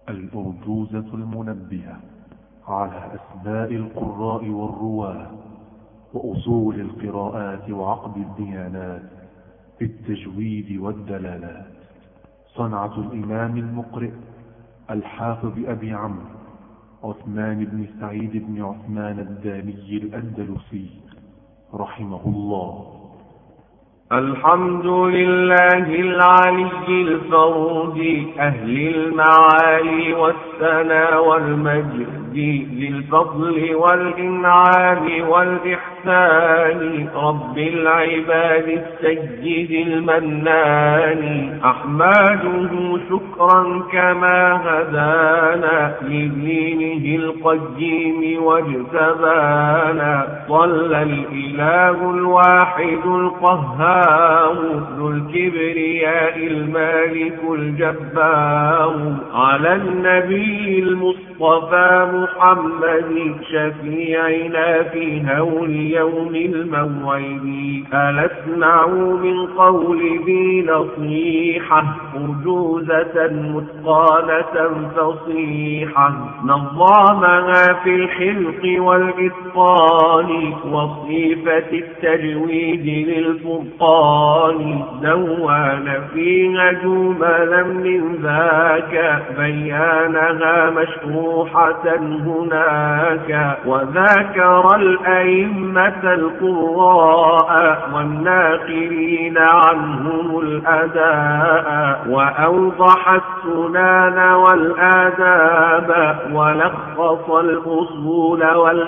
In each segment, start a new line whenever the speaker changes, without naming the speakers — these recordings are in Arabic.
الأرجوزة المنبهة على أسماء القراء والرواة وأصول القراءات وعقد الديانات في التجويد والدلالات. صنعة الإمام المقرئ الحافظ أبي عمرو عثمان بن سعيد بن عثمان الداني الأندلسي رحمه الله.
الحمد لله العلي الفرد أهل المعالي والثناء والمجد للفضل والإنعام والإحسان رب العباد السيد المنان. أحمده شكرا كما هدانا لدينه القيم واجتبانا. صلى الإله الواحد القهار ذو الكبرياء المالك الجبار على النبي المصطفى محمد شفيعنا في هول يوم الموعد. ألا اسمعوا من قول ذي نصيحة أرجوزة متقانة فصيحة نظامها في الحلق والإتقان وصيفة التجويد للفرقان. دوان فيها جملا من ذاك بيانها مشروحة هناك. وذاكر الأئمة القراء والناقلين عنهم الأداء وأوضح السنان والآداب ولخص الأصول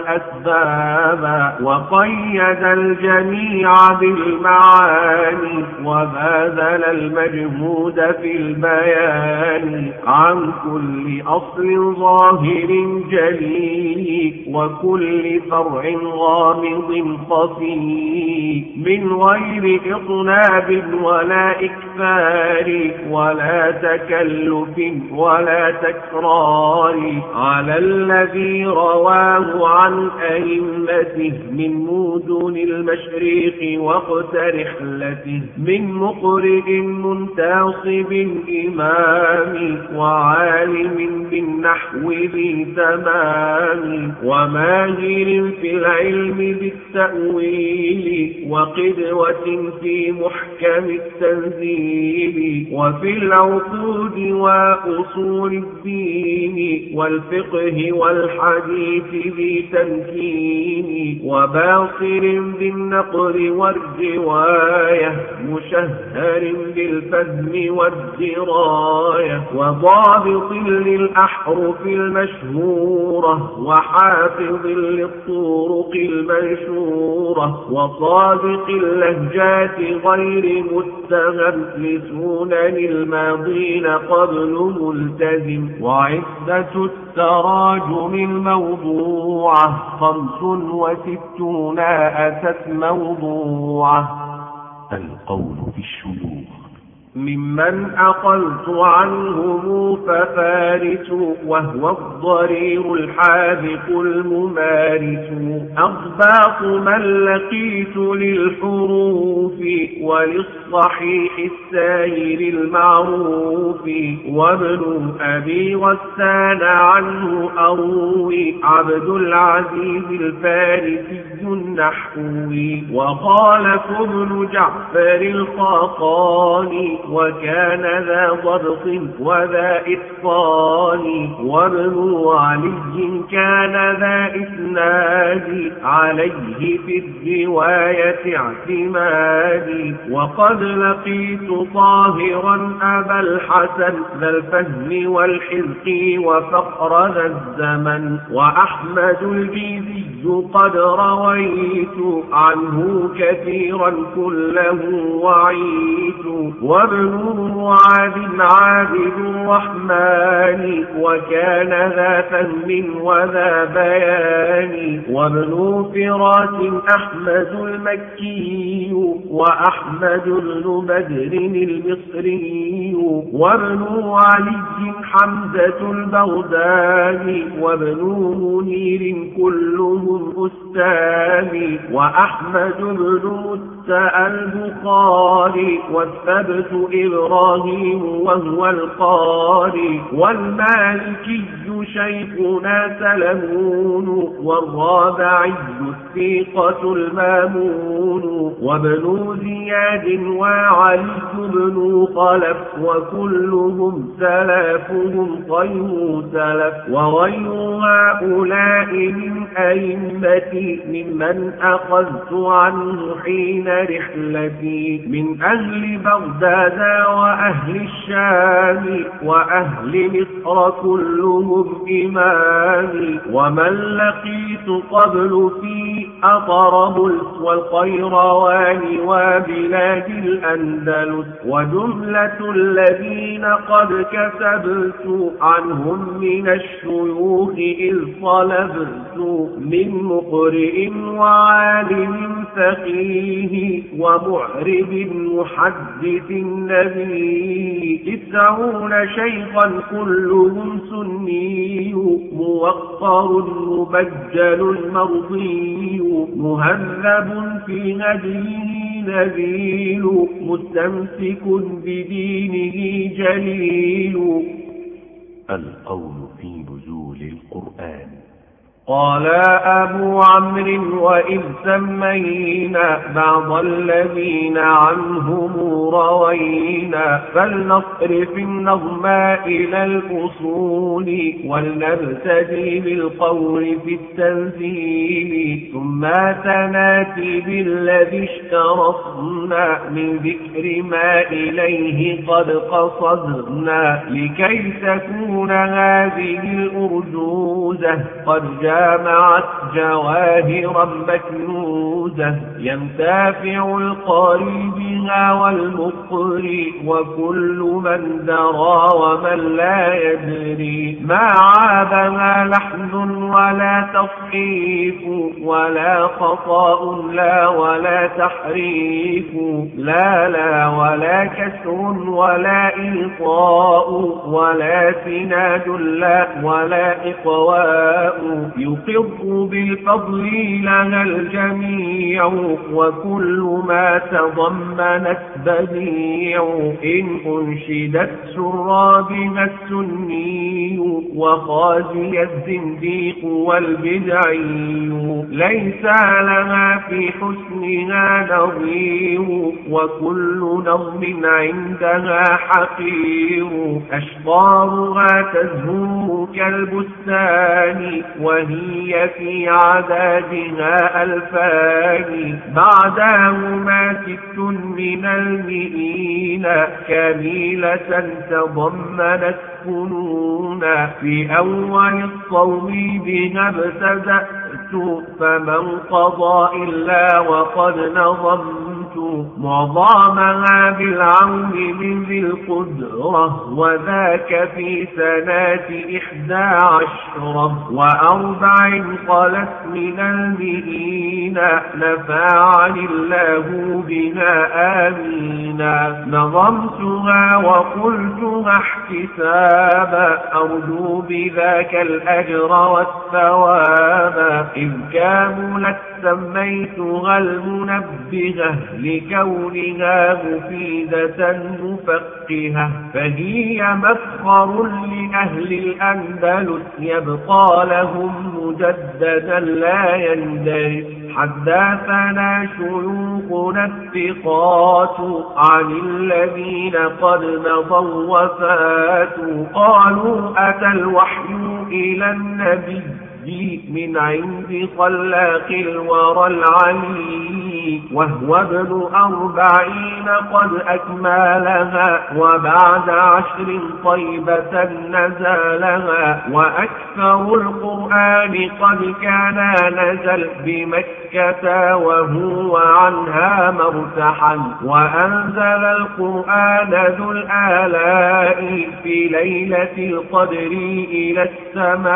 والأسباب وقيد الجميع بالمعاني وبذل المجهود في البيان عن كل أصل ظاهر جلي وكل فرع غامض خفي من غير إطناب ولا إكثار ولا تكلف ولا تكرار على الذي رواه عن أئمته من مدن المشرق وقت رحلته من مقرئ منتصب إمام وعالم بالنحو ذي تمام وماهر في العلم بالتأويل وقدوة في محكم التنزيل وفي العقود وأصول الدين والفقه والحديث ذي تمكين وباصر بالنقل والرواية مشهر بالفهم والدراية وضابط للأحرف المشهورة وحافظ للطرق المنشورة وصادق اللهجات غير متهم لسنن الماضين قبل ملتزم وعدة التراجم الموضوعة 65 أتت موضوعة.
القول في الشيوخ
ممن أقلت عنهم ففارس وهو الضرير الحاذق الممارس أضباط من لقيت للحروف وللصحيح السائر المعروف وابن أبي غسان عنه أروي عبد العزيز الفارسي النحوي وقال ابن جعفر الخاقاني وكان ذا ضبط وذا إتقان وابن علي كان ذا إسناد عليه في الرواية اعتماد وقد لقيت طاهرا أبا الحسن ذا الفهم والحذق وفقر ذا الزمن وأحمد الجيزي قد رويت عنه كثيرا كله وعيت وابن معاذ عابد الرحمن وكان ذا فهم وذا بيان وابن فراس أحمد المكي وأحمد بن بدر المصري وابن علي حمزة البغدادي وابن منير كلهم أستاذي وأحمد بن البخاري والثبت إبراهيم وهو القاري، والمالكي شيخنا سلمون، والرابعي الثقة المامون، وابن زياد وعلي بن خلف، وكلهم سلفهم خير سلف. وغير هؤلاء من أئمتي ممن أخذت عنه حين رحلتي، من أهل بغداد وأهل الشام وأهل مصر كلهم إمامي، ومن لقيت قبل في أطرابلس والقيروان وبلاد الأندلس، وجملة الذين قد كسبت عنهم من الشيوخ إذ طلبت، من مقرئ وعالم فقيه ومعرب محدث النبي، 90 شيخا كلهم سني، موقر مبجل مرضي، مهذب في هديه نبيل، مستمسك بدينه جليل.
القول في نزول القرآن.
قال أبو عمرو وإذ سمينا بعض الذين عنهم روينا، فلنصرف النظم إلى الأصول، ولنبتدي بالقول في التنزيل، ثم تناتي بالذي اشترطنا من ذكر ما إليه قد قصدنا، لكي تكون هذه الأرجوزة قد جامعت جواهرا مكنوزة، ينتفع القاري بها والمقري وكل من درى ومن لا يدري، ما عابها لحن ولا تصحيف ولا خطأ لا ولا تحريف، لا ولا كسر ولا إلقاء ولا سناد لا ولا إقواء، يقر بالفضل لنا الجميع وكل ما تضمنت بديع، إن أنشدت سرى بها السني وخازي الزنديق والبدعي، ليس لها في حسنها نظير وكل نظم عندها حقير، أشطارها تزهو كالبستان وهي في عدادها 2000، بعدهما 6 من المئين كاملة تضمنت فنونا، في أول الصوم بها ابتدأت فمن قضى إلا وقد نظمت، معظمها بالعون من ذي القدرة وذاك في سنات 11، و4 قلت من المئين نفعني الله بها آمينا، نظمتها وقلتها احتسابا أرجو بذاك الأجر والثواب، إذ كاملت سميتها المنبهة لكونها مفيدة مفقهة، فهي مفخر لأهل الأندلس يبقى لهم مجددا لا يندرس، حدثنا شيوخنا الثقات عن الذين قد مضوا وفاتوا، قالوا أتى الوحي إلى النبي من عند خلاق الورى العلي، وهو ابن 40 قد أكملها، وبعد 10 طيبة نزلها، وأكثر القرآن قد كان نزل بمكة وهو عنها مرتحا، وأنزل القرآن ذو الآلاء في ليلة القدر إلى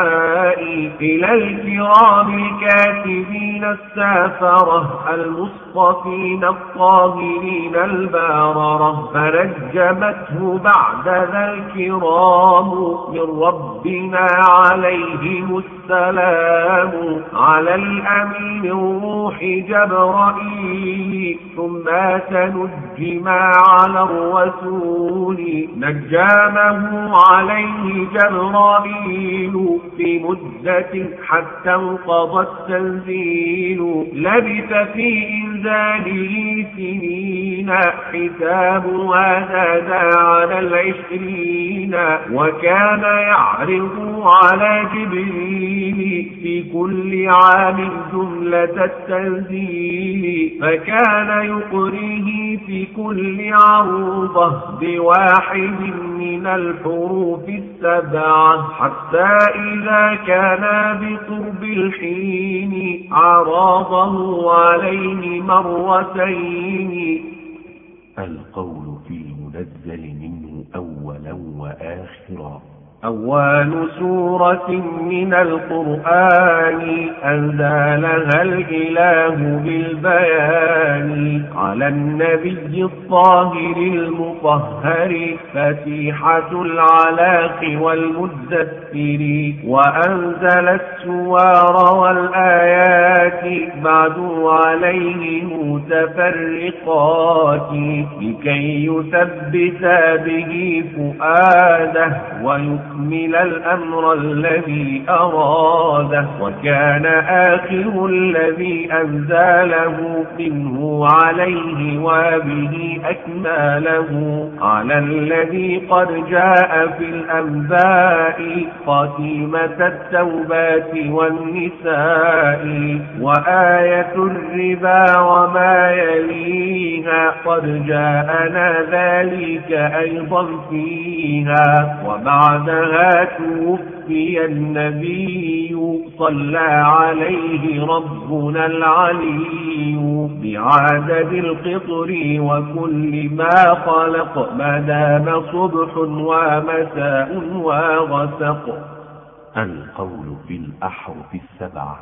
السماء، إلى الكرام الكاتبين السافرة المصطفى المصطفين الطاهرين الباررة، فنجمته بعد ذا الكرام من ربنا عليهم السلام، على الأمين الروح جبرائيل، ثم تنجم على الرسول، نجامه عليه جبرائيل في مدة حتى انقضى التنزيل، لبث في إنزاله سنين، حسابها زاد على 20، وكان يعرض على جبريل في كل عام جملة التنزيل، فكان يقريه في كل عروضة بواحد من الحروف السبعة، حتى إذا كان بقرب الحين عرضه عليه مرتين.
القول في المنزل منه أولا وآخرا.
أول سورة من القرآن أنزلها الإله بالبيان، على النبي الطاهر المطهر، فتيحة العلاق والمدثر، وأنزل السوار والآيات بعد عليه متفرقات، لكي يثبت به فؤاده ويكمل الأمر الذي أراده، وكان آخر الذي أنزله منه عليه وبه أكمله، على الذي قد جاء في الأنباء خاتمة التوبات والنساء، وآية الربا وما يليها قد جاءنا ذلك أيضا فيها، وبعدها توفي النبي صلى عليه ربنا العلي، بعدد القطر وكل ما خلق، ما دام صبح ومساء وغسق.
القول في الأحرف السبعة.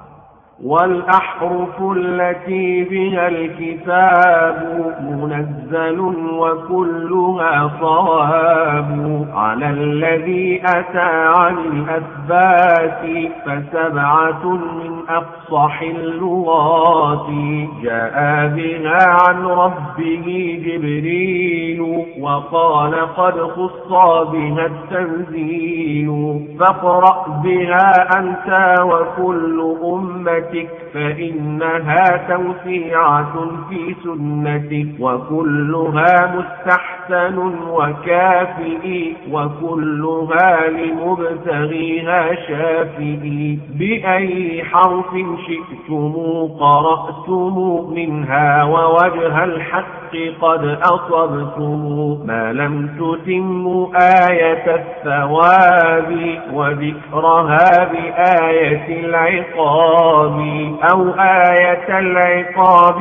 والأحرف التي بها الكتاب منزل وكلها صواب، على الذي أتى عن الأثبات، فسبعة من أفصح اللغات، جاء بها عن ربه جبريل، وقال قد خص بها التنزيل، فاقرأ بها أنت وكل أمة، فإنها توسيعة في سنتك، وكلها مستحسن وكافئ، وكلها لمبتغيها شافئ، بأي حرف شئتم قرأتم منها، ووجه الحق قد أصبتم، ما لم تتموا آية الثواب، وذكرها بآية العقاب، أو آية العقاب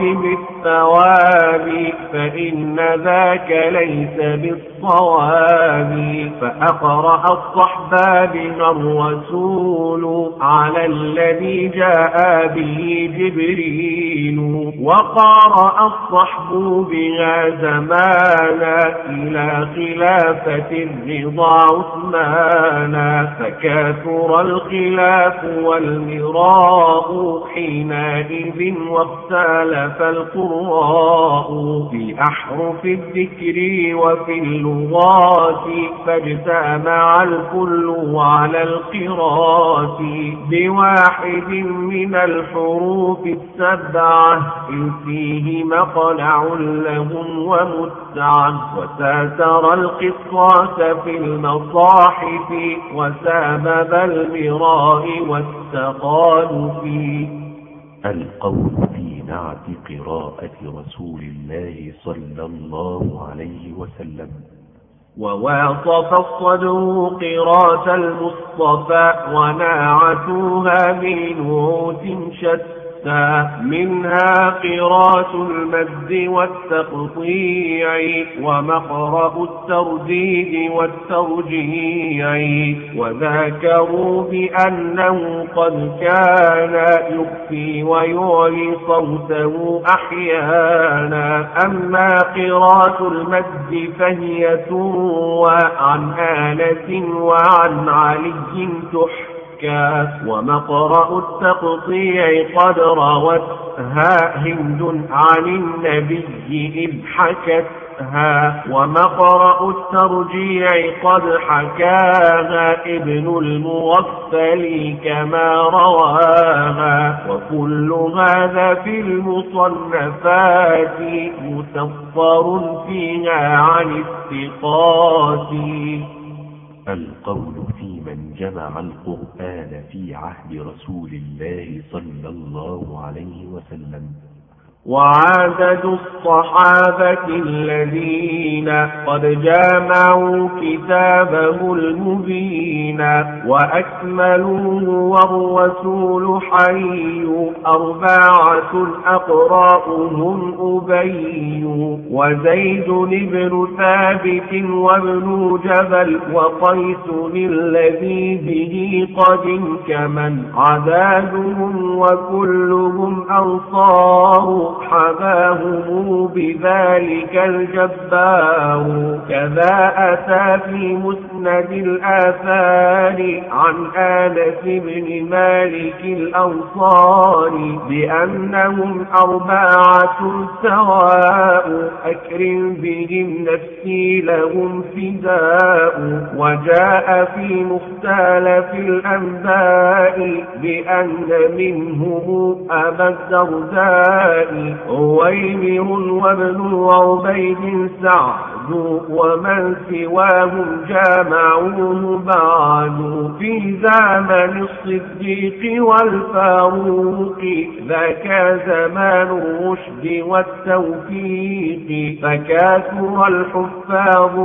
بالثواب، فإن ذاك ليس بالصواب، فأقرأ الصحبة بها الرسول، على الذي جاء به جبريل، وقرأ الصحب بها زمانا إلى خلافة الرضا عثمانا، فكاثر الخلاف والمراء حينئذ واختلف القراء، في أحرف الذكر وفي اللغات، فاجتمع الكل على القراءة، بواحد من الحروف السبعة، إن فيه مقلع لهم ومتعة، وساتر القصاص في المصاحف، وسبب المراء والتخالف.
القول في نعت قراءة رسول الله صلى الله عليه وسلم.
وواصف الصدر قراءة المصطفى، وناعتوها بنعوت شتى، منها قراءة المد والتقطيع ومقرأ الترديد والترجيع. وذكروا بأنه قد كان يخفي ويعلي صوته أحيانا. أما قراءة المد فهي تروى عن آلة وعن علي تحكى. ومقرأ التقطيع قد روتها هند عن النبي إذ حكتها. ومقرأ الترجيع قد حكاها ابن المغفل كما رواها. وكل هذا في المصنفات مسطر فيها عن الثقات.
القول في من جمع القرآن في عهد رسول الله صلى الله عليه وسلم.
وعدد الصحابة الذين قد جامعوا كتابه المبين وأكملوه والرسول حي 4 أقراؤهم أبي وزيد بن ثابت وابن جبل وقيس الذي به قد انكمل عدادهم وكلهم أنصار حباهم بذلك الجبار. كذا أتى في مسند الآثار عن آنس بن مالك الأنصاري بأنهم 4 سواء أكرم بهم نفسي لهم فداء. وجاء في مختلف الأنباء بأن منهم أبا الدرداء عويمر وابن عبيد سعد ومن سواهم جامعوه بعد. في زمن الصديق والفاروق ذاك زمان الرشد والتوفيق. فكاثر الحفاظ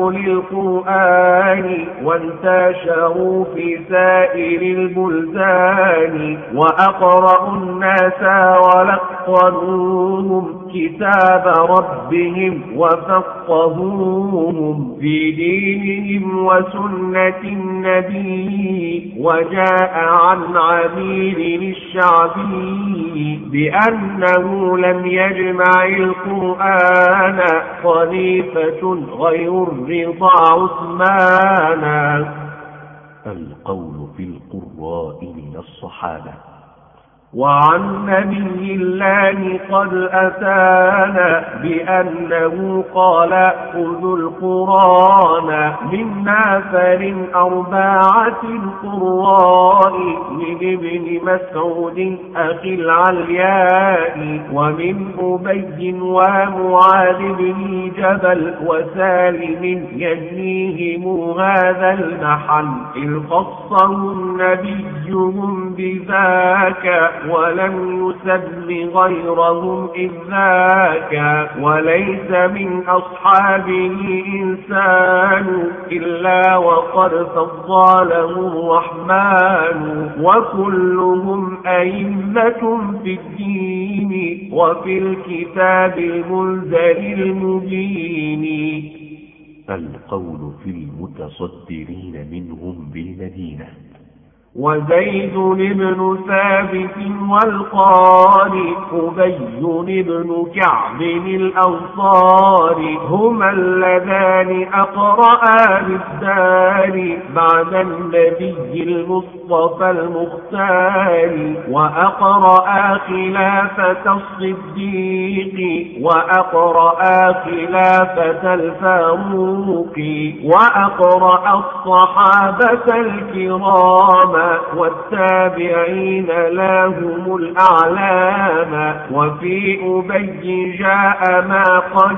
للقرآن وانتشروا في سائر البلدان. وأقرأوا الناس ولقنوهم كتاب ربهم وفقهوهم في دينهم وسنة النبي. وجاء عن عمير الشعبي بأنه لم يجمع القرآن خليفة غير الرضا عثمان.
القول في القراء من الصحابة.
وعن نبي الله قد أتانا بأنه قال خذوا القرآن من نافر 4 قراء من ابن مسعود أخي العلياء ومن أبي ومعاذ بن جبل وسالم ينيهم هذا المحل إذ خصهم نبيهم بذاك ولم يسم غيرهم إذ ذاك. وليس من أصحابه إنسان إلا وقد فضله الرحمن. وكلهم أئمة في الدين وفي الكتاب المنزل المبين.
القول في المتصدرين منهم بالمدينة.
وزيد بن ثابت والقاري أبي بن كعب الأنصاري هما اللذان أقرأا بالدار بعد النبي المصطفى المختار. وأقرأا خلافة الصديق وأقرأا خلافة الفاروق. وأقرأ الصحابة الكرام والتابعين لهم الأعلام. وفي أبي جاء ما قد اشتهر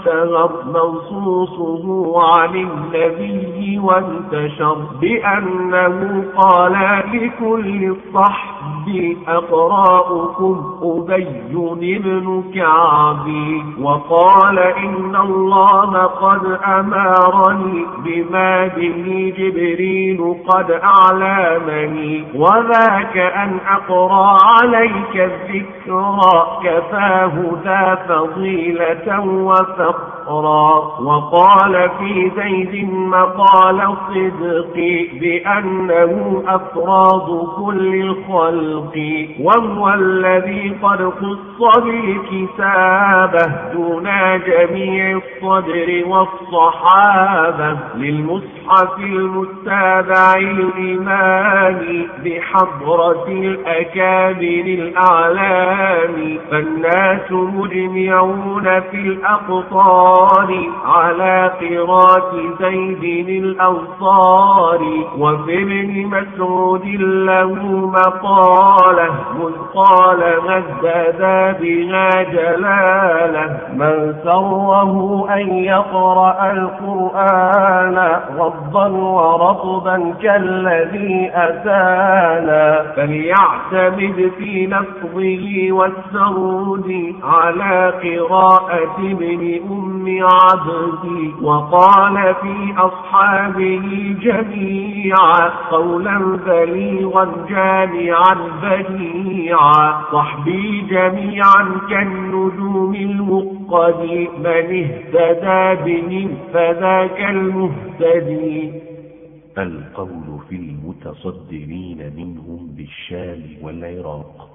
اشتهر منصوصه عن النبي وانتشر بأنه قال لكل الصحب أقراؤكم أبي بن كعب وقال إن الله قد أمرني بما به جبريل قد أعلمني وذاك أن أقرأ عليك الذكرى كفاه ذا فضيلة وفخرا وقال في زيد مقال الصدق بأنه أفراد كل الخلق وهو الذي قد خص بالكتابة دون جميع الصدر والصحابة للمصحف المتابع الإمام بحضرة الأكابر الأعلام فالناس مجمعون في الأقطار على قراءة زيد الأنصار وفي ابن مسعود له مقاله مذ قال مدد بها جلاله من سره أن يقرأ القرآن غضا ورطبا كالذي أتانا فليعتمد في لفظه والسرود على قراءة ابن أم عبد وقال في أصحابه جميعا قولا بليغا جامعا بديعا صحبي جميعا كالنجوم المقد من اهتدى بهم فذاك المهتدي.
القول في المتصدرين منهم بالشام والعراق.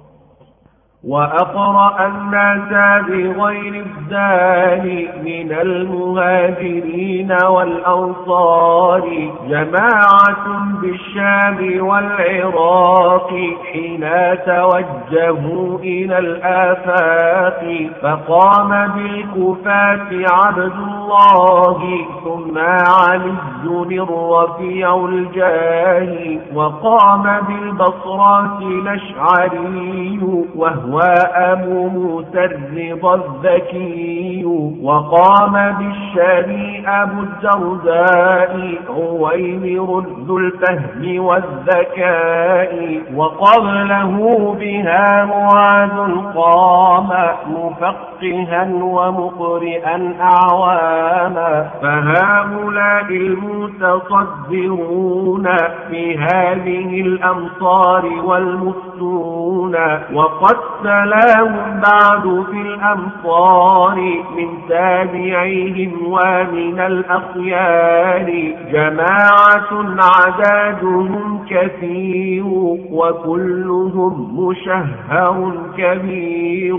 وأقرأ الناس بغير الدال من المهاجرين والأنصار جماعة بالشام والعراق حين توجهوا إلى الآفاق فقام بالكفاة عبد الله ثم علي الرفيع الجاه وقام بالبصرة الأشعري وهو أبو موسى الرضا الذكي وقام بالشام أبو الدرداء عويمر ذو الفهم والذكاء وقبله بها معاذ قام مفقها ومقرئا أعواما فهؤلاء المتصدرون في هذه الأمصار والمفتون وقد تلاهم بعد في الأمصار من تابعيهم ومن الأخيار جماعة عددهم كثير وكلهم مشهر كبير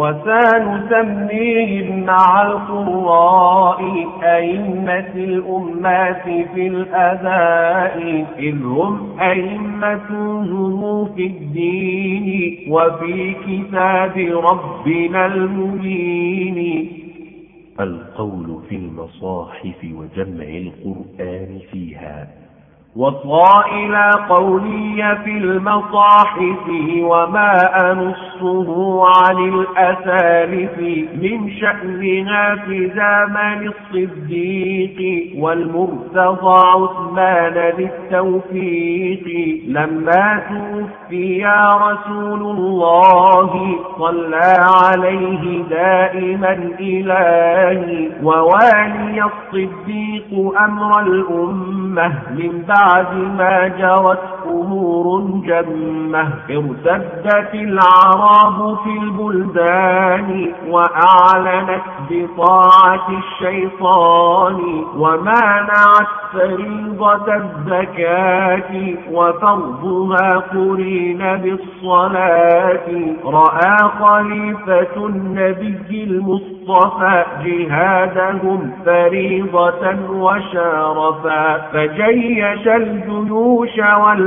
وسنسميهم مع القراء أئمة الأمات في الأداء إذ هم أئمتهم في الدين وفي كتاب ربنا المبين.
القول في المصاحف وجمع القرآن فيها.
وصائل قولي في المصاحف وما أنصه عن الأسالف من شأنها في زمن الصديق والمرتضى عثمان للتوفيق لما توفي يا رسول الله صلى عليه دائما إلهي ووالي الصديق أمر الأمة من بعد ما جرت أمور جمة ارتدت العرب في البلدان وأعلنت بطاعة الشيطان ومانعت فريضة الزكاة وفرضها قرين بالصلاة رأى خليفة النبي المصطفى جهادهم فريضة وشرفا فجيش الجيوش والعسكر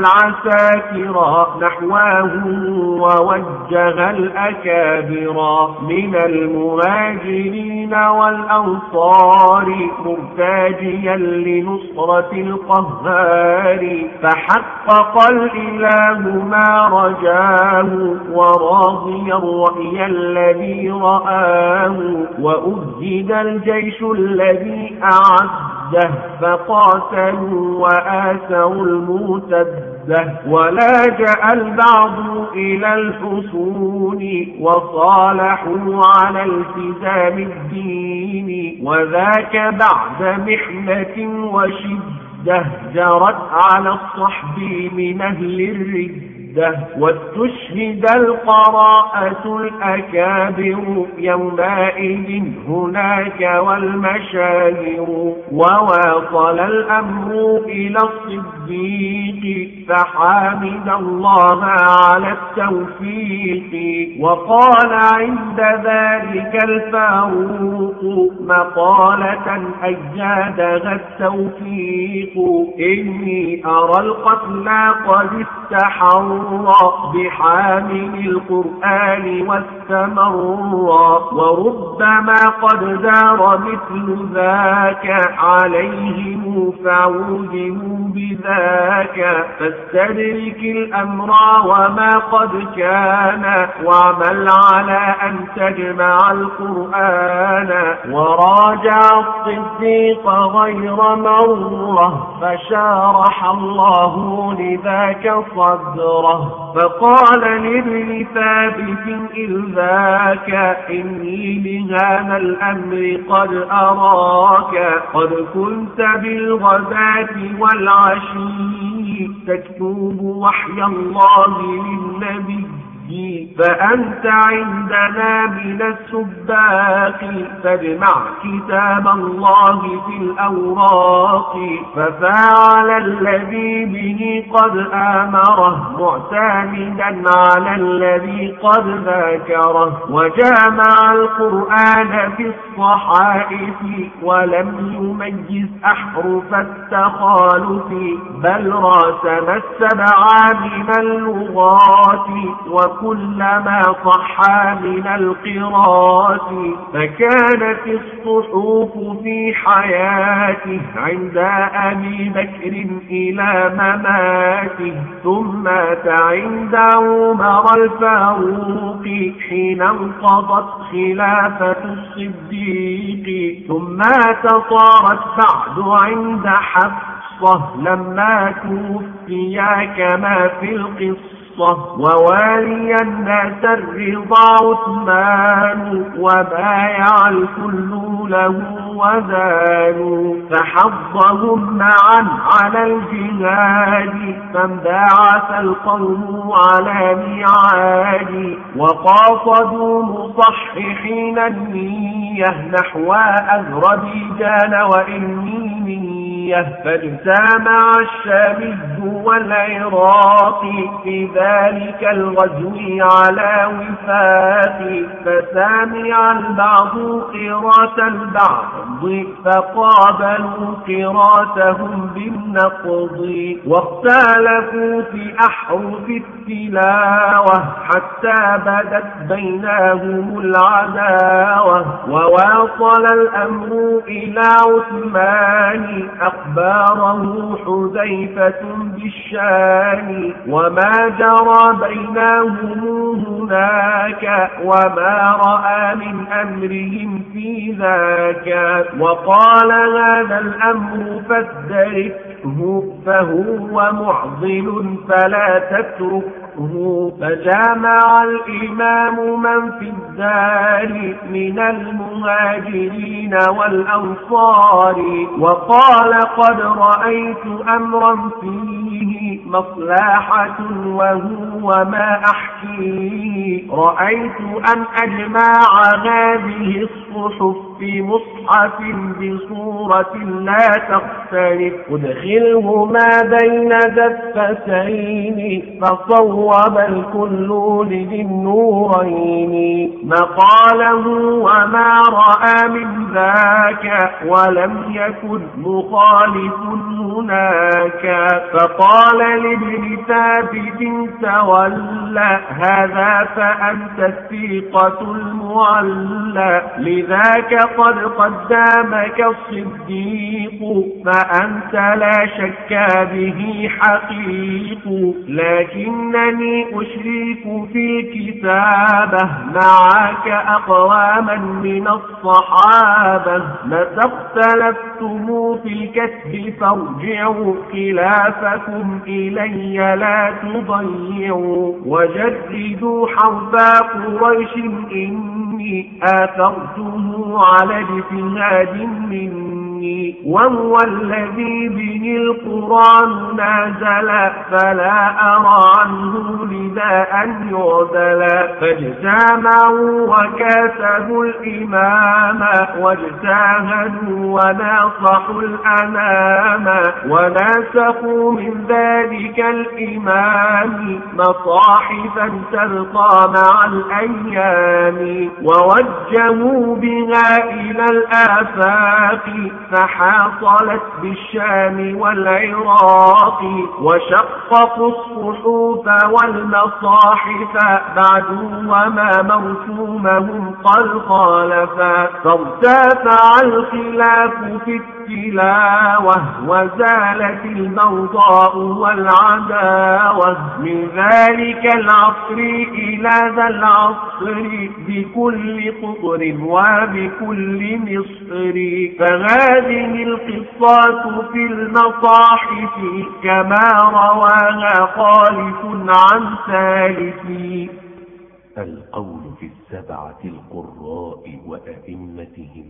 العساكر نحواه ووجه الأكابر من المهاجرين والأنصار مرتاجيا لنصرة القهار فحقق الإله ما رجاه وراضيا الرأي الذي رآه وأجد الجيش الذي أعده فقاتلوا وآسوا المرتد ولاجأ البعض إلى الحصون وصالحوا على التزام الدين وذاك بعد محنة وشدة جرت على الصحب من أهل الردة واستشهد القراءة الأكابر يومئذ هناك والمشاهر وواصل الأمر إلى الصديق فحامد الله على التوفيق وقال عند ذلك الفاروق مقالة أجادها التوفيق إني أرى القتل قد استحر بحامل القرآن واستمر وربما قد دار مثل ذاك عليهم فعوذوا بذاك فاستدرك الأمر وما قد كان واعمل على أن تجمع القرآن وراجع الصديق غير مرة فشارح الله لذاك صدره فقال لابن ثابت إذ ذاك إني لهذا الأمر قد أراك قد كنت بالغداة والعشي تكتب وحي الله للنبي فأنت عندنا من السباق فاجمع كتاب الله في الأوراق ففعل الذي به قد آمره معتمدا على الذي قد ذاكره وجامع القرآن في الصحائف ولم يميز أحرف التخالف بل راسم السبع من اللغات وكلما صح من القراءات فكانت الصحف في حياته عند أبي بكر إلى مماته ثم مات عند عمر الفاروق حين انقضت خلافة الصديق ثم صارت بعد عند حفصة لما توفيا كما في القصة ووالي الناس الرضا عثمان وبايع الكل له وزانوا فحضهم معا على الجهاد فانبعث القوم على ميعاد وقاصدوا مصححين النية نحو أذربيجان وإني فاجتمع الشام والعراق في ذلك الغزو على وفاق فسامع البعض قراءة البعض فقابلوا قراءتهم بالنقض واختلفوا في أحرف التلاوة حتى بدت بينهم العداوة وواصل الأمر إلى عثمان أخباره حذيفة بالشان وما جرى بينهم هناك وما رأى من أمرهم في ذاك وقال هذا الأمر فادركه فهو معضل فلا تتركه فجامع الإمام من في الدار من المهاجرين والأنصار وقال قد رأيت أمرا فيه مصلحة وهو ما أحكيه رأيت أن أجمع هذه الصحف في مصحف بصورة لا تختلف ادخله ما بين دفتين فصوب الكل لذي النورين مقاله وما رأى من ذاك ولم يكن مخالف هناك فقال لابن ثابت تولى هذا فأنت الثقة المعلى لذاك قد قدامك الصديق فأنت لا شك به حقيق لكنني أشرك في الكتابة معك أقواما من الصحابة متى اختلفتم في الكتب فارجعوا خلافكم إلي لا تضيعوا وجردوا حرب قريش إني آثرته على اجتهاد مني وهو الذي به القرآن نازل فلا أرى عنه نداء يعدل فاجتمعوا وكاتبوا الإمام واجتهدوا وناصحوا الأنام وناسخوا من ذلك الإمام مصاحفا تبقى مع الأيام ووجهوا بها إلى الآفاق فحاصلت بالشام والعراق وشققوا الصحوف والمصاحف بعد وما مرسومهم قد خالفا فارتفع الخلاف في التلاوة وزالت البغضاء والعداوة من ذلك العصر إلى ذا العصر بكل قطر وبكل مصر فهذه القصات في المصاحف كما رواها خالف عن ثالث.
القول في السبعة القراء وأئمتهم.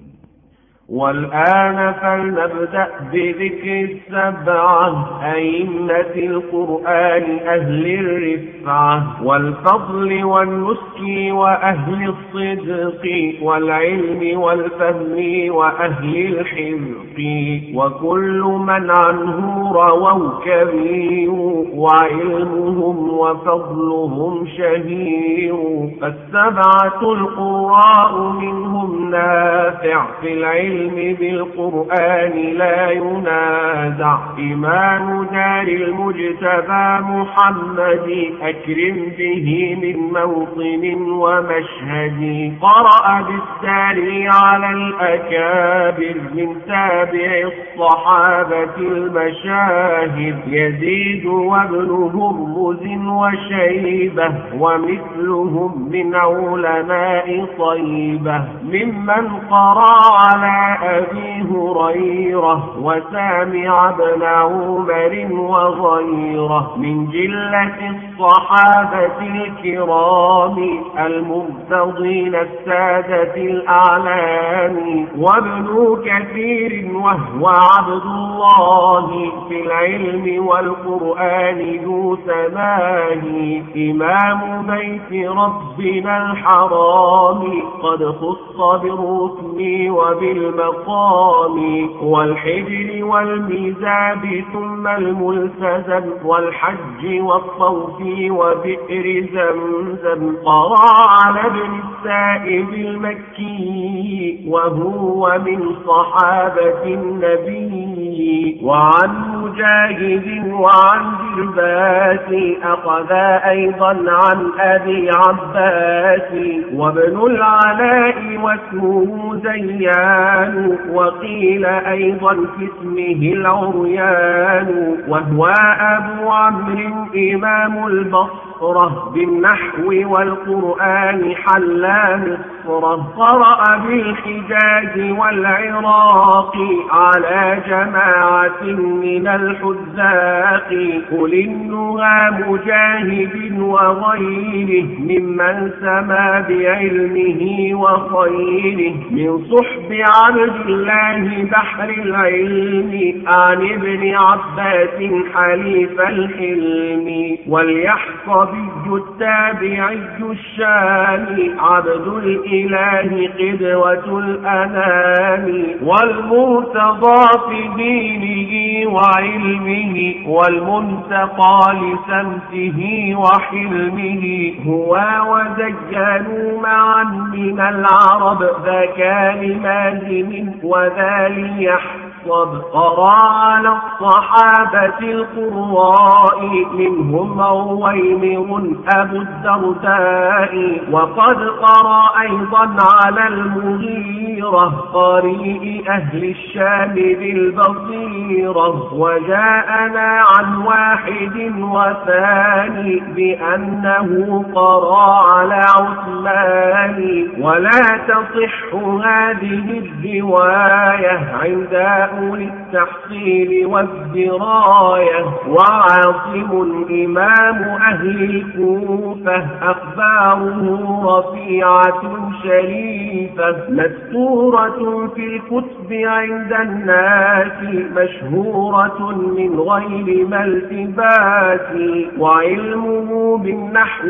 والآن فلنبدأ بذكر السبعة أئمة القرآن أهل الرفعة والفضل والنسك وأهل الصدق والعلم والفهم وأهل الحذق وكل من عنه رووا كبير وعلمهم وفضلهم شهير فالسبعة القراء منهم نافع في العلم بالقرآن لا ينازع إمام دار المجتبى محمد أكرم به من موطن ومشهد قرأ بالتالي على الأكابر من تابع الصحابة المشاهد يزيد وابن هرمز وشيبة ومثلهم من علماء طيبة ممن قرأ على أبي هريرة وسامع بن عمر وغيره من جلة الصحابة الكرام المرتضين السادة الأعلام وابن كثير وهو عبد الله في العلم والقرآن ذو سماه إمام بيت ربنا الحرام قد خص بالركن وبالمقام والحجر والميزاب ثم الملتزم والحج والطوف وبئر زمزم قرأ على ابن السائب المكي وهو من صحابة النبي وعن مجاهد وعن جرباس أخذ أيضا عن أبي عباس وابن العلاء واسمه زيان وقيل أيضا في اسمه العريان وهو أبو عمرو إمام البصرة بالنحو والقرآن حلا مصرة قرأ بالحجاز والعراق على جماعة من الحذاق قل إنها مجاهد وغيره ممن سما بعلمه وخيره من صحب عبد الله بحر العلم عن ابن عباس حليف الحلم واليحصبي التابعي الشامي عبد الإله قدوة الأنام والمرتضى في دينه وعلمه والمنتقى لسمته وحلمه هو وزينوا معا من العرب ذا كلمات وذا ليحسن الصب. قرأ على الصحابة القراء منهم عويمر أبو الدرداء، وقد قرأ أيضا على المغيرة قارئ أهل الشام بالبصيرة. وجاءنا عن واحد وثاني بأنه قرأ على عثمان، ولا تصح هذه الرواية عند أولي التحصيل والدراية. وعاصم إمام أهل الكوفة أخباره رفيعة شريفة مستورة في الكتب عند الناس، مشهورة من غير ما التباس. وعلمه بالنحو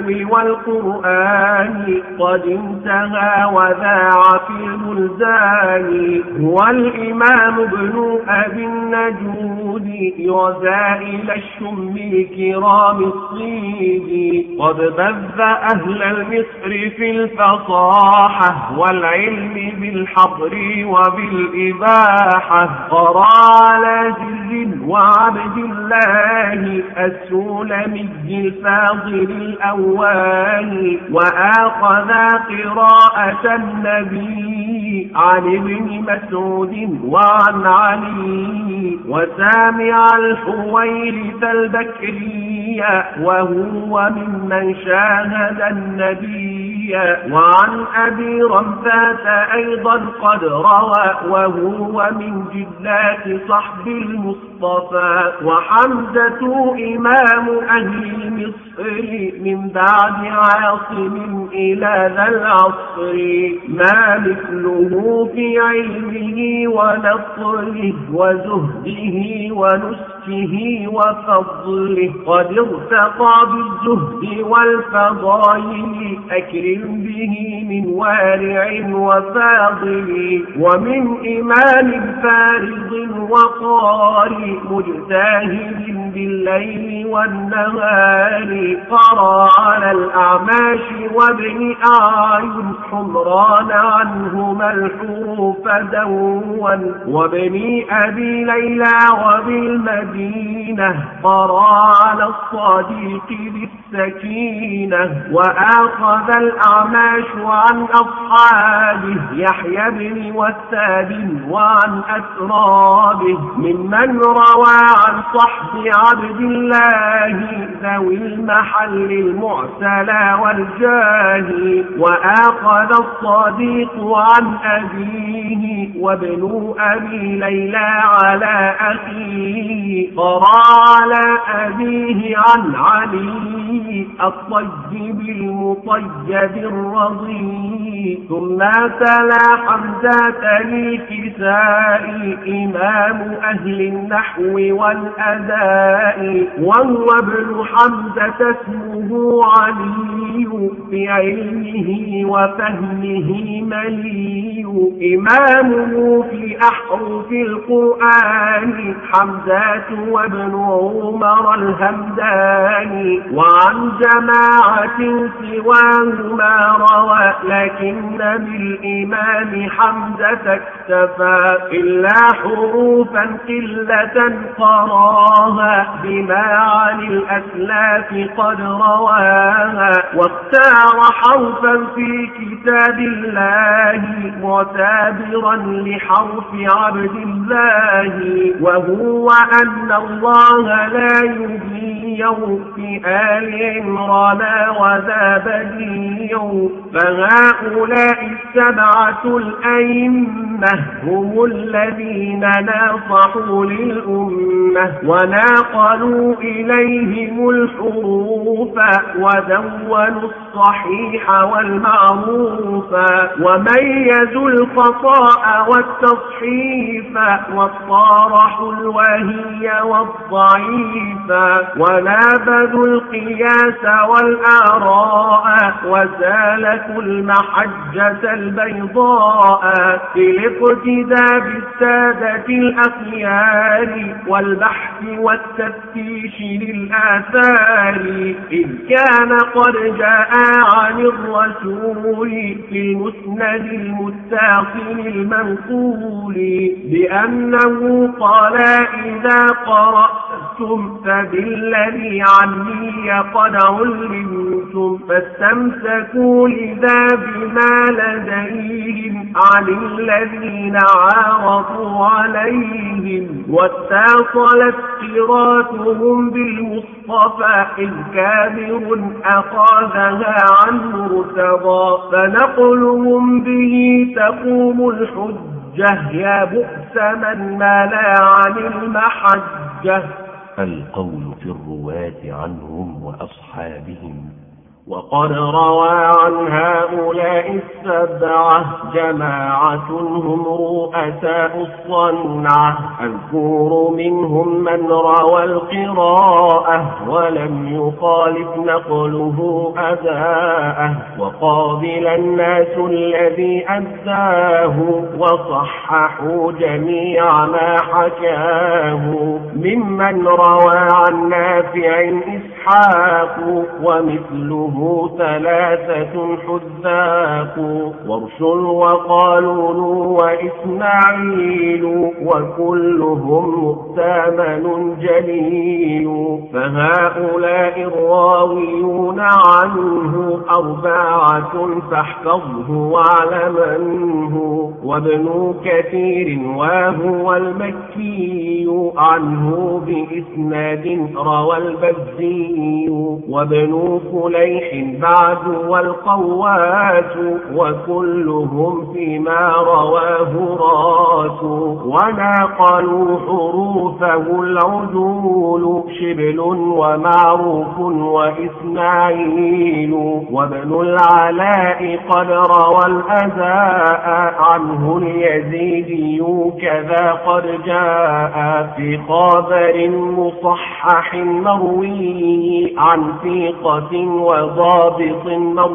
والقرآن قد انتهى وذاع في الملزان. هو الإمام ابن أبي النجود رذائل الشم الكرام الصيد، قد بذ أهل المصر في الفصاحة والعلم بالحضر وبالإباحة. قرأ على زر وعبد الله السلمي الفاضل الأوان، وآخذ قراءة النبي عن ابن مسعود وعن علي. وسامع الحويرث البكرية وهو ممن شاهد النبي. وعن أبي رمثاة أيضا قد روى وهو من جلات صحب المصطفى. وحمزة إمام أهل مصر من بعد عاصم إلى ذا العصر، ما مثله في علمه ونصره وزهده ونسكه وفضله. قد ارتقى بالزهد والفضائل، أكرم به من وارع وفاضل. ومن إمام فارض وقارئ مجتهد بالليل والنهار. قرأ على الأعماش وابن أعين حمران عنهما الحروف دون. وابن أبي ليلى وبالمدينة قرأ على الصديق بالسكينة. وآخذ الأعماش عن أصحابه يحيى بن وثاب وعن أسرابه، ممن روى عن صحب عبد الله ذوي المحل المعتلى والجاه. وآخذ الصديق عن أبيه وابن أبي ليلى على أخيه. قرأ على أبيه عن علي الطيب المطيب الرضي. ثم تلا حمزة للكساء إمام أهل النحو والأداء. وهو ابن حمزة اسمه علي، في علمه وفهمه ملي. إمامه في أحرف القرآن حمزة وابن عمر الهمداني. وعن جماعة سواهما روى، لكن بالإمام حمزة اكتفى، إلا حروفا قلة قراها بما عن الأسلاف قد رواها. واختار حرفا في كتاب الله معتبرا لحرف عبد الله، وهو أن الله لا يضيع في آل عمران وذا بديع. فهؤلاء السبعة الأئمة هم الذين ناصحوا للأمة وناقلوا إليهم الحروف ودونوا الصحيح والمعروف، وميزوا الخطأ والتصحيف واصطارحوا الوهي والضعيف، ونابذوا القياس والآراء وسالكوا المحجة البيضاء في الاقتداء بالسادة الأخيار والبحث والتفتيش للآثار. البخاري إذ كان قد جاء عن الرسول في المسند المتصل المنقول بأنه قال إذا قرأتم فبالذي عني قد علمتم فاستمسكوا لذا بما لديهم عن الذين عارضوا عليهم واتصلت قراءتهم بالمصطفى إذ كابر أخذها عن مرتضى فنقلهم به تقوم الحجة يا بؤس من ملا عن المحجة.
القول في الرواة عنهم وأصحابهم.
وقد روى عن هؤلاء السبعة جماعة هم رؤساء الصنعة أذكر منهم من روى القراءة ولم يخالف نقله أداءه وقابل الناس الذي أداه وصححوا جميع ما حكاه ممن روى عن نافع إسحاق ومثله ثلاثة حذاق ورش وقالون وإسماعيل وكلهم مؤتمن جليل فهؤلاء الراويون عنه أربعة فاحفظه واعلمنه وابن كثير وهو المكي عنه بإسناد روى البزي وابن فليح بعد والقوات وكلهم فيما رواه رات وناقلوا حروفه العدول شبل ومعروف وإسماعيل وابن العلاء قد روى الأداء عنه اليزيدي كذا قد جاء في خبر مصحح مروي عن ثقة وضابط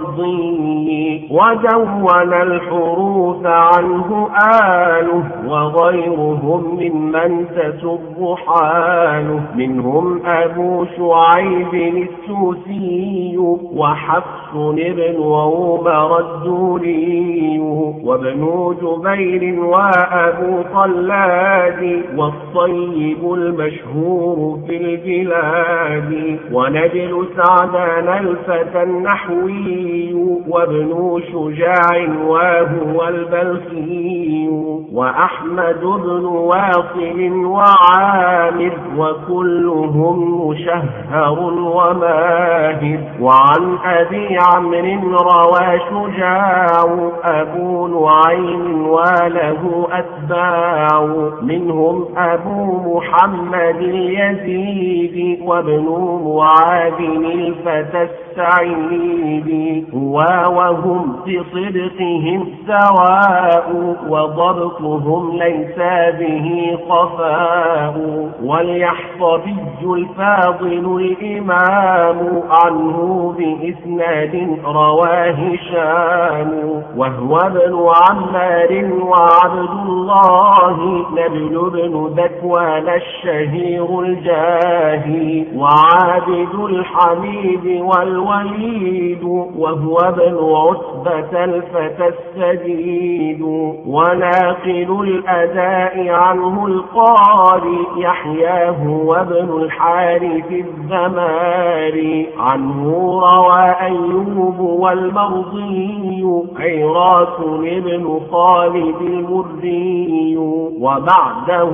مرضي ودون الحروف عنه آله وغيرهم ممن تسر حاله منهم أبو شعيب السوسي وحفص بن عمر الدولي وابن جبير وأبو طلاد والطيب المشهور في البلاد ونجل سعدان الفتى النحوي وابن شجاع وهو البلخي وأحمد بن واصل وعامر وكلهم مشهر وماهر وعن أبي عمرو روى شجاع أبو نعيم وله أتباع منهم أبو محمد اليزيد وابن معاذ الفتى السعيد وهم في صدقهم سواء وضبطهم ليس به خفاء واليحصبي الفاضل الإمام عنه بإسناد رواه هشام وهو ابن عمار وعبد الله نبل بن ذكوان الشهير الجاهي وعابد الحميد والوليد وهو ابن عتبة الفتى السديد وناقل الأداء عنه القاري يحياه وابن الحارث الذماري عنه روى أيوب والمرضي عراس بن خالد المري وبعده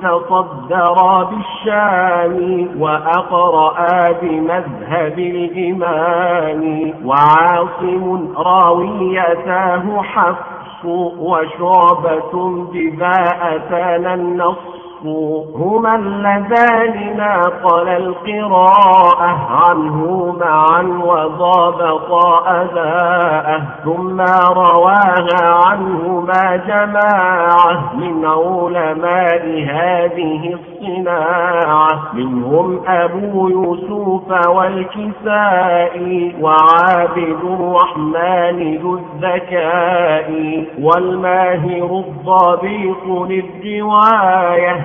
تصدر بالشام وأقرأ بمذهب الإمام وعاصم راويته حفص وشعبة بذا أتانا النص هما اللذان ناقل القراءة عنه معا وضابطا أداءه ثم رواها عنهما جماعة من علماء هذه الصناعة منهم أبو يوسف والكسائي وعابد الرحمن ذو الذكاء والماهر الضبيط للرواية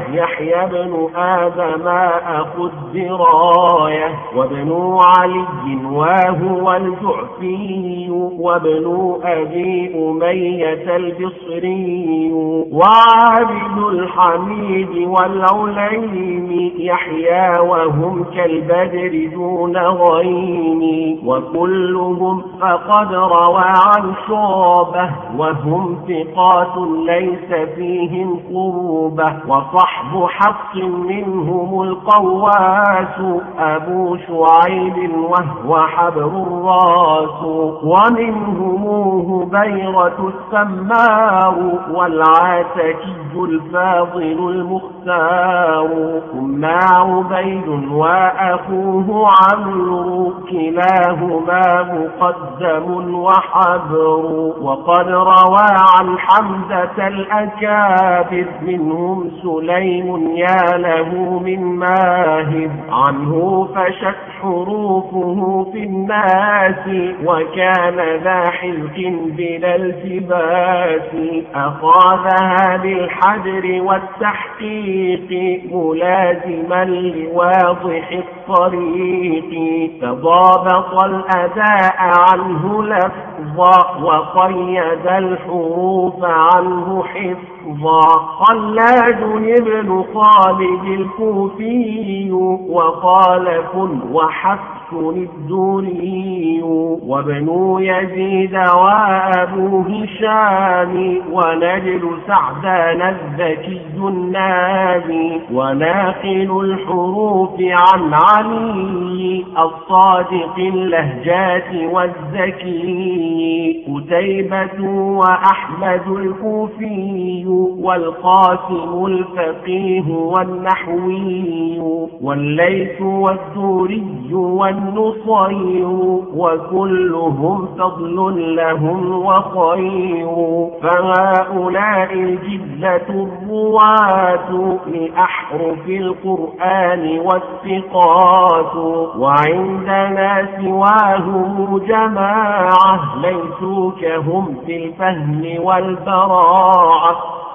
يحيى بن آدم أخو الدراية وابن علي وهو الجعفي وابن أبي أمية البصري وعابد الحميد والعليم يحيى وهم كالبدر دون غيم وكلهم فقد روى عن شعبة وهم ثقات ليس فيهم قربة وصحب حق منهم القواس أبو شعيب وهو حبر الراس ومنهم هبيرة السمار والعاتكي الفاضل المختار ثم عبيد وأخوه عمرو كلاهما مقدم وحبر وقد روى عن حمزة الأكابر منهم سليم يا له من ماهب عنه فشت حروفه في الناس وكان ذا حلق بلا التباس أخذها بالحجر والتحقيق ملازما لواضح الطريق تضابط الأداء عنه لفظا وقيد الحروف عنه حفظا خلاد بن خالد الكوفي وخالف وحفص الدوري وابن يزيد وأبو هشام ونجل سعدان الذكي النابي وناقل الحروف عن علي الصادق اللهجات والذكي قتيبة وأحمد الكوفي والقاسم الفقيه والنحوي والليث والدوري والنصير وكلهم فضل لهم وخير فهؤلاء الجلة الرواة لأحرف القرآن والثقات وعندنا سواهم جماعة ليسوا كهم في الفهم والبراعة.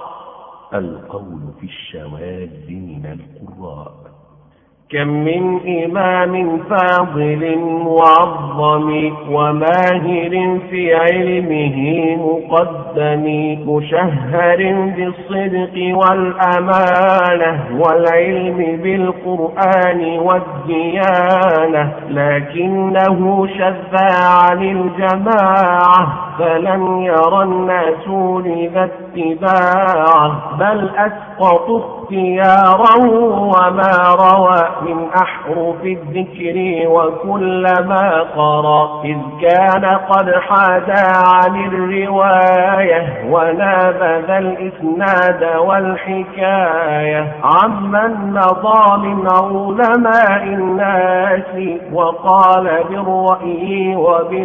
القول في الشواذ من القراء.
كم من إمام فاضل معظم وماهر في علمه مقدم مشهر بالصدق والأمانة والعلم بالقرآن والديانة لكنه شذ عن الجماعة فلم ير الناس لذا اتباعه بل أسقطوا اختياره وما روى من أحرف الذكر وكل ما قرأ إذ كان قد حاد عن الرواية ونابذ الإسناد والحكاية عمن مضى من علماء الناس وقال بالرأي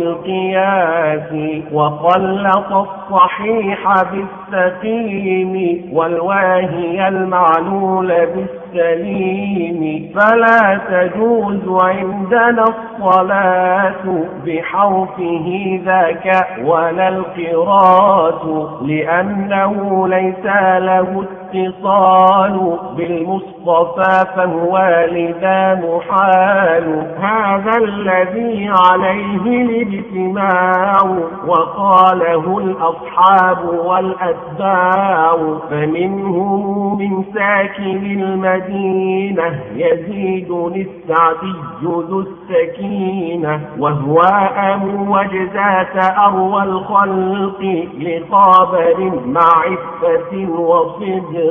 وبالقياس وخلط الصحيح بالسقيم والواهي المعلول بالسليم فلا تجوز عندنا الصلاة بحرفه ذاك ولا القراءة لأنه ليس له اتصال بالمصطفى فهو لذا محال هذا الذي عليه الاجتماع وقاله الأصحاب والأتباع فمنهم من ساكن المدينة يزيد السعدي ذو السكينة وهو أبو وجزات أروى الخلق لخابر مع عفة وصدق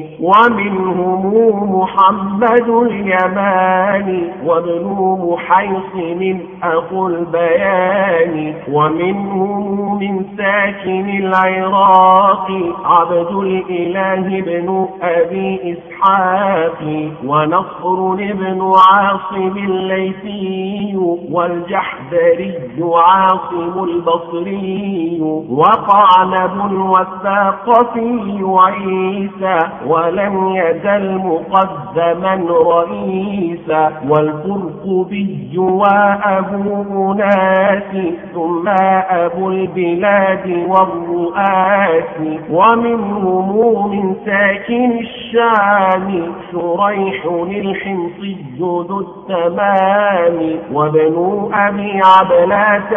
ومنهم محمد اليماني وابن محيصن أخو البيان ومنهم من ساكن العراق عبد الإله بن أبي إسحاق الشافي ونصر بن عاصم الليثي والجحدري عاصم البصري وقعنب والثاقفي عيسى ولم يزل مقدما رئيسا والقرطبي وأبو أناس ثم أبو البلاد والرؤاس ومنهم من ساكن الشام شريح الحمصي ذو التمام وابن أبي عبلة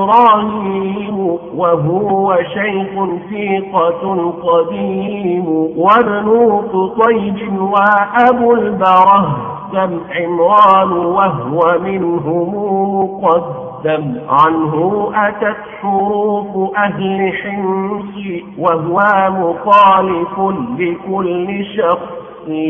إبراهيم وهو شيخ ثقة قديم وابن قطيب وأبو البره عمران وهو منهم مقدم عنه أتت حروف أهل حمص وهو مخالف لكل شخص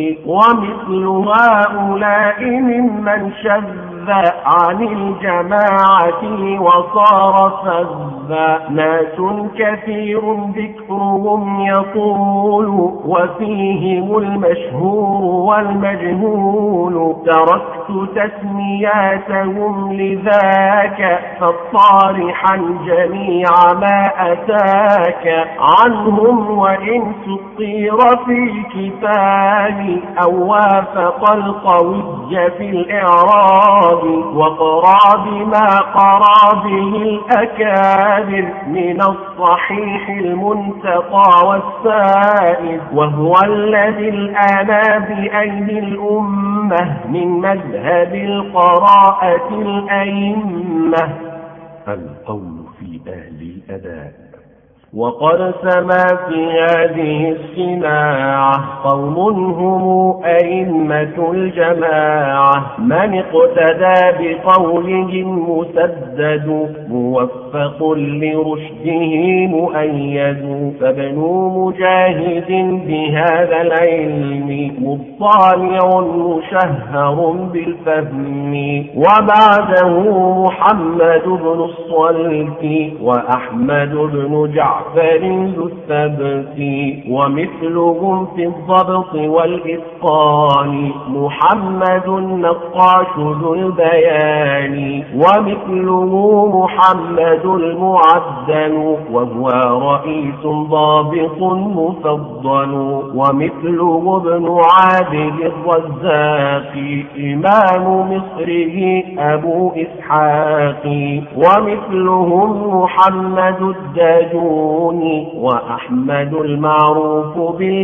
ومثل هؤلاء ممن شذ عن الجماعة وصار فذا ناس كثير ذكرهم يطول وفيهم المشهور والمجهول تركت تسمياتهم لذاك فالطارحا جميع ما أتاك عنهم وإن سطير في كتاب أو وافق القوي في الإعراب وقرا بما قرا به الأكابر من الصحيح المنتقى والسائر وهو الذي الآن بأيدي الأمة من مذهب القراءة الأئمة.
القول في أهل الأداء.
وقد سما في هذه الصناعة قوم هم أئمة الجماعة من اقتدى بقولهم مسدد موفق لرشده مؤيد فابن مجاهد بهذا العلم مطالع مشهر بالفهم وبعده محمد بن الصلت وأحمد بن جعفر ذو الثبت ومثلهم في الضبط والإتقان محمد النقاش ذو البيان ومثله محمد المعدل وهو رئيس ضابط مفضل ومثله ابن عابد الرزاق إمام مصره أبو إسحاق ومثلهم محمد الداجون وأحمد المعروف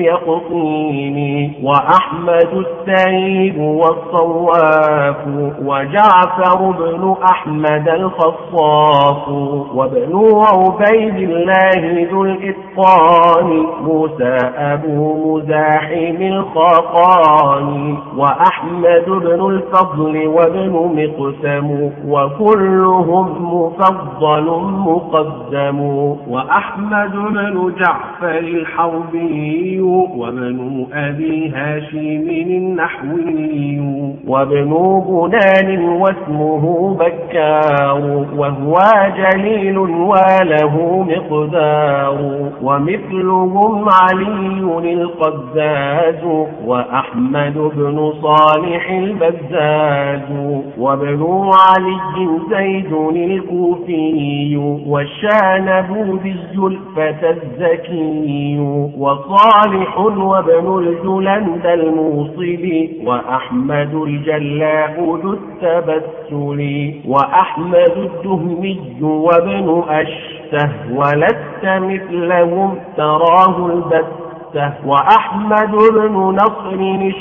باليقطين وأحمد السيد والصواف وجعفر بن أحمد الخصاف وابن عبيد الله ذو الإتقان موسى أبو مزاحم الخاقان وأحمد بن الفضل وابن مقسم وكلهم مفضل مقدم وأحمد بن جعفر الحربي وابن أبي هاشم النحوي وابن بنان واسمه بكار وهو جليل وله مقدار ومثلهم علي القزاز وأحمد بن صالح البزاز وابن علي زيد الكوفي والشانبوذي الفتى الزكي وصالح وابن الجلند الموصل وأحمد الجلاء ذو التبسل وأحمد الدهمي وابن أشته ولست مثلهم تراه البت وأحمد بن نصر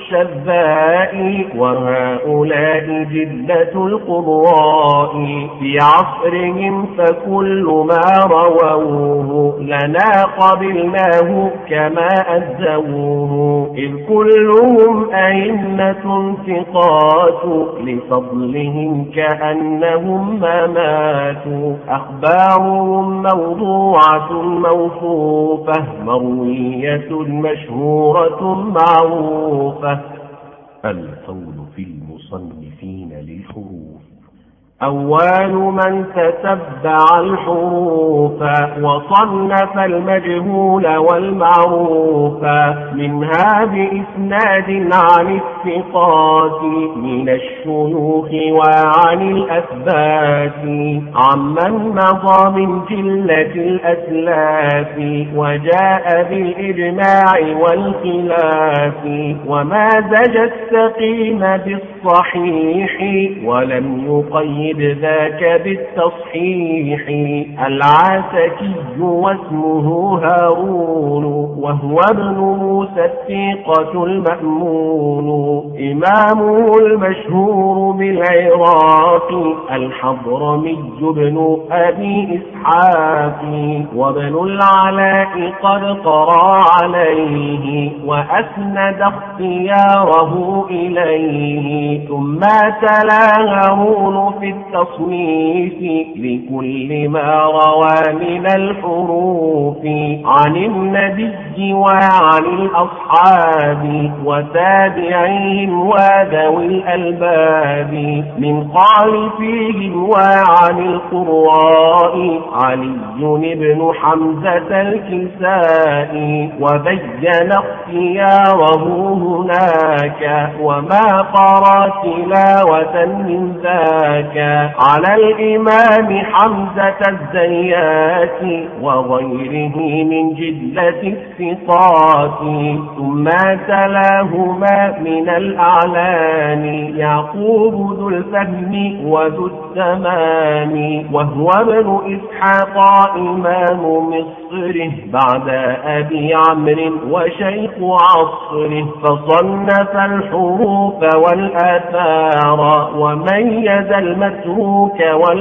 الشذاء وهؤلاء جدة القضاء في عصرهم فكل ما رووه لنا قبلناه كما أزوه إذ كلهم أئمة ثقات لفضلهم كأنهم ما ماتوا أخبارهم موضوعة موصوفة مروية مشهورة معروفة.
القول في المصنفين للحروف.
أول من تتبع الحروف وصنف المجهول والمعروف منها بإسناد عن الثقات من الشيوخ وعن الأثبات عمن مضى من جلة الأسلاف وجاء بالإجماع والخلاف ومازج السقيم بالصحيح ولم يقيد ذاك بالتصحيح. العاسكي واسمه هارون وهو ابن موسى الثقة المأمون إمامه المشهور بالعراق الحضرمي بن أبي إسحاق وابن العلاء قد قرأ عليه وأسند اختياره إليه ثم تلا هارون في التصنيف لكل ما روى من الحروف عن النبي وعن الأصحاب وتابعيهم وذوي الألباب من خالفيهم وعن القراء علي بن حمزة الكسائي وبين اختياره هناك وما قرأ تلاوة من ذاك على الإمام حمزة الزيات وغيره من جلة الثقات ثم تلاهما من الأعلام يعقوب ذو الفهم وذو التمام وهو ابن إسحاق إمام مصره بعد أبي عمرو وشيخ عصره فصنف الحروف والآثار وميز المتروك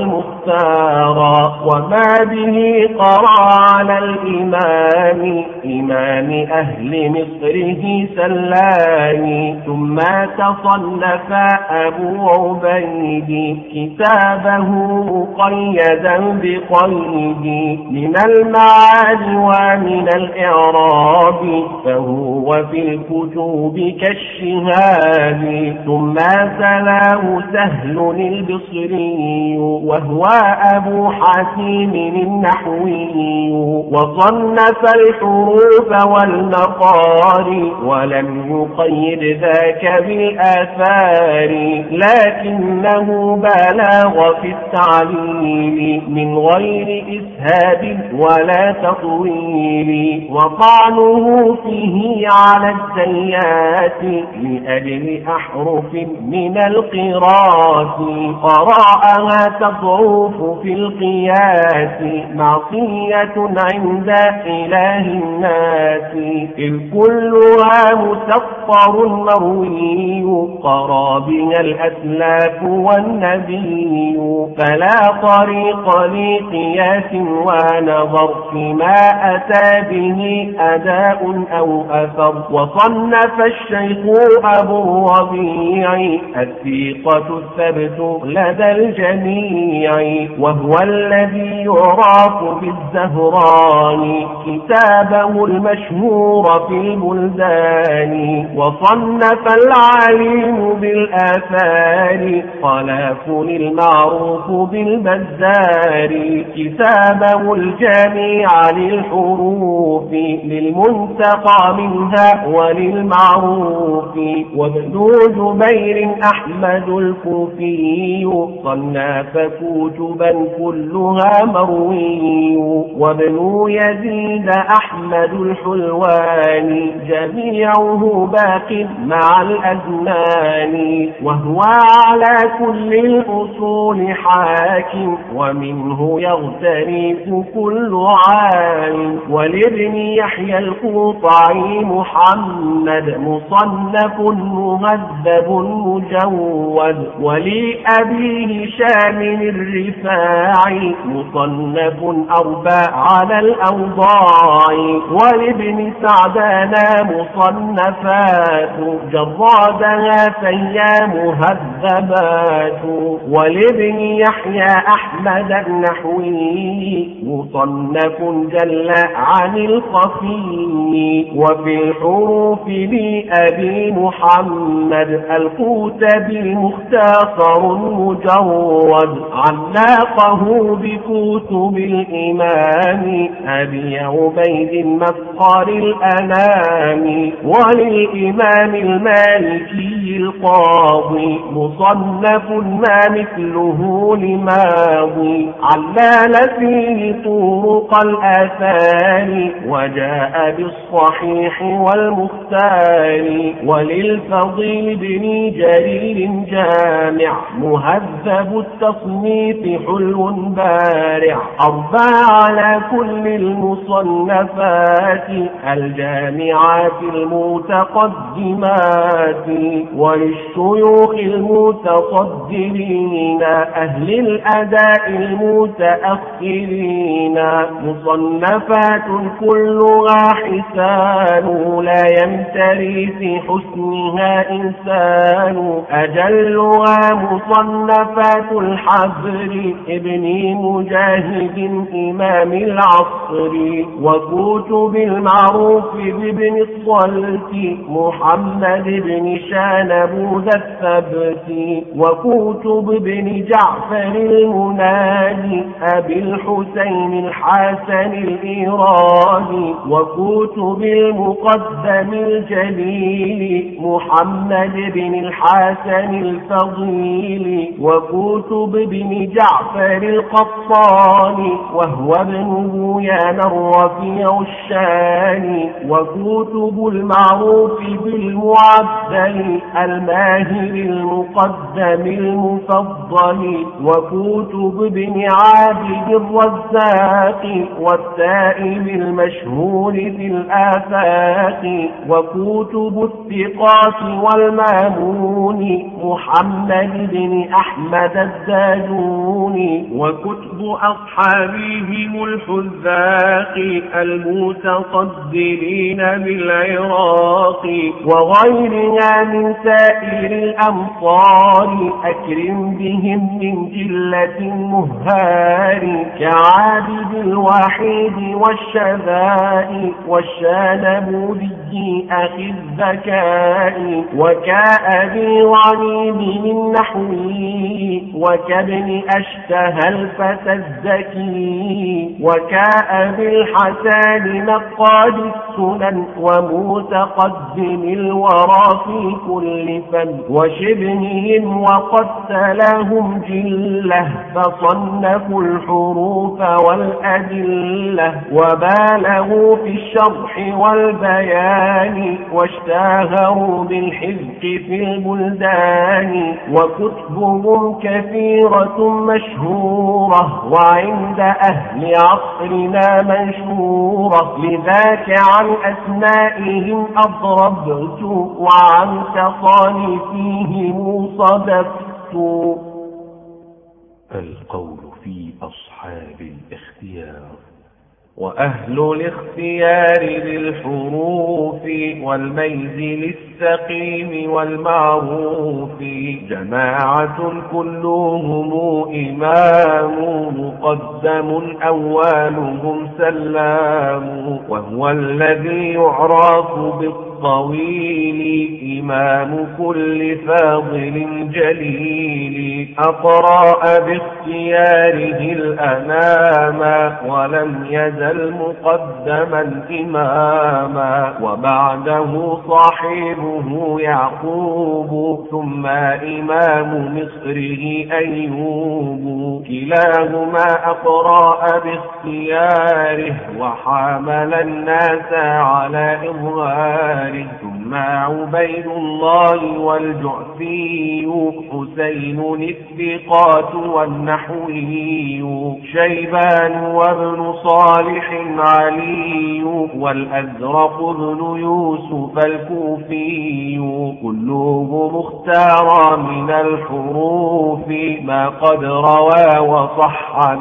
والمختار وما به قرأ على الإمام إمام أهل مصره سلاني ثم تصنف أبو عبيد كتابه مقيدا بقيد من المعاني ومن الإعراب فهو في الكتب كالشهاب ثم سلاه سهل البصري وهو أبو حكيم النحوي وصنف الحروف والمقار ولم يقيد ذاك بالآثار لكنه بالغ في التعليل من غير إسهاب ولا تطويل وطعنه فيه على الزيات لأجل أحرف من القراءات قراءها تضعف في القياس معصية عند إله الناس إذ كلها مسطر مروي قرا بها الأسلاف والنبي فلا طريق لقياس ونظر فيما أتى به أداء أو أثر وصنف الشيخ أبو الربيع الثقة الثبت لدى الجميع وهو الذي يعرف بالزهران كتابه المشهور في البلدان وصنف العليم بالآثار خلاف المعروف بالبزار كتابه الجامع للحروف للمنتقى منها وللمعروف وابن جبير أحمد الكوفي صنف كتبا كلها مروي وابن يزيد أحمد الحلواني جميعه باق مع الأزمان وهو على كل الأصول حاكم ومنه يغترف كل عالم ولابن يحيى القطعي محمد مصنف مهذب مجود ولأبيه شامل الرفاعي مصنف أربع على الأوضاع ولابن سعدان مصنفات جرادها فهي مهذبات. ولابن يحيى أحمد النحوي مصنف جل عن الخفي. وفي الحروف لأبي محمد الكتبي مختصر مجرد علاقه بكتب الإمام أبي عبيد مفخر الأنام. وللإمام المالكي القاضي مصنف ما مثله لماضي علال فيه طرق الآثار وجاء بالصحيح والمختار. وللفضيل بن جرير جامع مهذب التصنيف حلو بارع أربع على كل المصنفات الجامعات المتقدمات. وللشيوخ المتصدرين أهل الأداء المتأخرين مصنفات كلها حسان لا يمتري في حسنها إنسان. أجلها مصنفات الحبر ابن مجاهد إمام العصر. وكتب المعروف بابن الصلت محمد بن شانبوذ الثبت. وكتب ابن جعفر المنادي أبي الحسين الحسن الإيراني. وكتب المقدم الجليل محمد بن الحسن الفضيل. وكتب ابن جعفر القطاني وهو ابن بويان الرفيع الشاني. وكتب المعروف بالمعدل الماهر المقدم المفضل. وكتب ابن عابد الرزاق والتائب المشهور في الآفاق. وكتب الثقات والمامون محمد بن أحمد الزاجوني. وكتب أصحابهم الحذاق المتصدرين بالعراق وغيرها من سائر الأمصار أكرم بهم من جلة مهار كعابد الوحيد والشذاء والشانبودي أخي الذكاء وكأبي غنيم من نحوي وكابن أشتهى الفتى الزكي وكأبي الحسان نقاد السنن ومتقدم الورى في كل فن وشبههم وقد تلاهم جله فصنفوا الحروف والأدلة وبالغوا في الشرح والبيان واشتهروا بالحذق في البلدان وكتبهم كثيرة مشهورة وعند أهل عصرنا منشورة لذاك عن أسمائهم أضربت وعن تصانيفهم صدفت.
القول في أصحاب الاختيار.
وأهل الاختيار للحروف والميز للسقيم والمعروف جماعة كلهم إمام مقدم أولهم سلام وهو الذي يعرف بالطويل إمام كل فاضل جليل أقرأ باختياره الأنام ولم يزل مقدما إماما وبعده صاحبه يعقوب ثم إمام مصره أيوب كلاهما أقرأ باختياره وحامل الناس على إظهاره ثم عبيد الله والجعفي حسين الثقات والنحوي شيبان وابن صالح علي والأزرق بن يوسف الكوفي كلهم اختار من الحروف ما قد روى وصح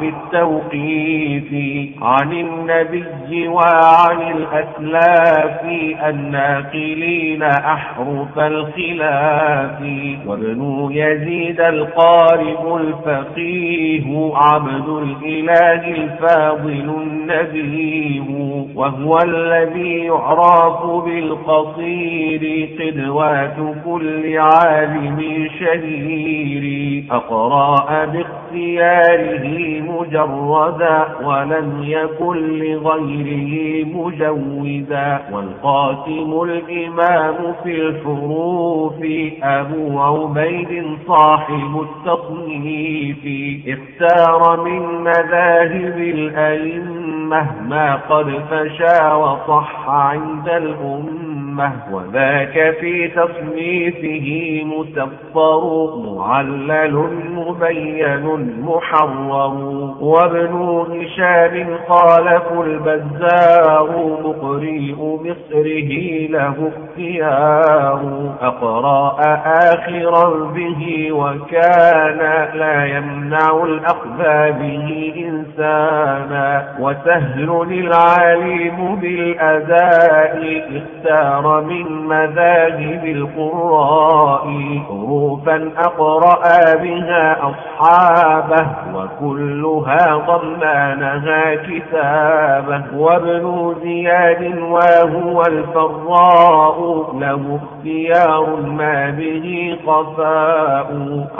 بالتوقيف عن النبي وعن الأسلاف أن الناقلين أحرف الخلاف. وابن يزيد القارب الفقيه عبد الإله الفاضل النبيه، وهو الذي يعرف بالقصير قدوات كل عالم شهير. أقرأ باختياره مجردا ولم يكن لغيره مجودا. والقاسم الإمام في الحروف أبو عبيد صاحب التصنيف، اختار من مذاهب الأئمة ما قد فشى وصح عند الأمة، وذاك في تصنيفه مسطر معلل مبين محرر. وابن هشام خالف البزار مقرئ مصره له اختيار. أقرأ آخرا به وكان لا يمنع الأخذ به إنسانا. وسهل العليم بالأداء اختار من مذاهب القراء حروفا أقرأ بها أصحابه وكلها ضمانها كتابه. وابن زياد وهو الفراء له اختيار ما به خفاء.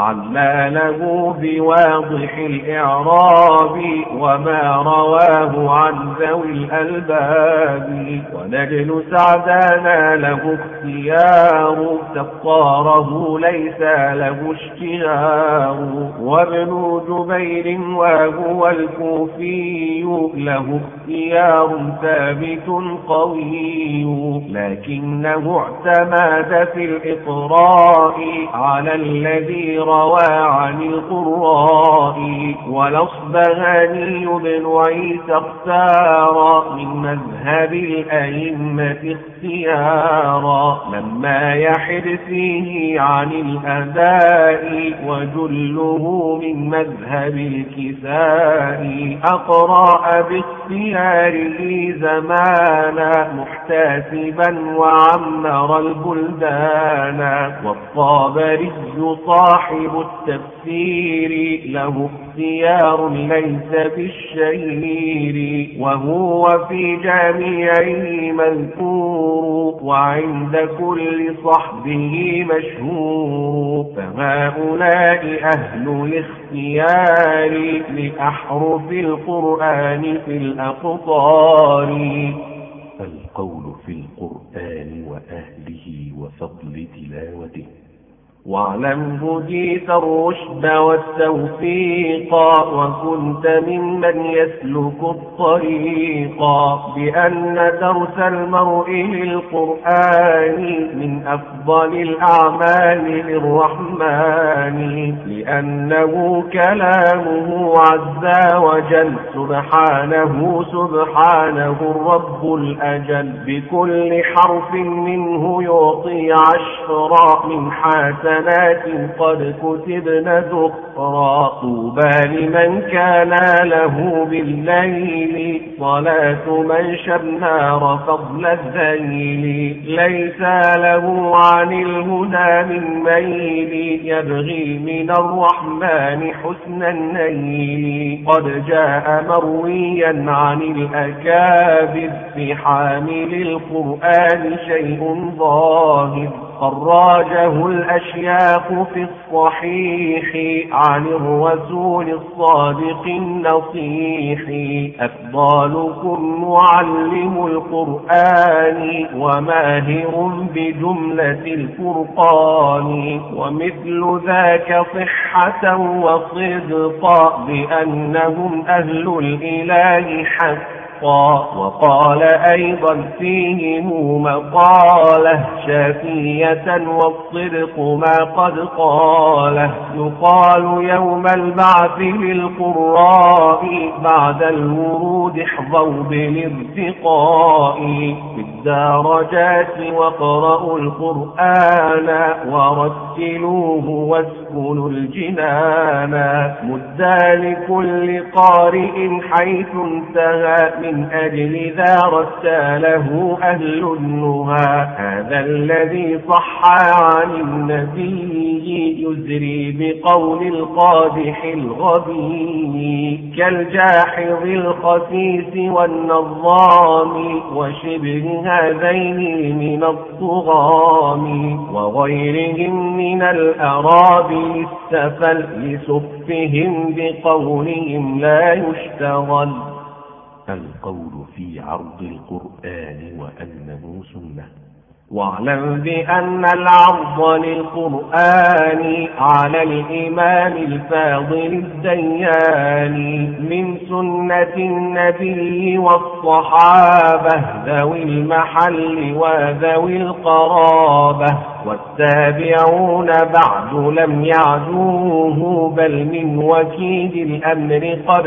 علاله بواضح الإعراب وما رواه عن ذوي الألباب. ونجل سعدانا له اختيار سطاره ليس له اشتهار. وابن جبير وهو الكوفي له اختيار ثابت قوي، لكنه اعتمد في الإقراء على الذي روى عن القراء. والأصبهاني بن عيسى اختار من مذهب الأئمة اختيارا لما يحد فيه عن الأداء، وجله من مذهب الكساء. أقرأ باختياره زمانا محتسبا وعمر البلدان. والطابري صاحب التفسير له اختيار ليس بالشهير، وهو في جميعه مذكور وعند كل صحبه مشهور. فهؤلاء أهل الاختيار لأحرف القرآن في الأقطار.
القول في القرآن وأهله وفضل تلاوته.
واعلم هديت الرشد والتوفيق وكنت ممن يسلك الطريق، بأن درس المرء للقرآن من أفضل الأعمال للرحمن، لأنه كلامه عز وجل سبحانه الرب الأجل. بكل حرف منه يعطي عشرا من حسنات قد كتبن ذخرا. طوبى لمن كان له بالليل صلاة من شمار فضل الذيل. ليس له عن الهدى من ميل يبغي من الرحمن حسن النيل. قد جاء مرويا عن الأكابر في حامل القرآن شيء ظاهر، خرجه الأشياخ في الصحيح عن الرسول الصادق النصيح. أفضلكم معلم القرآن وماهر بجملة الفرقان، ومثل ذاك صحة وصدقا بأنهم أهل الإله حقا. وقال أيضا فيهم مقالة شافية والصدق ما قد قاله. يقال يوم البعث للقراء بعد الورود احظوا بالارتقاء في الدرجات، واقرأوا القرآن ورتلوه يسكن الجنان مدى لكل قارئ حيث انتهى من أجل ذا رتاله أهل النهى هذا الذي صح عن النبي يزري بقول القادح الغبي كالجاحظ الخسيس والنظام وشبه هذين من الطغام وغيرهم من الأرابل السفل لسفهم بقولهم لا يشتغل.
القول في عرض القرآن وأنه سنة.
واعلم بأن العرض للقرآن على الإمام الفاضل الديان من سنة النبي والصحابة ذوي المحل وذوي القرابة والتابعون بعد لم يعدوه بل من وكيد الأمر قد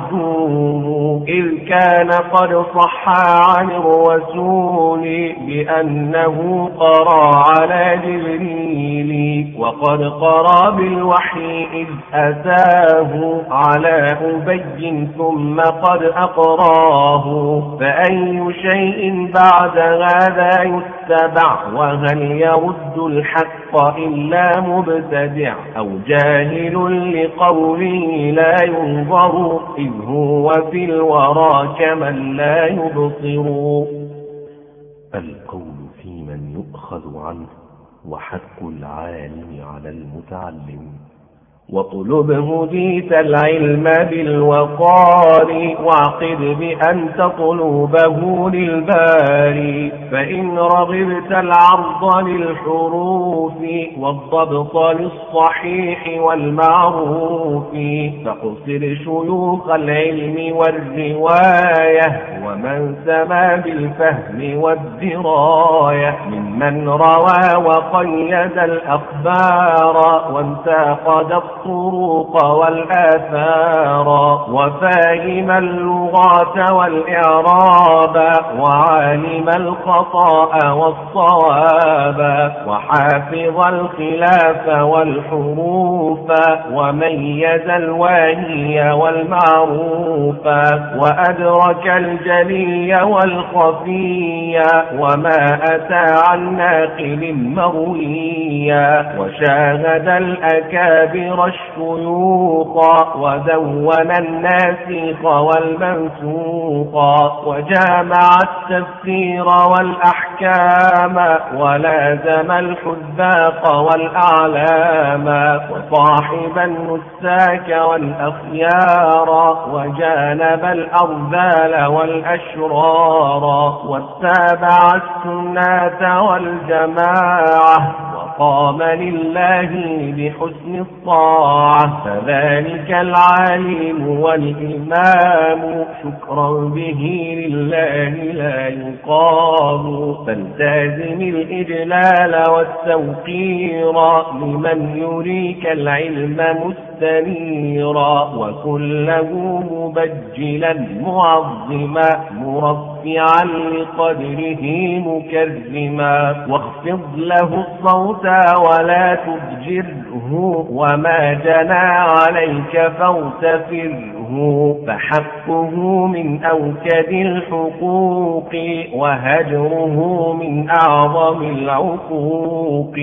عدوه إذ كان قد صح عن الرسول بأنه قرأ على جبريل وقد قرأ بالوحي إذ أتاه على أبي ثم قد أقراه فأي شيء بعد هذا يتبع وهل يرد الحق إلا مبتدع أو جاهل لقوله لا ينظر إذ هو في الورى كمن لا يبصر.
القول في من يؤخذ عنه وحق العالم على المتعلم.
واطلب هديت العلم بالوقار واعقد بأن تطلبه للباري فإن رغبت العرض للحروف والضبط للصحيح والمعروف فاقصر شيوخ العلم والرواية ومن سما بالفهم والدراية ممن روى وقيد الأخبار وانتقد الطرق والآثار وفاهم اللغات والإعراب وعالم الخطأ والصواب وحافظ الخلاف والحروف وميز الواهي والمعروف وأدرك الجلي والخفي وما أتى عن ناقل مرويا وشاهد الأكابر الشيوخ ودون الناسخ والمنسوخ وجامع التفسير والأحكام ولازم الحذاق والأعلام وصاحب النساك والأخيار وجانب الأرذال والأشرار واتبع السنة والجماعة وقام لله بحسن الطاعة فذلك العالم والإمام شكرا به لله لا يقام فالتازم الإجلال والتوقير لمن يريك العلم مستنيرا وكله مبجلا معظما مرفعا لقدره مكرما واخفض له الصوت ولا تضجره وما جنى عليك فاغتفره فحقه من أوكد الحقوق وهجره من أعظم العقوق.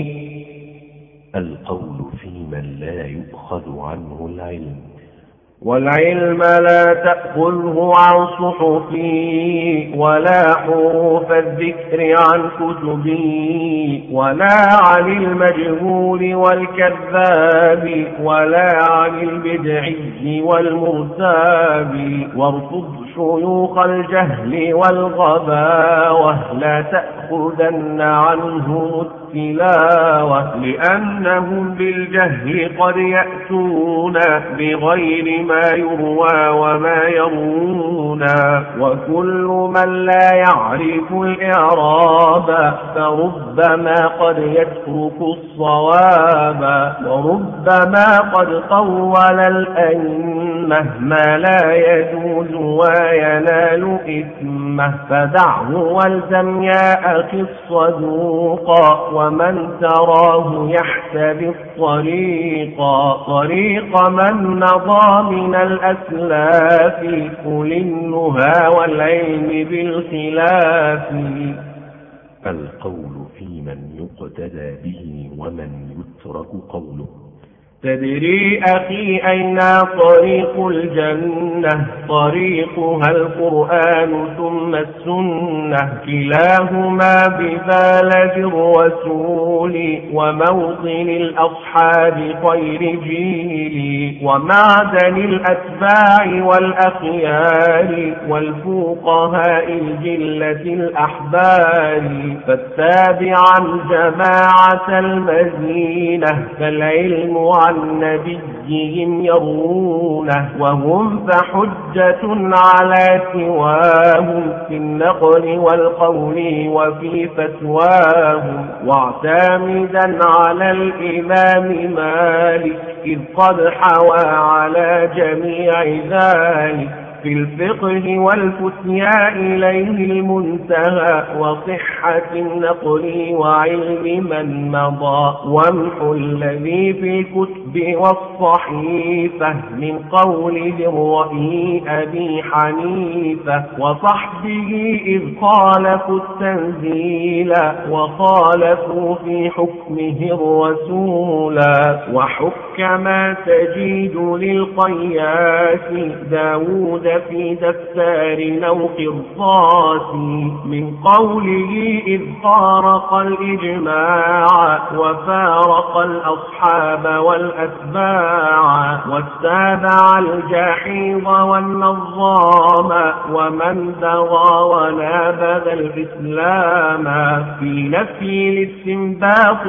القول في من لا يؤخذ عنه العلم.
والعلم لا تأخذه عن صحفي ولا حروف الذكر عن كتبي ولا عن المجهول والكذاب ولا عن البدعي والمرتاب وارفض شيوخ الجهل والغباوة لا تأخذن عنه التلاوة لأنهم بالجهل قد يأتون بغير ما يروى وما يرون وكل من لا يعرف الإعراب فربما قد يترك الصواب وربما قد طول الأئمة ما لا يجوز وينال إثمه فدعه والزم يا أخي الصدوق ومن تراه يحتبي طريق من مضى من الأسلاف أولي النهى والعلم بالخلاف.
القول في من يقتدى به ومن يترك قوله.
تدري أخي أين طريق الجنة؟ طريقها القرآن ثم السنة، كلاهما ببلد الرسول وموطن الأصحاب خير جيل، ومعدن الأتباع والأخيار والفقهاء الجلة الأحبار. فاتبعا جماعة المدينة فالعلم عن نبيهم يرونه، وهم فحجة على سواهم في النقل والقول وفي فتواهم. واعتمدا على الإمام مالك إذ قد حوى على جميع ذلك، في الفقه والفتيا إليه المنتهى، وصحة النقل وعلم من مضى. وامحو الذي في الكتب والصحيفة من قول الرأي أبي حنيفة وصحبه إذ خالفوا التنزيل وخالفوا في حكمه الرسول. وحك ما تجيد للقياس داود في دفتر أو قرطاس، من قوله إذ فارق الإجماع وفارق الأصحاب والأتباع، واتبع الجحيظ والنظام ومن بغى ونابذ الإسلام، في نفي الاستنباط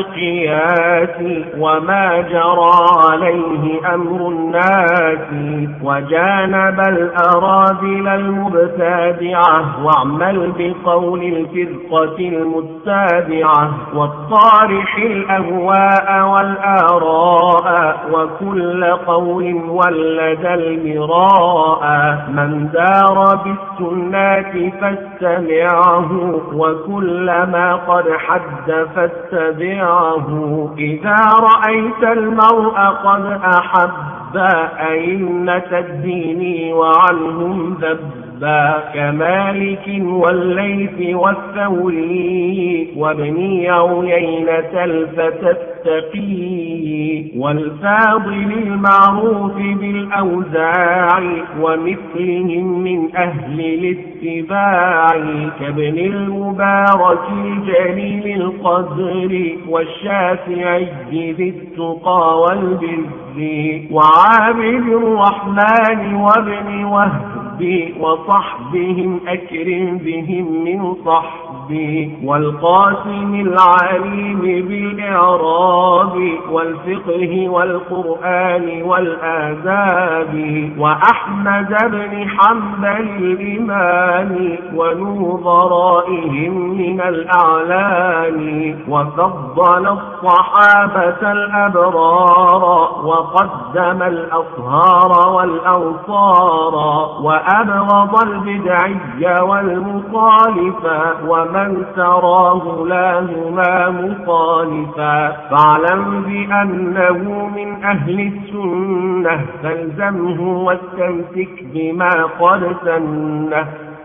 والقياس وما جرى عليه أمر الناس. وجانب الأراذل المبتدعة واعمل بقول الفرقة المتبعة، والطارح الأهواء والآراء وكل قول ولد المراء. من دار بالسنة فاستمعه وكل ما قد حد فاتبعه. إذا رأيت المرء قد أحب أئمة الدين وعنهم ذبا، كمالك والليث والثوري وابن عيينة الفتى التقي، والفاضل المعروف بالأوزاع ومثلهم من أهل الاتباع، كابن المبارك الجليل القدر والشافعي ذي التقى والبر، وعابد الرحمن وابن وهب وصحبهم أكرم بهم من صحبي، والقاسم العليم بالإعراب والفقه والقرآن والآداب، وأحمد بن حنبل الإمام ونظرائهم من الأعلام، وفضل الصحابة الأبرار وقدم الأطهار والأنصار، وأبغض البدعي والمخالف ومن تراه لاهما مخالفا. فاعلم بأنه من أهل السنة فالزمه واستمسك بما قد سنه.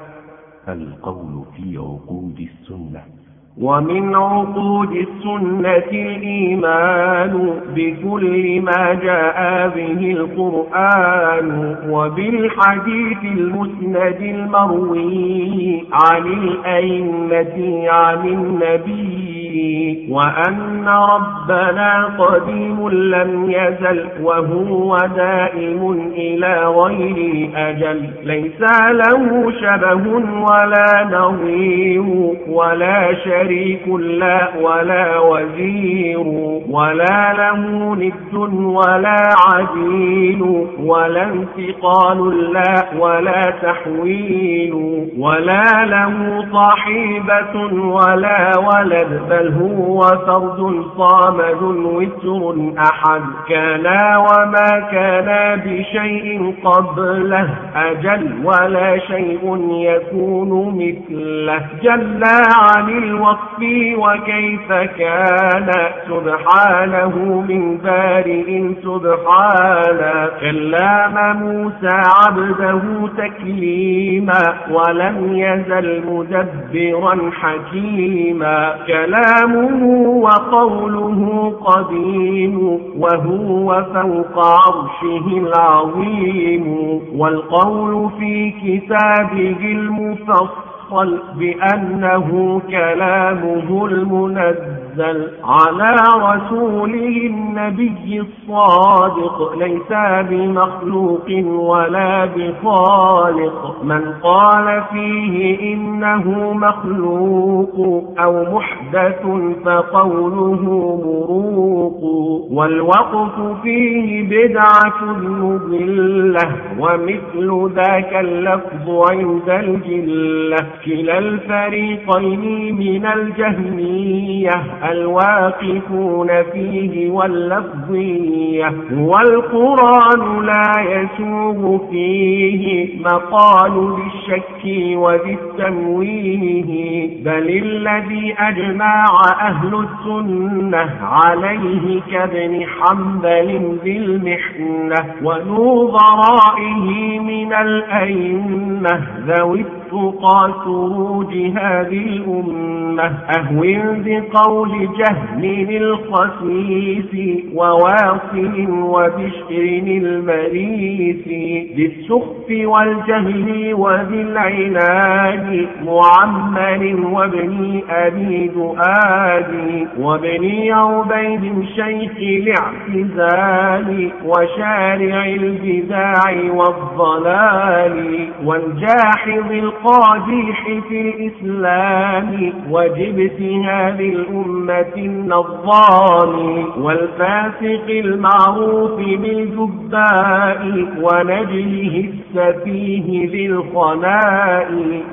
القول في عقود السنة.
ومن عقود السنة الإيمان بكل ما جاء به القرآن وبالحديث المسند المروي عن الأئمة عن النبي، وأن ربنا قديم لم يزل وهو دائم إلى غير أجل، ليس له شبه ولا نظير ولا شريك لا ولا وزير، ولا له ند ولا عديل ولا انتقال لا ولا تحويل، ولا له صاحبة ولا ولد بل هو فرد صامد وتر أحد، كان وما كان بشيء قبله أجل ولا شيء يكون مثله، جل عن الوصف الخف وكيف كان سبحانه من بارئ سبحانا. كلم موسى عبده تكليما ولم يزل مدبرا حكيما. كلامه وقوله قديم وهو فوق عرشه العظيم. والقول في كتابه المفصل بأنه كلامه المنزل على رسوله النبي الصادق ليس بمخلوق ولا بخالق. من قال فيه إنه مخلوق أو محدث فقوله مروق. والوقف فيه بدعة مضلة ومثل ذاك اللفظ عند الجلة. كلا الفريقين من الجهمية الواقفون فيه واللفظية. والقرآن لا يسوغ فيه مقال بالشك وبالتمويه. بل الذي أجمع أهل السنة عليه كابن حنبل بالمحنة ونظرائه من الأئمة ذوي التقى سروج هذه الأمة. أهون بقول جهل الخسيس وواصل وبشر المريث. بالسخف والجهل وبالعناد معمر وابن أبي دؤاد وابن عبيد شيخ الاعتزال وشارع البداع والضلال. والجاحظ القادح في الإسلام وجبت هذه الأمة النظام. والفاسق المعروف بالجباء ونجله السفيه بالخناء.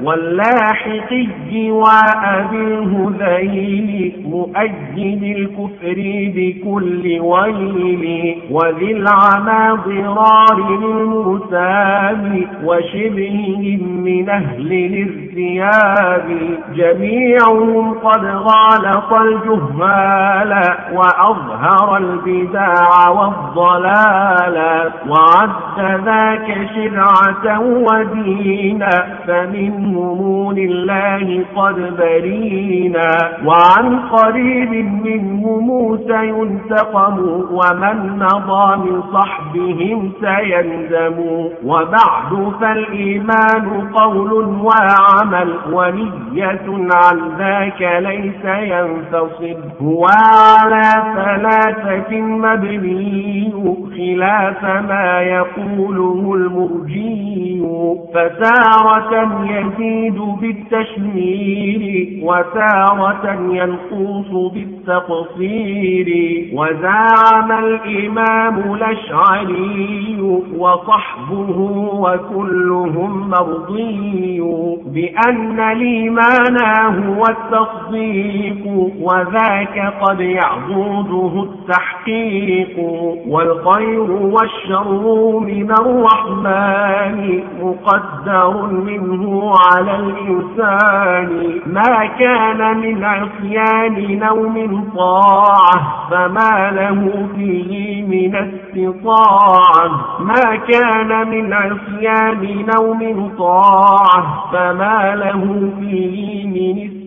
واللاحقي وأبي الهذيل مؤجل الكفر بكل ويل. وذي العمى ضرار للمرسام وشبههم من أهل الارتياب. جميعهم قد غالط الجهال وأظهر البداع والضلال. وعد ذاك شرعة ودينا فمنهم لله قد برينا. وعن قريب منهم سينتقم ومن مضى من صحبهم سيندم. وبعد فالإيمان قول وعمل ونية عن ذاك ليس ينفصل. هو على ثلاثة مبني خلاف ما يقوله المرجي. فتارة يزيد بالتشمير وتارة ينقص بالتقصير. وزعم الإمام الأشعري وصحبه وكلهم مرضي بأن الإيمان هو التصديق وذاك قد يعضده التحقيق. والخير والشر من الرحمن مقدر منه على الإنسان. ما كان من عصيان أو من طاعة فما له فيه من استطاعة. ما كان من عصيان أو من طاعة فما له فيه من استطاعة.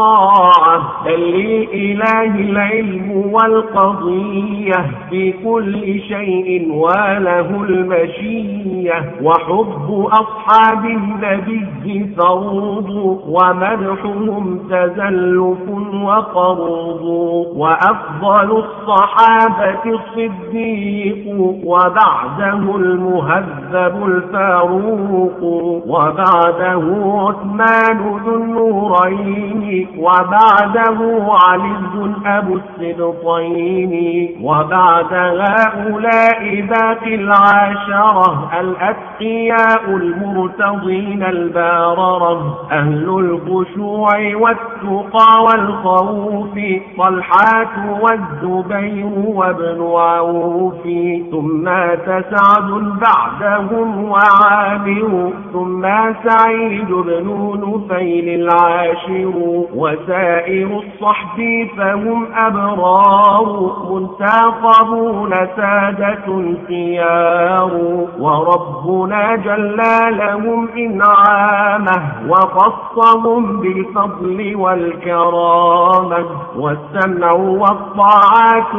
بل للإله العلم والقضية في كل شيء وله المشية. وحب أصحاب النبي فرض ومدحهم تزلف وقروض. وأفضل الصحابة الصديق وبعده المهذب الفاروق. وبعده عثمان ذو النورين وبعده علي أبو السبطين. وبعد هؤلاء باقي العاشرة الأتقياء المرتضين الباررة أهل الخشوع والتقى والخوف طلحة والزبير وابن عوف. ثم سعد بعدهم وعامر ثم سعيد بن نفيل العاشر. وسائر الصحب فهم أبرار منتخبون سادة خيار وربنا جل لهم إنعامه وخصهم بالفضل والكرامة والسمع والطاعات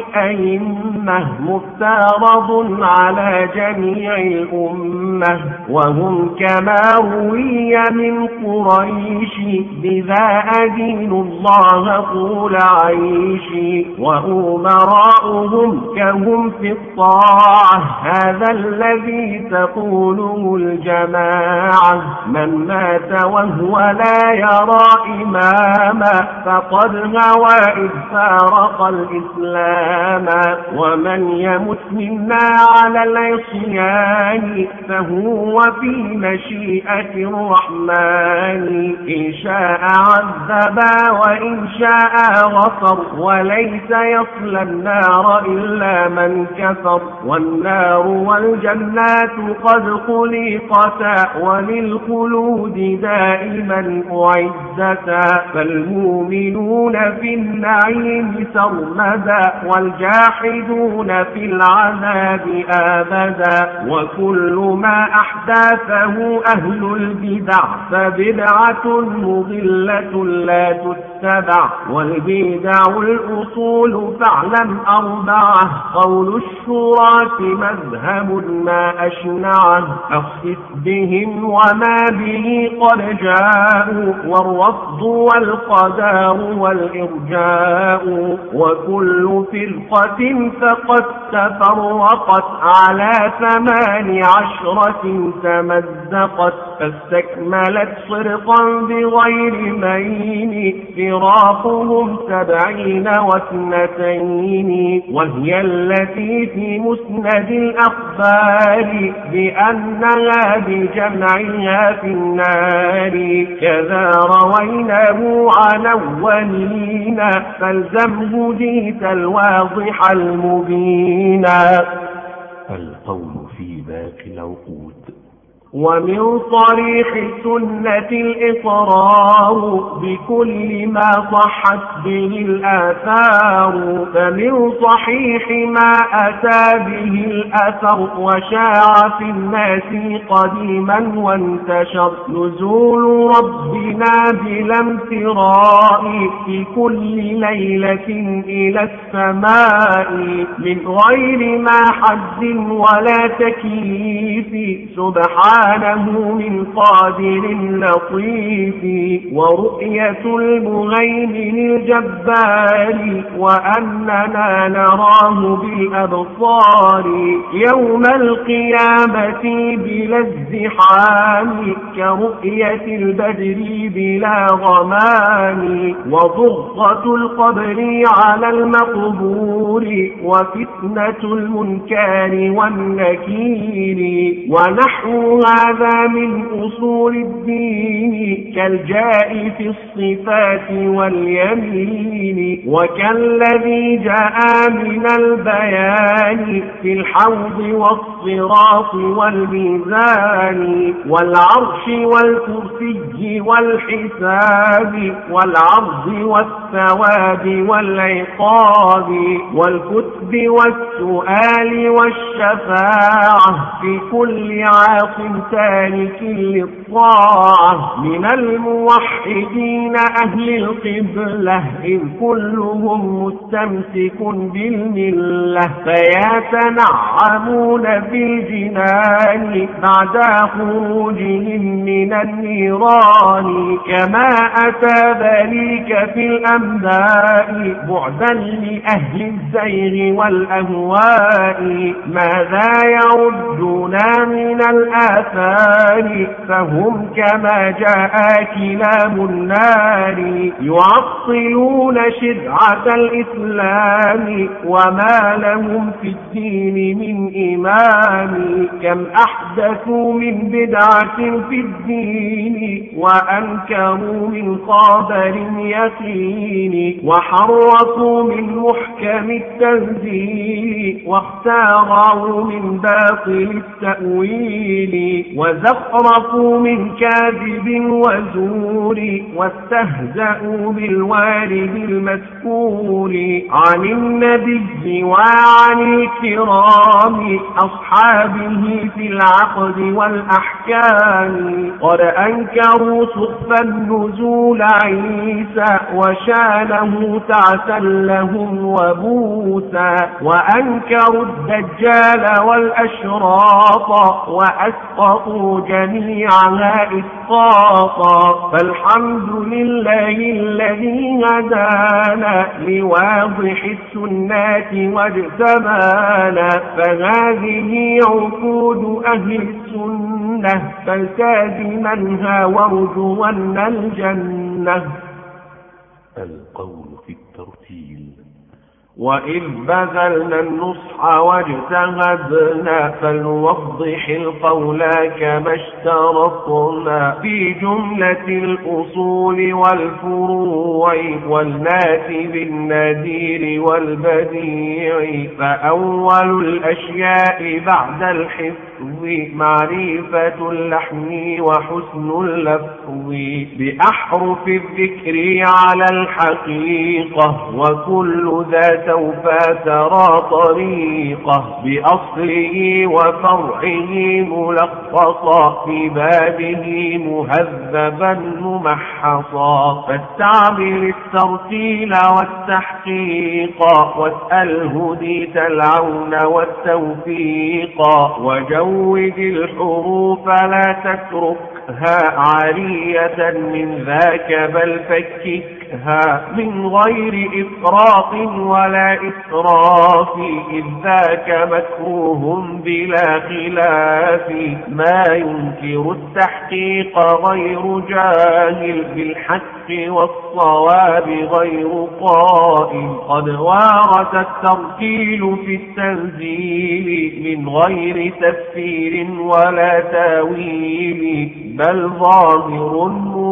للأئمة مفترض على جميع الأمة وهم كما روي من قريش بذا أدين الله طول عيشي وأمراؤهم كهم في الطاعة هذا الذي تقوله الجماعة من مات وهو لا يرى إماما فقد هوى إذ فارق الإسلام ومن يمت منا على العصيان فهو في مشيئة الرحمن إن شاء عذب وإن شاء غفر وليس يصلى النار إلا من كفر والنار والجنات قد خلقتا وللخلود دائما أعدتا فالمؤمنون في النعيم سرمدا والجاحدون في العذاب آبدا وكل ما أحداثه أهل البدع فبدعة مضلة لا تتبع والبدع الأصول فاعلم أربعة قول الشراة مذهب ما أشنعه أخصص بهم وما به قد جاءوا والرفض والقدار والإرجاء وكل فرقة فقد تفرقت على 18 تمزقت فاستكملت صرقا بغير مين فراقهم 72 وهي التي في مسند الأخبار بأنها بجمعها في النار كذا رويناه عن أولين فالزمه جيت الواضح المبين.
القول في باقي العقود.
ومن صريح سنة الإقرار بكل ما صحت به الآثار فمن صحيح ما أتى به الأثر وشاع في الناس قديما وانتشر نزول ربنا بلا امتراء في كل ليلة إلى السماء من غير ما حد ولا تكييف سبحانه من قادر لطيف ورؤية المهيمن الجبار وأننا نراه بالأبصار يوم القيامة بلا ازدحام كرؤية البدر بلا غمان وضغطة القبر على المقبور وفتنة المنكر والنكير ونحو هذا من أصول الدين كالجاء في الصفات واليمين وكالذي جاء من البيان في الحوض والصراط والميزان والعرش والكرسي والحساب والعرض والثواب والعقاب والكتب والسؤال والشفاعة في كل عاصم تارك للطاعة من الموحدين أهل القبلة إذ كلهم مستمسك بالملة فيتنعمون في الجنان بعد خروجهم من النيران كما أتى ذلك في الأنباء بعدا لأهل الزيغ والأهواء ماذا يردنا من الآثار فهم كما جاء كلام النار يعطلون شرعة الإسلام وما لهم في الدين من إيمان كم أحدثوا من بدعة في الدين وأنكروا من خبر يقين وحرفوا من محكم التنزيل واختاروا من باطل التأويل وزخرفوا من كاذب وزور واستهزأوا بالوارد المذكور عن النبي وعن الكرام أصحابه في العقد والأحكام قد أنكروا سخف النزول عيسى وشانه تعسا لهم وبوسا وأنكروا الدجال والأشراط وأسقطوا جميعها إسقاطا فالحمد لله الذي هدانا لواضح السنات واجتبانا فهذه عقود أهل السنة فلتازمنها وارجون الجنة.
القول في الترتيل.
وإذ بذلنا النصح واجتهدنا فلنوضح القول كما اشترطنا في جملة الأصول والفروع والناتي بالنذير والبديع فأول الأشياء بعد الحفظ معرفة اللحن وحسن اللفظ بأحرف الذكر على الحقيقة وكل ذا سوف ترى طريقه بأصله وفرعه ملخصا في بابه مهذبا ممحصا فاستعمل الترتيل والتحقيق واسأل هديت العون والتوفيق وجود الحروف لا تتركها عارية من ذاك بل فككها من غير إفراط ولا إسراف إذ ذاك مكروه بلا خلاف ما ينكر التحقيق غير جاهل بالحق والصواب غير قائل قد وارث الترتيل في التنزيل من غير تفسير ولا تاويل بل ظاهر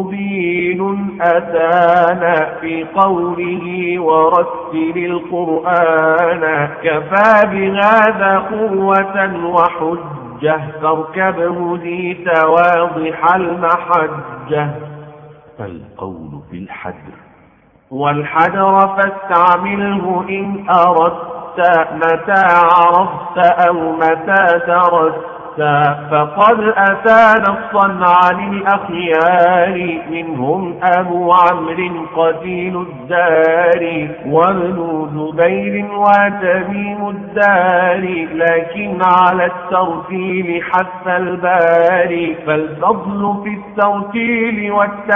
مبين أتانا في قوله ورتل القرآن كفى بهذا قوة وحجة فاركبه ذيت واضح المحجة.
القول في الحدر.
والحدر فاستعمله إن أردت متى عرفت أو متى درست فقد أتى نصا عن الأخيار منهم أبو عمرو قتيل الدار وابن زبير وتميم الدار لكن على الترتيل حث الباري فالفضل في الترتيل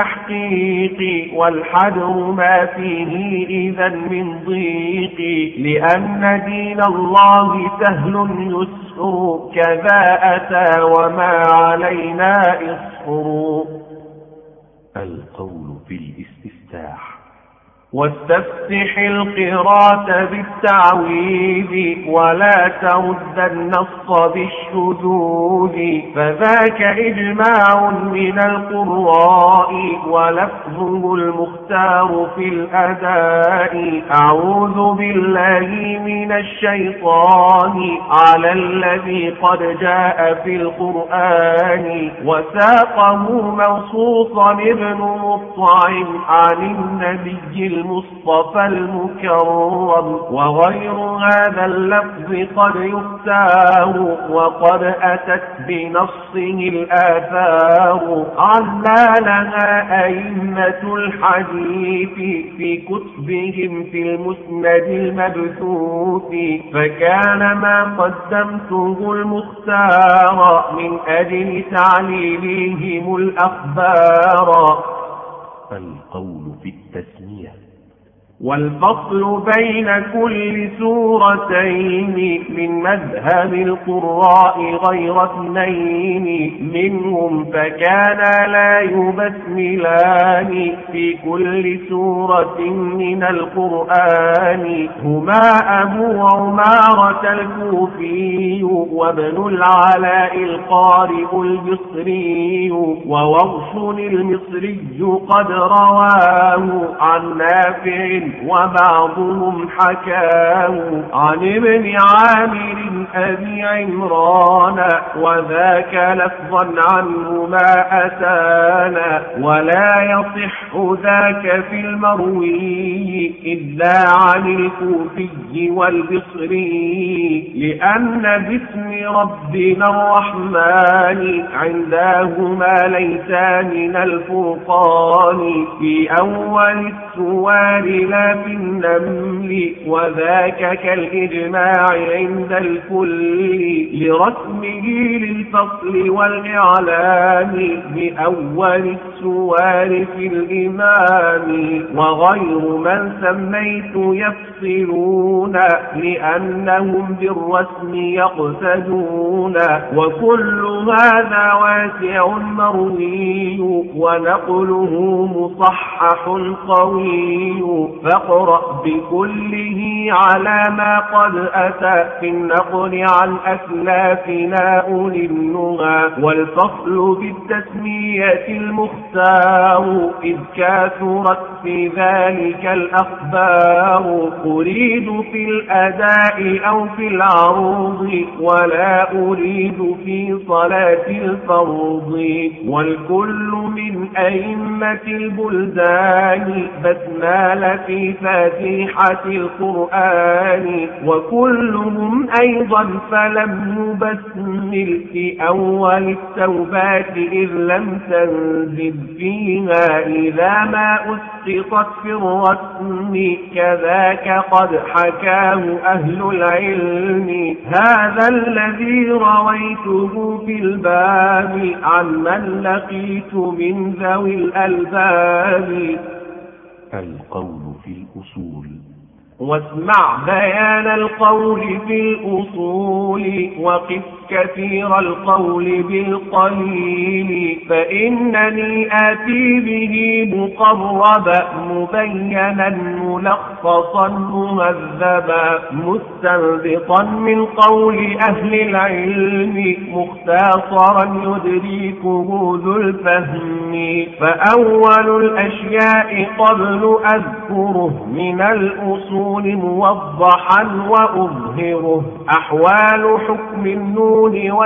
والتحقيق والحدر ما فيه إذا من ضيق لأن دين الله سهل يسر كذا أتى وما علينا إصر.
القول في الاستفتاح.
واستفتح القراءة بالتعويذ ولا ترد النص بالشذوذ فذاك إجماع من القراء ولفظه المختار في الأداء أعوذ بالله من الشيطان على الذي قد جاء في القرآن وساقه موصوصا ابن مطعم عن النبي المصطفى المكرم وغير هذا اللفظ قد يختار وقد أتت بنصه الآثار عنا لها أئمة الحديث في كتبهم في المسند المبثوث فكان ما قدمته المختار من أجل تعليلهم الأخبار.
القول في التسمية.
والفصل بين كل سورتين من مذهب القراء غير اثنين منهم فكان لا يبسملان في كل سورة من القرآن هما أبو عمارة الكوفي وابن العلاء القارئ البصري وورش المصري قد رواه عن نافع وبعضهم حكاه عن ابن عامر أبي عمران وذاك لفظا عنه ما أتانا ولا يصح ذاك في المروي إلا عن الكوفي والبصري لأن باسم ربنا الرحمن عندهما ليس من الفرقان في أول السوار لا في النمل وذاك كالإجماع عند الكل لرسمه للفصل والإعلام بأول السوار في الإمام وغير من سميت يفصلون لأنهم بالرسم يقتدون وكل هذا واسع مروي ونقله مصحح قوي فاقرأ بكله على ما قد أتى في النقل عن أسلافنا أولي النهى والفصل بالتسمية المختار إذ كاثرت في ذلك الأخبار أريد في الأداء أو في العروض ولا أريد في صلاة الفرض والكل من أئمة البلدان بسمال في فاتحة القرآن وكلهم أيضا فلم يبسمل في أول التوبات إذ لم تنزل فيها إذا ما أسقطت في الرسم كذاك قد حكاه أهل العلم هذا الذي رويته في الباب عن من لقيت من ذوي الألباب.
القول في الأصول
واسمع بيان القول في الأصول وقف كثير القول بالقليل فإنني آتي به مقربا مبينا ملخصا مهذبا مستنبطا من قول أهل العلم مختصرا يدركه ذو الفهم فأول الأشياء قبل أذكره من الأصول موضحا وأظهره أحوال حكم النون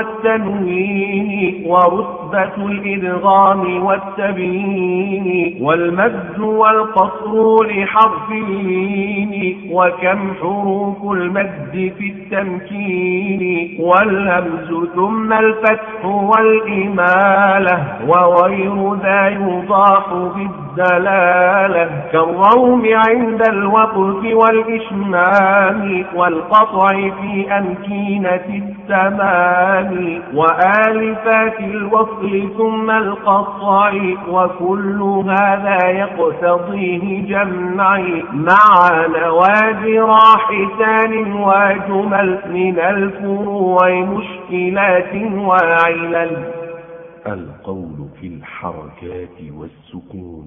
والتنوين ورتبة الإدغام والتبيين والمد والقصر لحرف اللين وكم حروف المد في التمكين والهمز ثم الفتح والإمالة وغير ذا يضاف بالدلالة كالروم عند الوقف والإشمام والقطع في أمكنة التمام وآلفات الوصل ثم القطع وكل هذا يقتضيه جمعي مع نوادر حسان وجمل من الفروع مشكلات وعلل.
القول في الحركات والسكون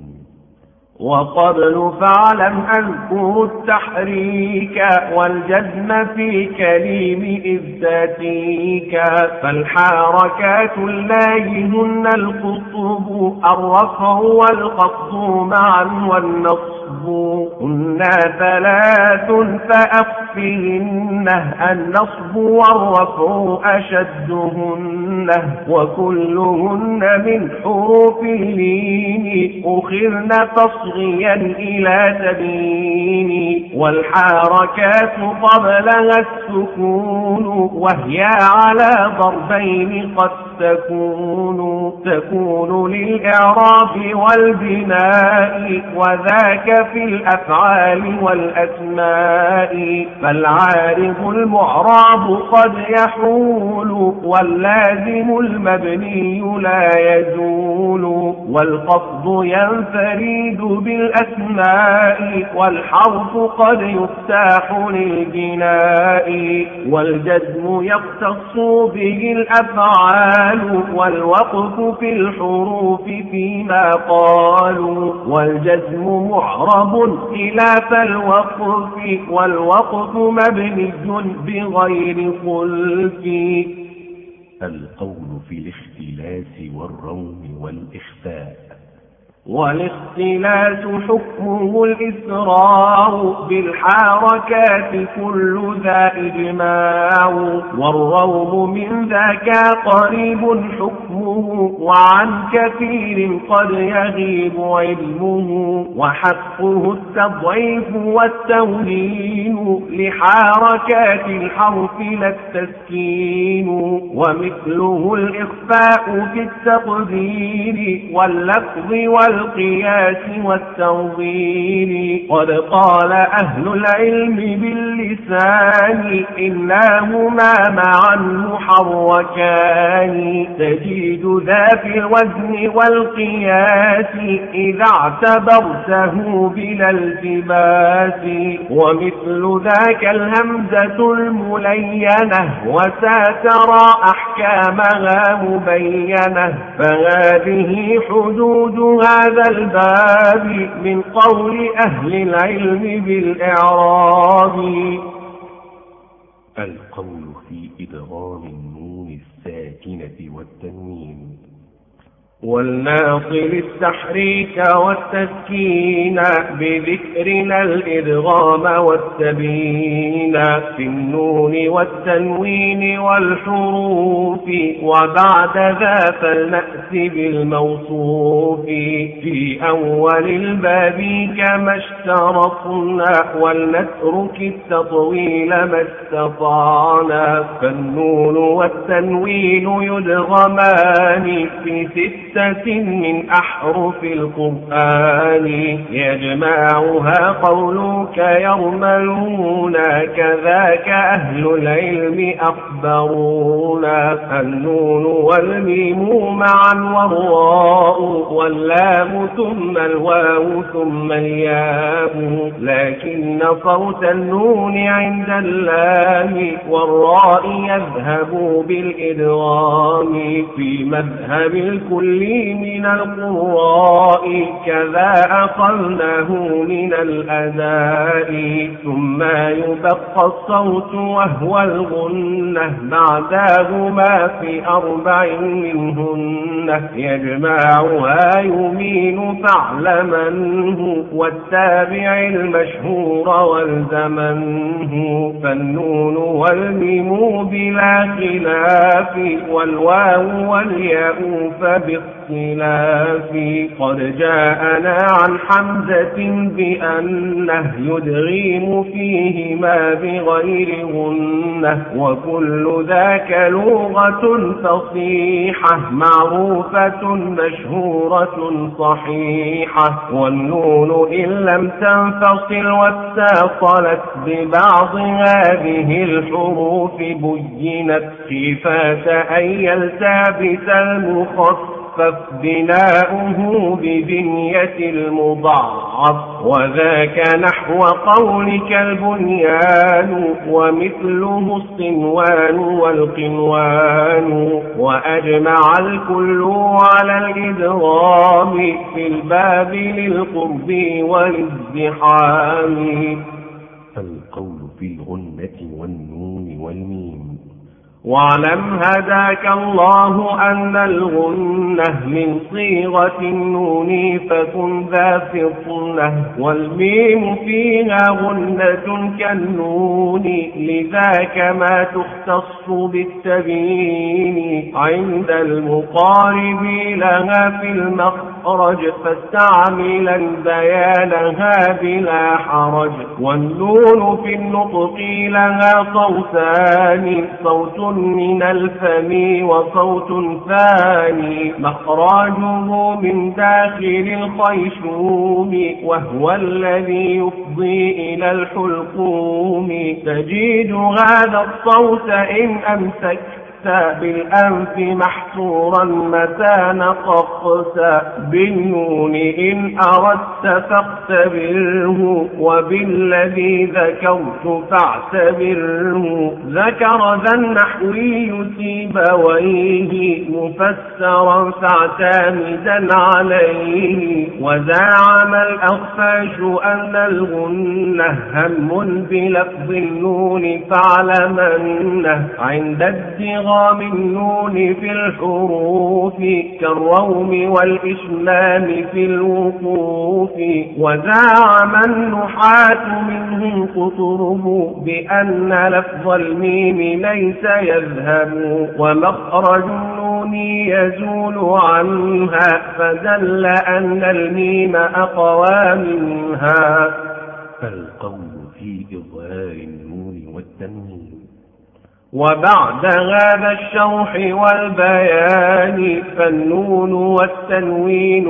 وقبل فاعلم أذكر التحريك والجزم في كليم إذ تأتيك فالحركات اللائي هن القطب الرفع والخفض معا والنصب هن ثلاث فأخفهن النصب والرفع أشدهن وكلهن من حروف اللين أخرن تصغيا إلى تبين والحركات قبلها السكون وهي على ضربين قد تكون للإعراب والبناء وذاك في الأفعال والأسماء فالعارض المعراب قد يحول واللازم المبني لا يزول والقصد ينفرد بالأسماء والحرف قد يفتح للبناء والجزم يختص به الأفعال والوقف في الحروف فيما قالوا والجزم معرب خلاف الوقف والوقف مبني بغير خلف.
القول في الاختلاس والروم والإخفاء
والاختلاس حكمه الإسرار بالحركات كل ذا إجماع والروم من ذاك قريب حكمه وعن كثير قد يغيب علمه وحقه التضعيف والتولين لحركات الحرف لا التسكين ومثله الإخفاء في التقدير واللفظ والقياس والتنظير قد قال أهل العلم باللسان إنهما معا محركان تجد ذا في الوزن والقياس إذا اعتبرته بلا التباس ومثل ذاك الهمزة الملينة وسترى أحكامها مبينة فهذه حدود هذا الباب من قول أهل العلم بالإعراب.
القول في إدغام النون الساكنة والتنوين
والناصل التحريك والتسكين بذكرنا الإدغام والتبيين في النون والتنوين والحروف وبعد ذا فلنأت بالموصوف في أول الباب كما اشترطنا ولنترك التطويل ما استطعنا فالنون والتنوين يدغمان في 6 من أحرف القرآن يجمعها قولك يرملون كذاك أهل العلم أخبرونا النون والميم معا والراء واللام ثم الواو ثم الياء لكن صوت النون عند اللام والراء يذهب بالإدغام في مذهب الكل من القراء كذا أخذناه من الأداء ثم يبقى الصوت وهو الغنة بعدهما في 4 منهن يجمعها يمين فاعلمنه والتابع المشهور والزمنه فالنون والميم بلا خلاف والواو والياء فباختلاف قد جاءنا عن حمزة بأنه يدغم فيهما بغير غنة وكل ذاك لغة فصيحة معروفة مشهورة صحيحة والنون إن لم تنفصل واتصلت ببعض هذه الحروف بينت خفاة أن يلتبس المخفف بناؤه ببنية المضاعف وذاك نحو قولك البنيان ومثله الصنوان والقنوان وأجمع الكل على الإدغام في الباب للقرب والازدحام.
القول في الغنة والنون والميم
واعلم هداك الله أن الغنة من صيغة النون فكن ذا فطنة والميم فيها غنة كالنون لذاك ما تختص بالتبيين عند المقارب لها في المخرج فاستعملا بيانها بلا حرج والنون في النطق لها صوتان صوت من الفم وصوت ثاني مخرجه من داخل الخيشوم وهو الذي يفضي إلى الحلقوم تجد هذا الصوت إن أمسكت بالأنف محصورا متى نطقت بالنون إن أردت فاختبره وبالذي ذكرت فاعتبره ذكر ذا النحوي سيبويه مفسرا فاعتمدا عليه وزعم الأخفاش أن الغنة هم بلفظ النون فاعلمنه عند الدغام بإدغام النون في الحروف كالروم والإشمام في الوقوف. وزعم النحاة منهم قطره بأن لفظ الميم ليس يذهب ومخرج النون يزول عنها فدل أن الميم أقوى منها.
القول في إظهار النون والتنوين.
وبعد هذا الشرح والبيان فالنون والتنوين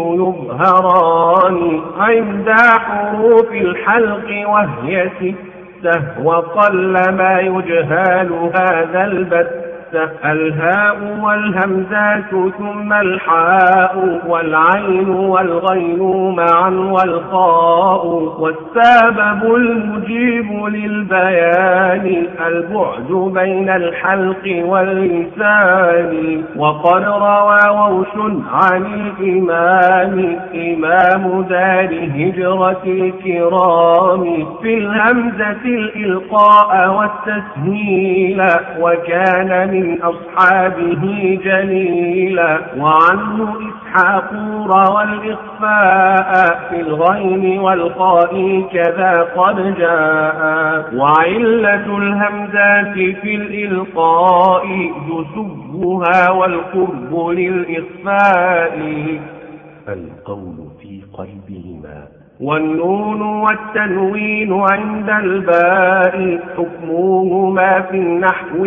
يظهران عند حروف الحلق وهي 6 وقل ما يجهال هذا البت. الهاء والهمزات ثم الحاء والعين والغين معا والخاء. والسبب المجيب للبيان البعد بين الحلق واللسان. وقد روى ووش عن الإمام إمام دار هجرة الكرام في الهمزة الإلقاء والتسهيل وكان من أصحابه جليلا. وعنه إسحاق روى الإخفاء في الغين والخاء كذا قد جاء. وعلة الهمزات في الإلقاء جسبها والقرب للإخفاء.
القول في قلبهما.
والنون والتنوين عند الباء حكمهما في النحو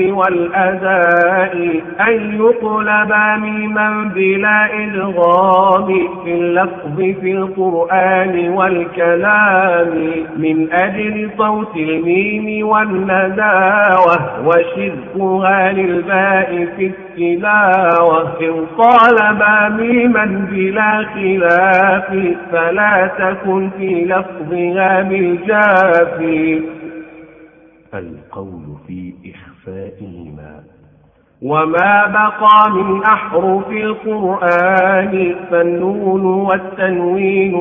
والأداء أن يقلبا ميما بلا إدغام في اللفظ في القرآن والكلام من أجل صوت الميم والنداوة وشركها للباء في التلاوة. إن طالبا ميما بلا خلاف فلا تكن في لفظها بالجافي.
القول في إخفائهما.
وما بقى من أحرف القرآن فالنون والتنوين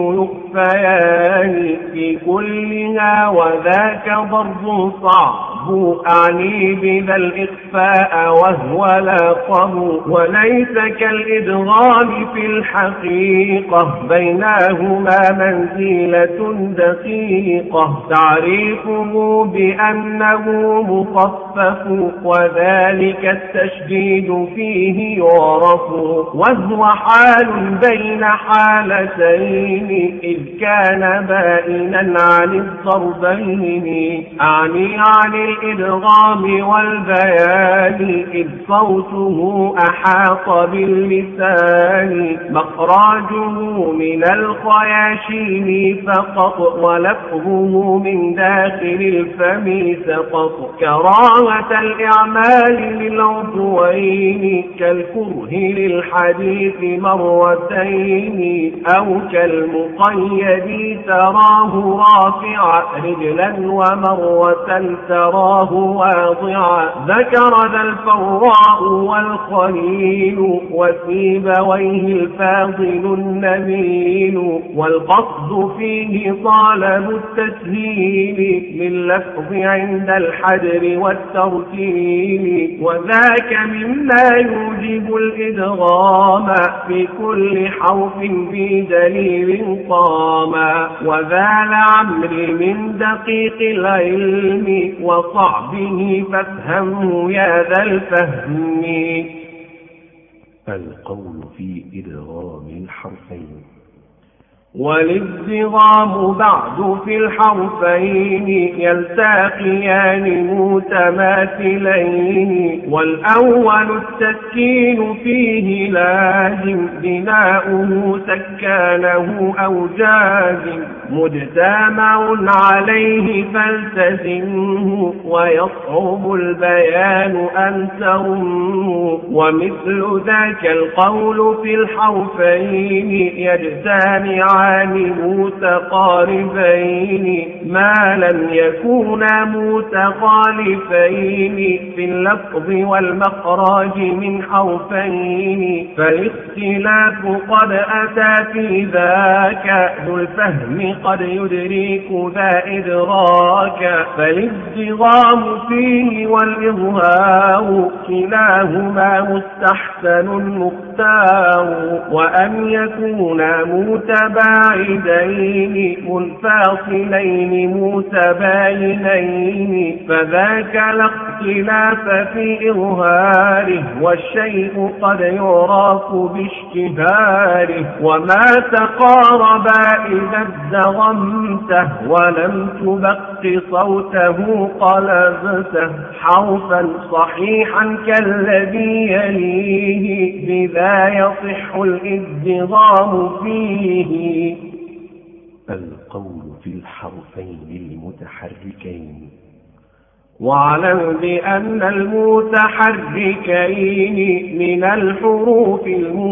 يخفيان في كلها وذاك ضرب صعب أعني بذا الإخفاء وهو لاقب. وليس كالإدغام في الحقيقة بينهما منزلة دقيقة. تعريفه بأنه مخفف وذلك التشديد فيه يعرف وهو حال بين حالتين إذ كان بائنا عن الضربين. أعني عن الإدغام والبيان إذ صوته أحاط باللسان. مخرجه من الخياشيم فقط ولفظه من داخل الفم سقط. كراهة الإعمال للعضوين كالكره للحديث مرتين أو كالمقيد تراه رافعا رجلا ومرة تراه واضعا. ذكر ذا الفراء والخليل وسيبويه الفاضل النبيل. والقصد فيه طالب التسهيل لللفظ عند الحجر والترتيل. وذاك مما يوجب الإدغام في كل حرف بدليل قام. وذا لعمر من دقيق العلم وصعبه فافهمه يا ذا الفهم.
القول في إدغام الحرفين.
والادغام بعد في الحرفين يلتقيان متماثلين. والأول التسكين فيه لازم بناؤه سكانه أو جازم مجتمع عليه فالتزمه ويصعب البيان أن ترمه. ومثل ذاك القول في الحرفين يجتمع الجمعان متقاربين ما لم يكونا متخالفين في اللفظ والمخرج من حرفين، فالاختلاف قد أتى في ذاك ذو الفهم قد يدرك ذا إدراك، فالادغام فيه والإظهار كلاهما مستحسن مختار، وأن يكونا متباعدين منفصلين متباينين فذاك لا اختلاف في إظهاره، والشيء قد يعرف باشتهاره، وما تقاربا إذا ادغمته ولم تبق صوته قلبته حرفا صحيحا كالذي يليه بذا يصح الادغام فيه.
القول في الحرفين المتحركين.
واعلم بأن المتحركين من الحروف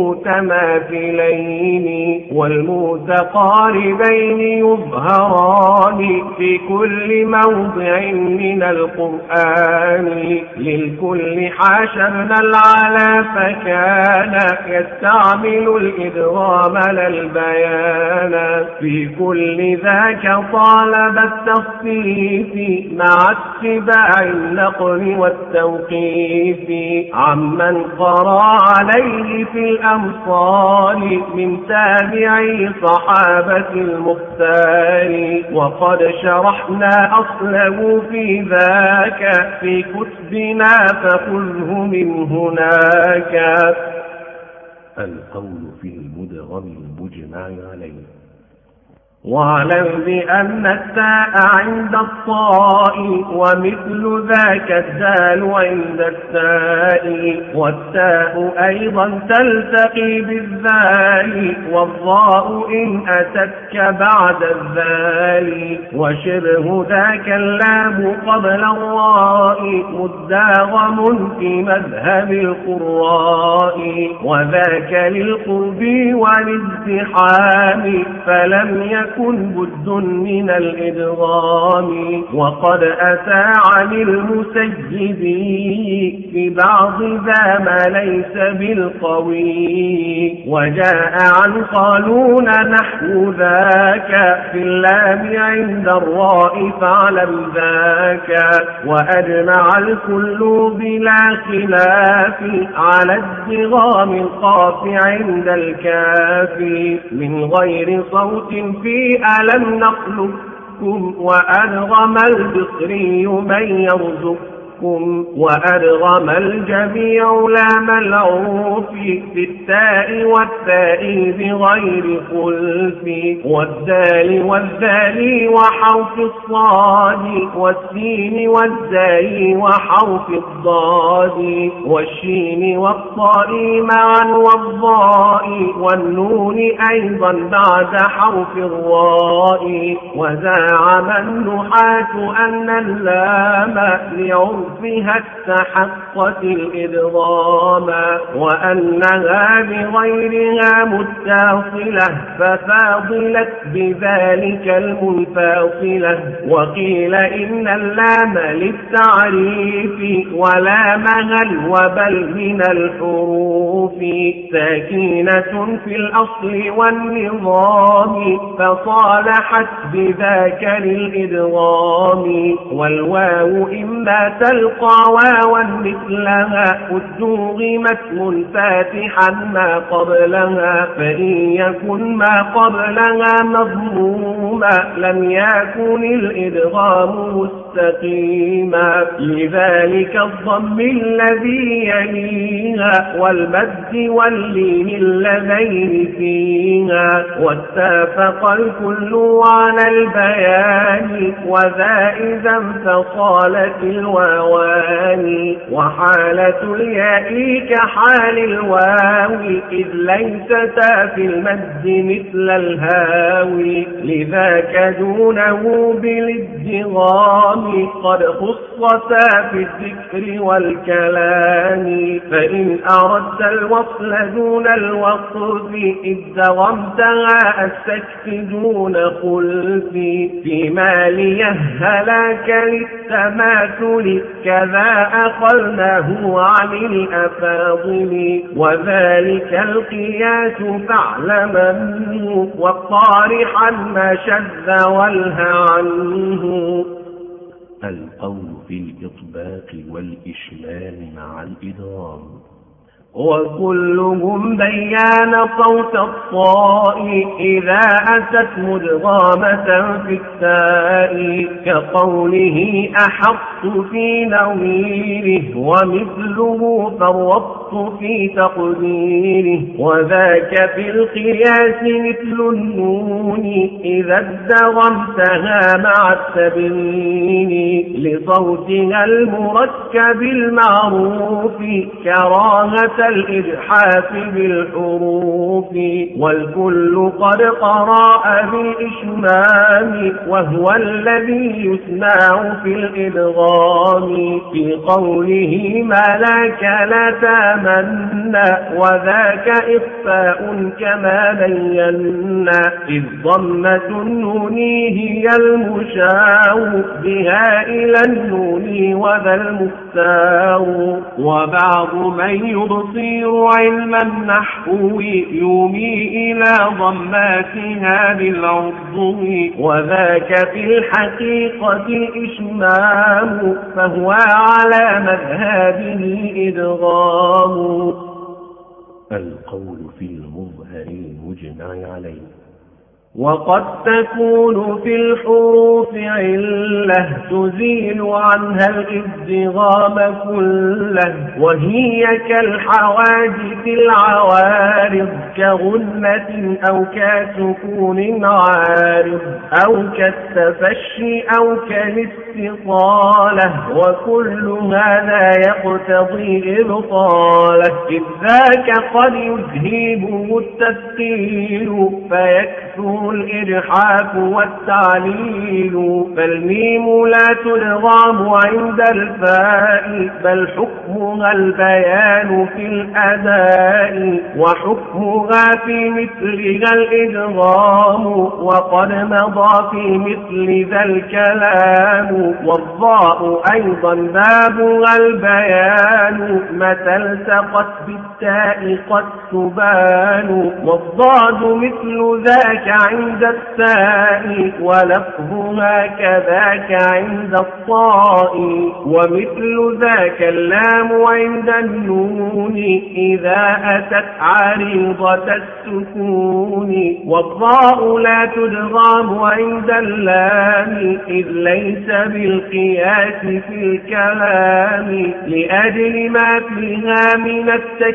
المتماثلين والمتقاربين يظهران في كل موضع من القرآن، للكل حاشرنا العلا فكان يستعمل الإدغام للبيان، في كل ذاك طالب التصفيف مع اتباع النقل والتوقيف عمن قرأ عليه في الأمصال من تابعي صحابة المختار، وقد شرحنا أصله في ذاك في كتبنا فخذه من هناك.
القول في المدغم المجمع عليه.
واعلم بأن التاء عند الطاء ومثل ذاك الدال عند التاء، والتاء أيضا تلتقي بالذال، والضاء إن أتتك بعد الذال، وشبه ذاك اللام قبل الراء مداغم في مذهب القراء، وذاك للقرب والازدحام فلم يكن بد من الإدغام، وقد أتى عن المسجبي في بعض ذا ما ليس بالقوي، وجاء عن قالون نحو ذاك في اللام عند الراء فاعلم ذاك، وأجمع الكل بلا خلاف على ادغام القاف عند الكاف من غير صوت في ألم نخلقكم، وأدغم البصري من يرزقكم، وأدغم الجميع لام العروف في التاء والتاء بغير خلف، والدال والذال وحرف الصاد، والسين والزاي وحرف الضاد، والشين والطاء معا والضاء، والنون أيضا بعد حرف الراء، وزعم النحاة أن اللام لعرفها استحقت الإدغام، وأنها بغيرها متصلة ففاضلت بذلك المنفاصلة، وقيل إن اللام للتعريف ولامها الوبل من الحروف ساكنة في الأصل والنظام، فصالحت بذاك للإدغام، والواو إما تلقى واوا مثلها أدغمت منفاتحا ما قبلها، فإن يكن ما قبلها مضموما لم يكن الإدغام مستقيما، لذلك الضم الذي يليها والمد واللين اللذين فيها، واتفق الكل على البيان، وذا إذا انفصالت الواوان، وحالة الياء كحال الواو إذ ليستا في المد مثل الهاوي، لذاك دونه بالادغام قد خصتا في الذكر والكلام، فإن أردت الوصل دون الوقف إذ دومتها السكت دون خلف، فيما ليهلاك للتماثل كذا أخذناه عن الأفاضل، وذلك القياس فاعلمنه وطارحا ما شذ والهى عنه.
القول في الإطباق والإشمال مع الإدغام،
وكلهم بيان صوت الطاء إذا أتت مدغامة في التاء، كقوله أحط في نويره ومثله فرطت في تقديره، وذاك في القياس مثل النون إذا ادغمتها مع التبيين لصوتها المركب المعروف كراهة الإجحاف بالحروف، والكل قد قرأ بالإشمام وهو الذي يسمع في الإدغام، في قوله ما لك لا تامنا وذاك إخفاء كما بينا، إذ ضمة النون هي المشاو بها إلى النون وذا المختار، وبعض من يبصير علم النحو يومي إلى ضماتها بالعضو، وذاك في الحقيقة الإشمام فهو على مذهبه إدغام.
القول في المظهر المجمع عليه،
وقد تكون في الحروف علة تزيل عنها الادغام كله، وهي كالحواجز العوارض كغنة أو كسكون عارض أو كالتفشي أو كالاستطالة، وكل هذا يقتضي إبطاله، إذ ذاك قد يذهبه التثقيل فيكثر الإجحاف والتعليل، فالميم لا تدغام عند الفاء بل حكمها البيان في الأداء، وحكمها في مثلها الإدغام، وقد مضى في مثل ذا الكلام، والضاء أيضا بابها البيان متى التقت بالتاء قد تبان، والضاد مثل ذاك عند التاء ولفظها كذاك عند الطاء، ومثل ذاك اللام عند النون إذا أتت عريضة السكون، والضاء لا تدغام عند اللام إذ ليس بالقياس في الكلام، لأجل ما فيها من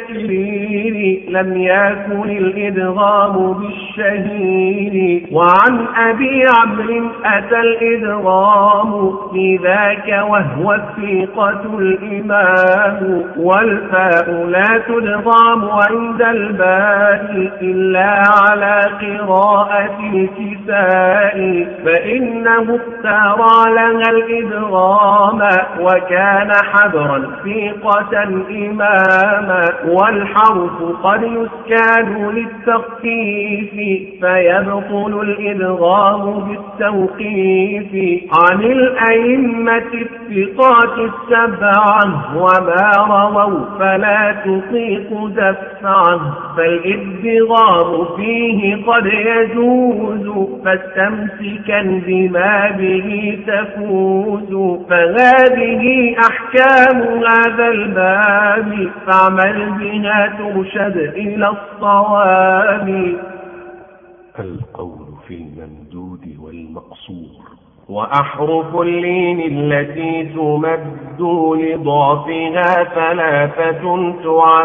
التكرير لم يكن الإدغام بالشهير، وعن أبي عمرو أتى الإدغام في ذاك وهو الثقة الإمام، والفاء لا تدغام عند الباء إلا على قراءة الكساء، فإنه اختار لها الإدغام وكان حبرا ثقة إماما، والحرف قد يسكان للتخفيف فيبطل الإدغام بالتوقيف، عن الأئمة الثقات السبعة وما رووا فلا تطيق دفعه، فالإدغام فيه قد يجوز فاستمسكا بما به تفوز، فهذه أحكام هذا الباب فاعمل بها ترشد إلى الصواب.
القول في الممدود والمقصور،
وأحرف اللين التي تمد لضعفها ثلاثة تعد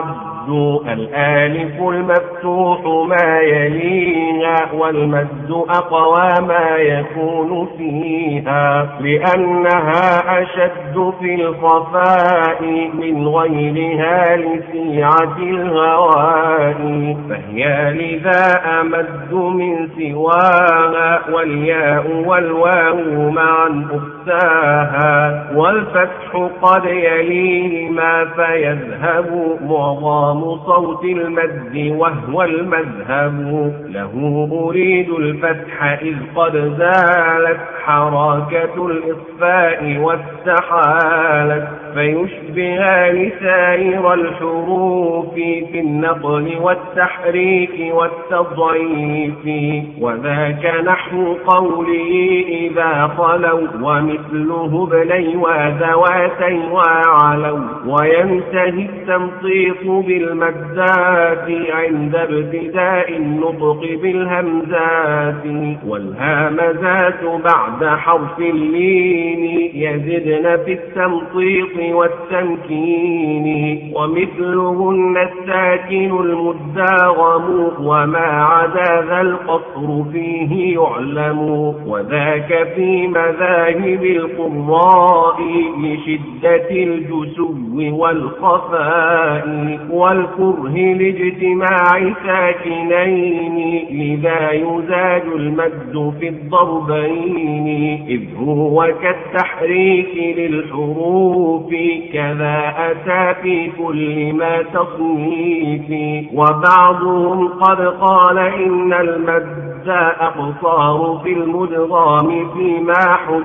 الآلف المفتوح ما يليها والمد أقوى ما يكون فيها لأنها أشد في الخفاء من غيرها لسعة الهواء فهي لذا أمد من سواها والياء والواو معا أختاها والفتح قد يليهما فيذهب معظم صوت المد وهو المذهب له أريد الفتح إذ قد زالت حركة الإصفاء واستحالت فيشبهان سائر الحروف في النقل والتحريك والتضعيف وذاك نحو قوله إذا خلوا ومثله ابني وذواتي وعلوا وينتهي التمطيط بالمدات عند ابتداء النطق بالهمزات والهامزات بعد حرف اللين يزدن في التمطيط والتمكين ومثلهن الساكن المداغم وما عدا ذا القصر فيه يعلم وذاك في مذاهب القراء لشدة الجسو والخفاء والكره لاجتماع ساكنين لذا يزاد المد في الضربين إذ هو كالتحريك للحروف كذا أتى في كل ما تصنيف وبعضهم قد قال إن المد أقصار في المدغام فيما حد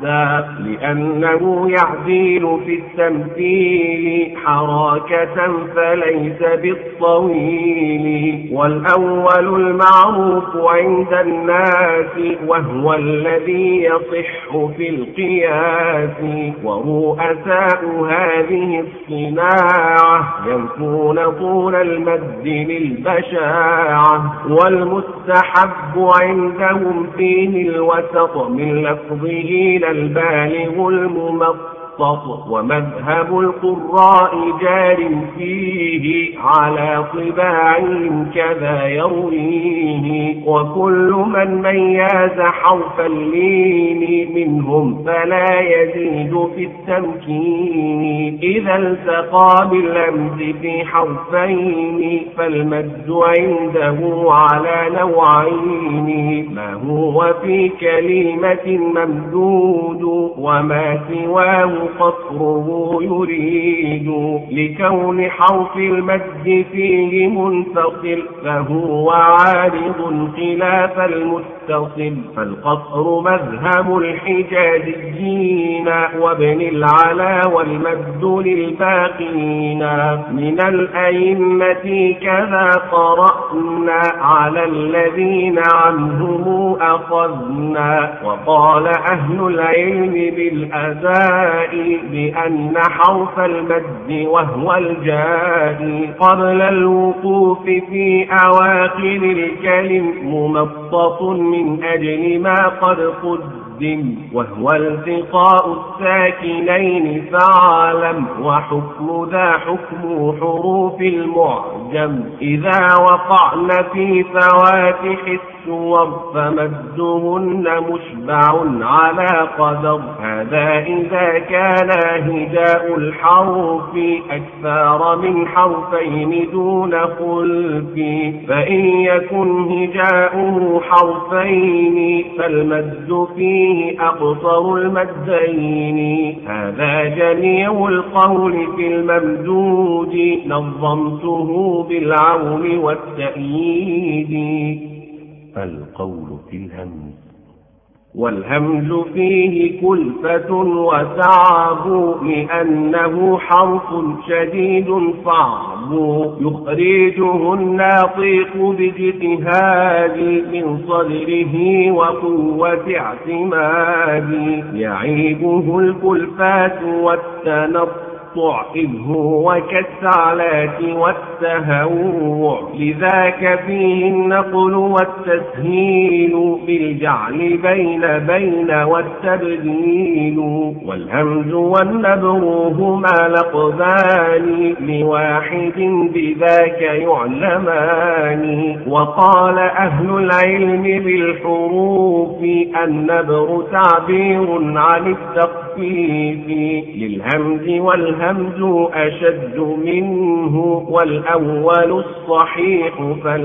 لأنه يعديل في التمثيل حركة فليس بالطويل والأول المعروف عند الناس وهو الذي يصح في القياس ورؤساء هذه الصناعة ينفون طول المد للبشاعة والمستحب عندهم فيه الوسط من لفظه البالغ الممطط ومذهب القراء جار فيه على طباعهم كذا يرويه وكل من ميز حرف اللين منهم فلا يزيد في التمكين إذا التقى باللمز في حرفين فالمد عنده على نوعين ما هو في كلمة ممدود وما سواه قصره يريد لكون حرف المد فيه منفصل فهو عارض خلاف المتصل فالقصر مذهب الحجازيين وابن العلا والمد للباقين من الأئمة كذا قرأنا على الذين عنهم أخذنا وقال أهل العلم بالأداء بأن حرف المد وهو الجاء قبل الوقوف في أواخر الكلم ممطط من أجل ما قد قدم وهو التقاء الساكنين فاعلم وحكم ذا حكم حروف المعجم إذا وقعن في فواتح السور فمدهن مشبع على قدر هذا إذا كان هجاء الحرف أكثر من حرفين دون خلف فإن يكن هجاؤه حرفين فالمد فيه أقصر المدين هذا جميع القول في الممدود نظمته بالعون والتأييد
القول في الهمز
والهمز فيه كلفة وتعب لأنه حرف شديد صعب يخرجه الناطق باجتهاد من صدره وقوة اعتماد يعيبه الكلفات والتنطق التقطع إذ هو كالثعلات والتهوع، لذاك فيه النقل والتسهيل بالجعل بين والتبديل. والهمز والنبر هما لقبان لواحد بذاك يعلمان. وقال أهل العلم بالحروف النبر تعبير عن التخفيف للهمز، والهمز أشد منه والأول الصحيح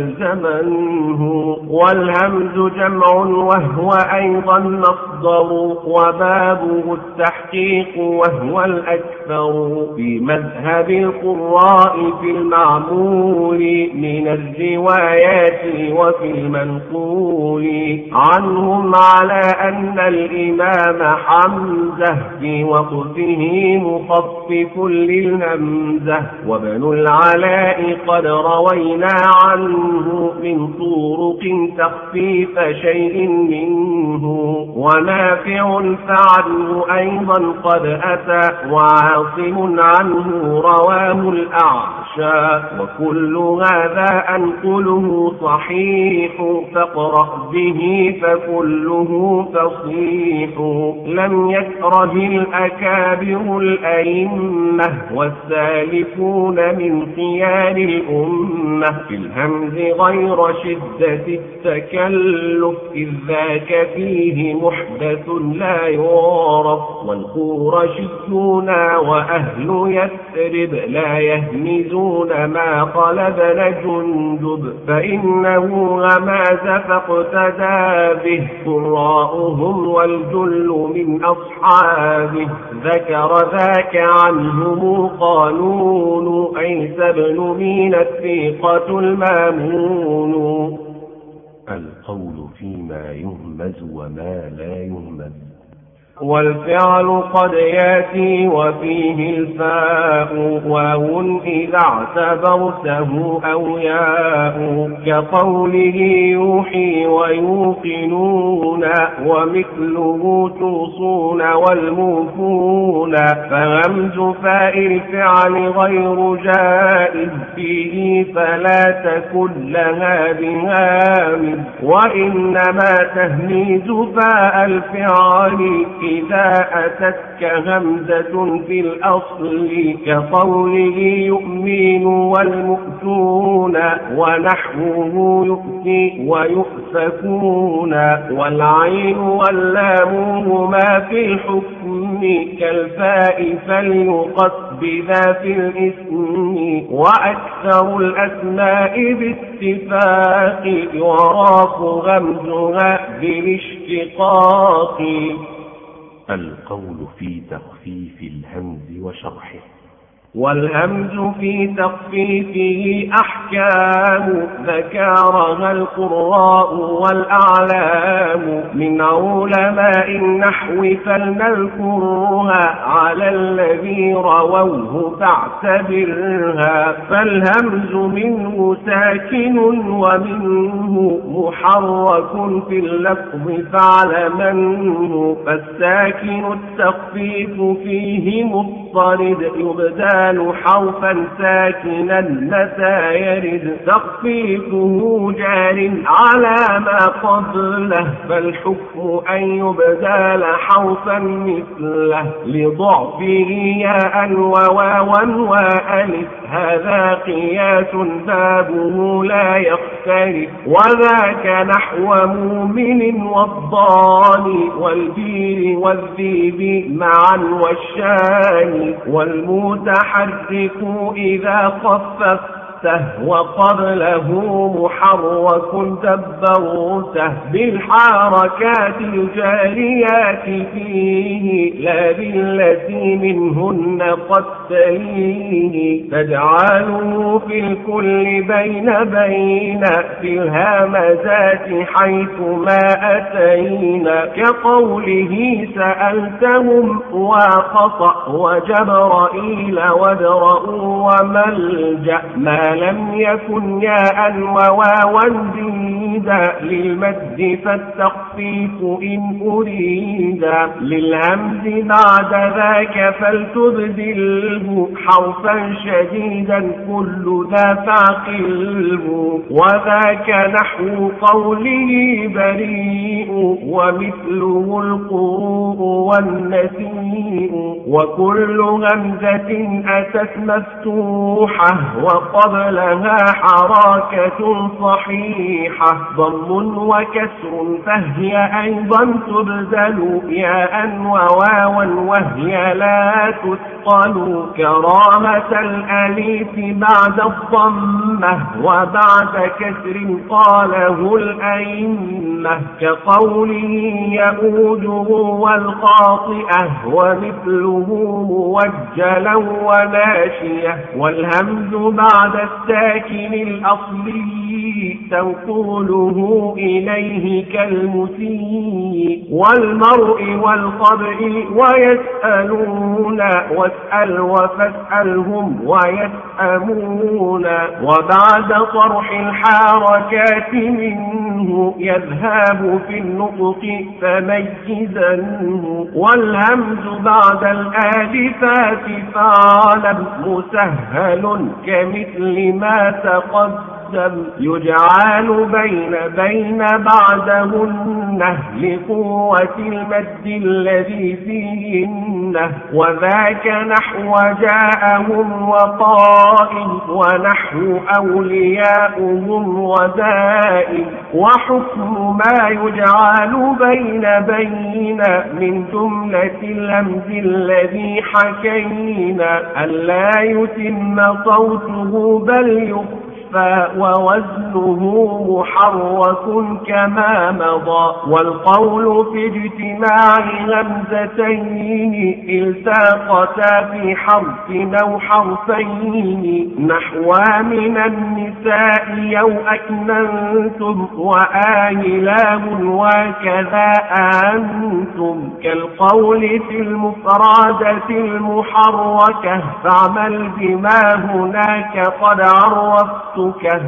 فالزمنه. والهمز جمع وهو أيضا مصدر وبابه التحقيق وهو الأكثر في مذهب القراء في المعمول من الروايات وفي المنقول عنهم على أن الإمام حمزة في وقفه مخفف للهمزة. وابن العلاء قد روينا عنه من طرق تخفيف شيء منه. ونافع فعنه أيضا قد أتى وعاصم عنه رواه الأعشى. وكل هذا أنقله صحيح فاقرأ به فكله فصيح. لم يكره الأكابر الأئمة والسالفون من خيار الأمة في الهمز غير شدة التكلف إذ ذاك فيه محدث لا يعرف. والقرشيون وأهل يثرب لا يهمزون ما قلبن جندب فإنه غماز فاقتدى به قراؤهم والجل من أصحابه. ذكر ذاك عنهم قانون عيسى بن مين الثقة المامون.
القول فيما يهمز وما لا يهمز.
والفعل قد ياتي وفيه الفاء واو إذا اعتبرته أو ياء كقوله يوحي ويوقنون ومثله توصون والموفون. فهمز فاء الفعل غير جائز فيه فلا تكن لها بهامز. وإنما تهميز فاء الفعل إذا أتتك همزة في الأصل كقوله يؤمن والمؤتون ونحوه يؤتي ويؤفكون. والعين واللام هما في الحكم كالفاء فليقص بذا في الاسم. وأكثر الأسماء باتفاق يعرف غمزها بالاشتقاق.
القول في تخفيف الهمز وشرحه.
والهمز في تخفيفه أحكام ذكرها القراء والأعلام من علماء النحو فلنذكرها على الذي رووه فاعتبرها. فالهمز منه ساكن ومنه محرك في اللفظ فاعلمنه. فالساكن التخفيف فيه مضطرد يبدأ حرفا ساكنا متى يرد تخفيفه جار على ما قبله. فالحكم أن يبدال حرفا مثله لضعفه ياء وواوا وألف. هذا قياس بابه لا يختلف. وذاك نحو مؤمن والضال والبير والذيب معا والشان. والمتحرك إذا خففته وقبله محرك دبرته بالحركات الجاريات فيه لا بالتي منهن قد تليه. تجعله في الكل بين في الهمزات حيث ما أتينا كقوله سألتهم وخطأ وجبرائيل وادرؤوا وملجأ ما لم يكن ياء وواوا تمهيدا للمد فالتخفيف إن أريدا للهمز بعد ذاك فلتبدله حرفا شديدا كل ذا فاقله وذاك نحو قوله بريء ومثله القروء والنسيء وكل همزة أتت مفتوحة وقبلها حركة صحيحة ضم وكسر فهي أيضا تبدل ياء وواوا وهي لا تثقل كرامة الأليف بعد الضمة وبعد كسر قاله الأئمة كقوله يؤوده والخاطئة ومثله موجلا وناشية والهمز بعد الساكن الأصلي تنقله إليه كالمسيء والمرء والقبر ويسألون واسأل وفاسألهم ويسأمون وبعد طرح الحركات منه يذهب في النطق فميزنه والهمز بعد الآلفات فعلا مسهل كمثل ما تقدم يجعل بين بعدهن لقوة المد الذي فيهن وذاك نحو جاءهم وقائم ونحو أولياؤهم ودائم وحكم ما يجعل بين من جملة الهمز الذي حكينا ألا يتم صوته بل يخفى ووزنه محرك كما مضى والقول في اجتماع همزتين التقتا في حرف أو حرفين نحوا من النساء يو أكننتم وآيلام وكذا أنتم كالقول في المفردة المحركة فاعمل بما هناك قد عرفت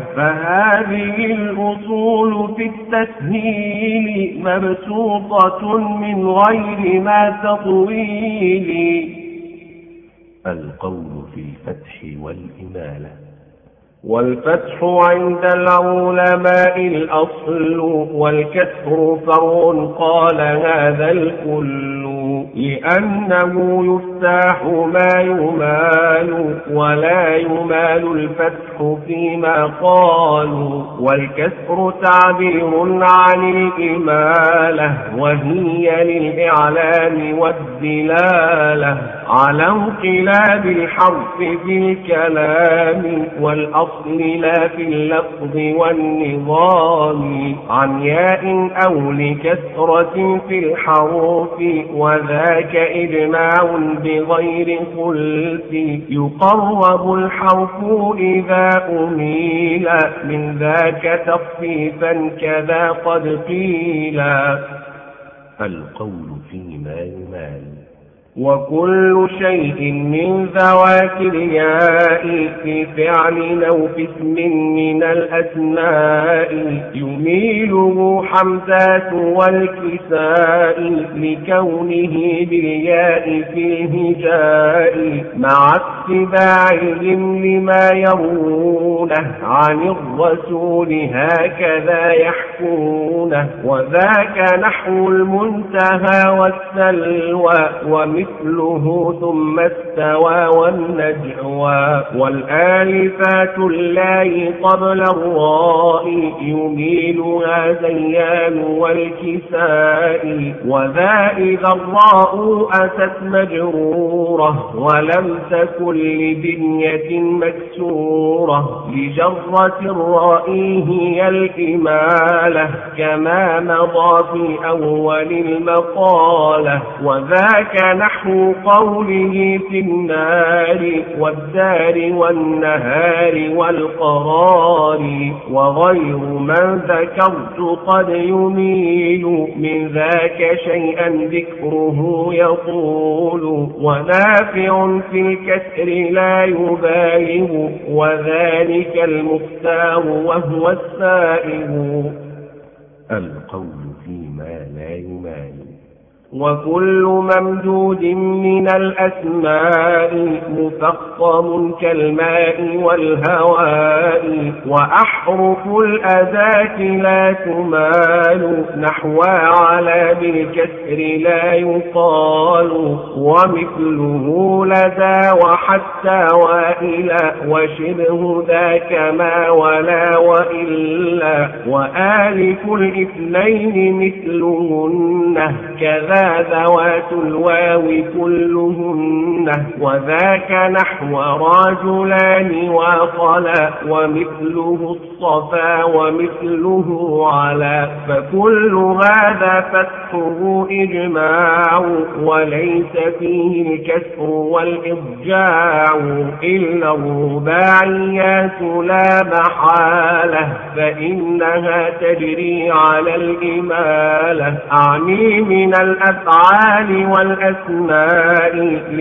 فهذه الأصول في التسهيل مبسوطة من غير ما تطويل.
القول في الفتح والإمالة.
والفتح عند العلماء الأصل والكسر فرع قال هذا الكل لأنه يفتح ما يمال ولا يمال الفتح فيما قالوا والكسر تعبير عن الإمالة وهي للإعلام والدلالة على انقلاب الحرف في الكلام والأصل لا في اللفظ والنظام عن ياء أو لكسرة في الحروف وذاك إجماع بغير خلف يقرب الحرف إذا أميل من ذاك تخفيفا كذا قد قيل.
القول فيما يمال.
وكل شيء من ذوات الياء في فعل أو في اسم من الأسماء يميله حمزات والكساء لكونه بالياء في الهجاء مع اتباعهم لما يرونه عن الرسول هكذا يحكونه وذاك نحو المنتهى والسلوى ومثله ثم استوى والنجوى والآلفات اللائي قبل الراء يميلها زيان والكساء وذا إذا الراء أتت مجرورة ولم تكن لبنية مكسورة لجرة الراء هي الإمالة كما مضى في أول المقالة وذاك نحو قوله في النار والدار والنهار والقرار وغير من ذكرت قد يميل من ذاك شيئا ذكره يطول ونافع في الكسر لا يبالغ وذلك المختار وهو السائغ.
القول فيما لا يمال.
وكل ممدود من الأسماء مفخم كالماء والهواء، وأحرف الأداة لا تمال نحو على بالكسر لا يقال، ومثله لدى وحتى وإلى وشبه ذاك ما ولا وإلا، وآلف الاثنين مثلهن كذا ذوات الواو كلهن، وذاك نحو رجلان واصلا ومثله الصفا ومثله على، فكل هذا فتحه إجماع وليس فيه الكسر والإضجاع، إلا الرباعيات لا محالة فإنها تجري على الإمالة، أعني من الأفعال والأسماء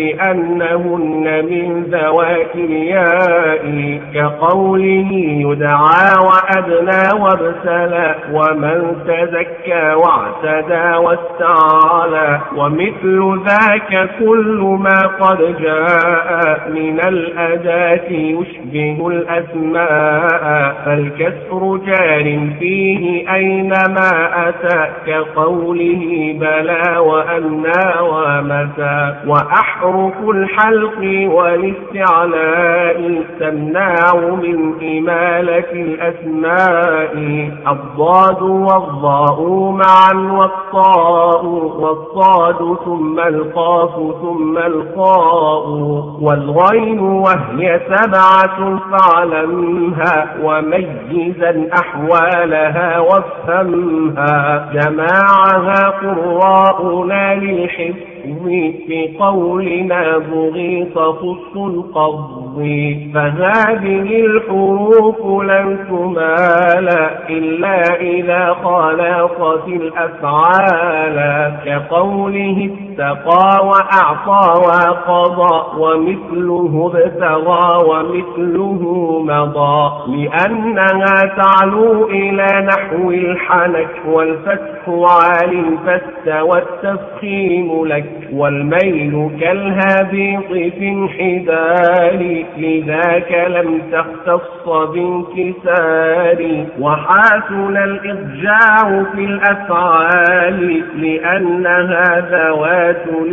لأنهن من ذوات الياء، كقوله يدعى وأدنى وابتلى ومن تزكى واعتدى واستعلى، ومثل ذاك كل ما قد جاء من الأداة يشبه الأسماء، فالكسر جار فيه أينما أتى كقوله بلى وأنى ومتى، وأحرف الحلق والاستعلاء تمنع من إمالة الأسماء، الضاد والضاء معا والطاء والصاد ثم القاف ثم القاء، والغين وهي 7 فاعلمها وميزا أحوالها وافهمها، جماعها قراؤنا للحفظ في قولنا بغيط خص القض، فهذه الحروف لن تمال إلا إذا خالطت الأفعال، كقوله اتقى وأعطى وقضى ومثله ابتغى ومثله مضى، لأنها تعلو إلى نحو الحنك والفتح عال فاستوى التفخيم لك، والميل كالهابيط في انحدار لذاك لم تختص بانكسار، وحاصل الإضجاع في الأفعال لأنها ذوات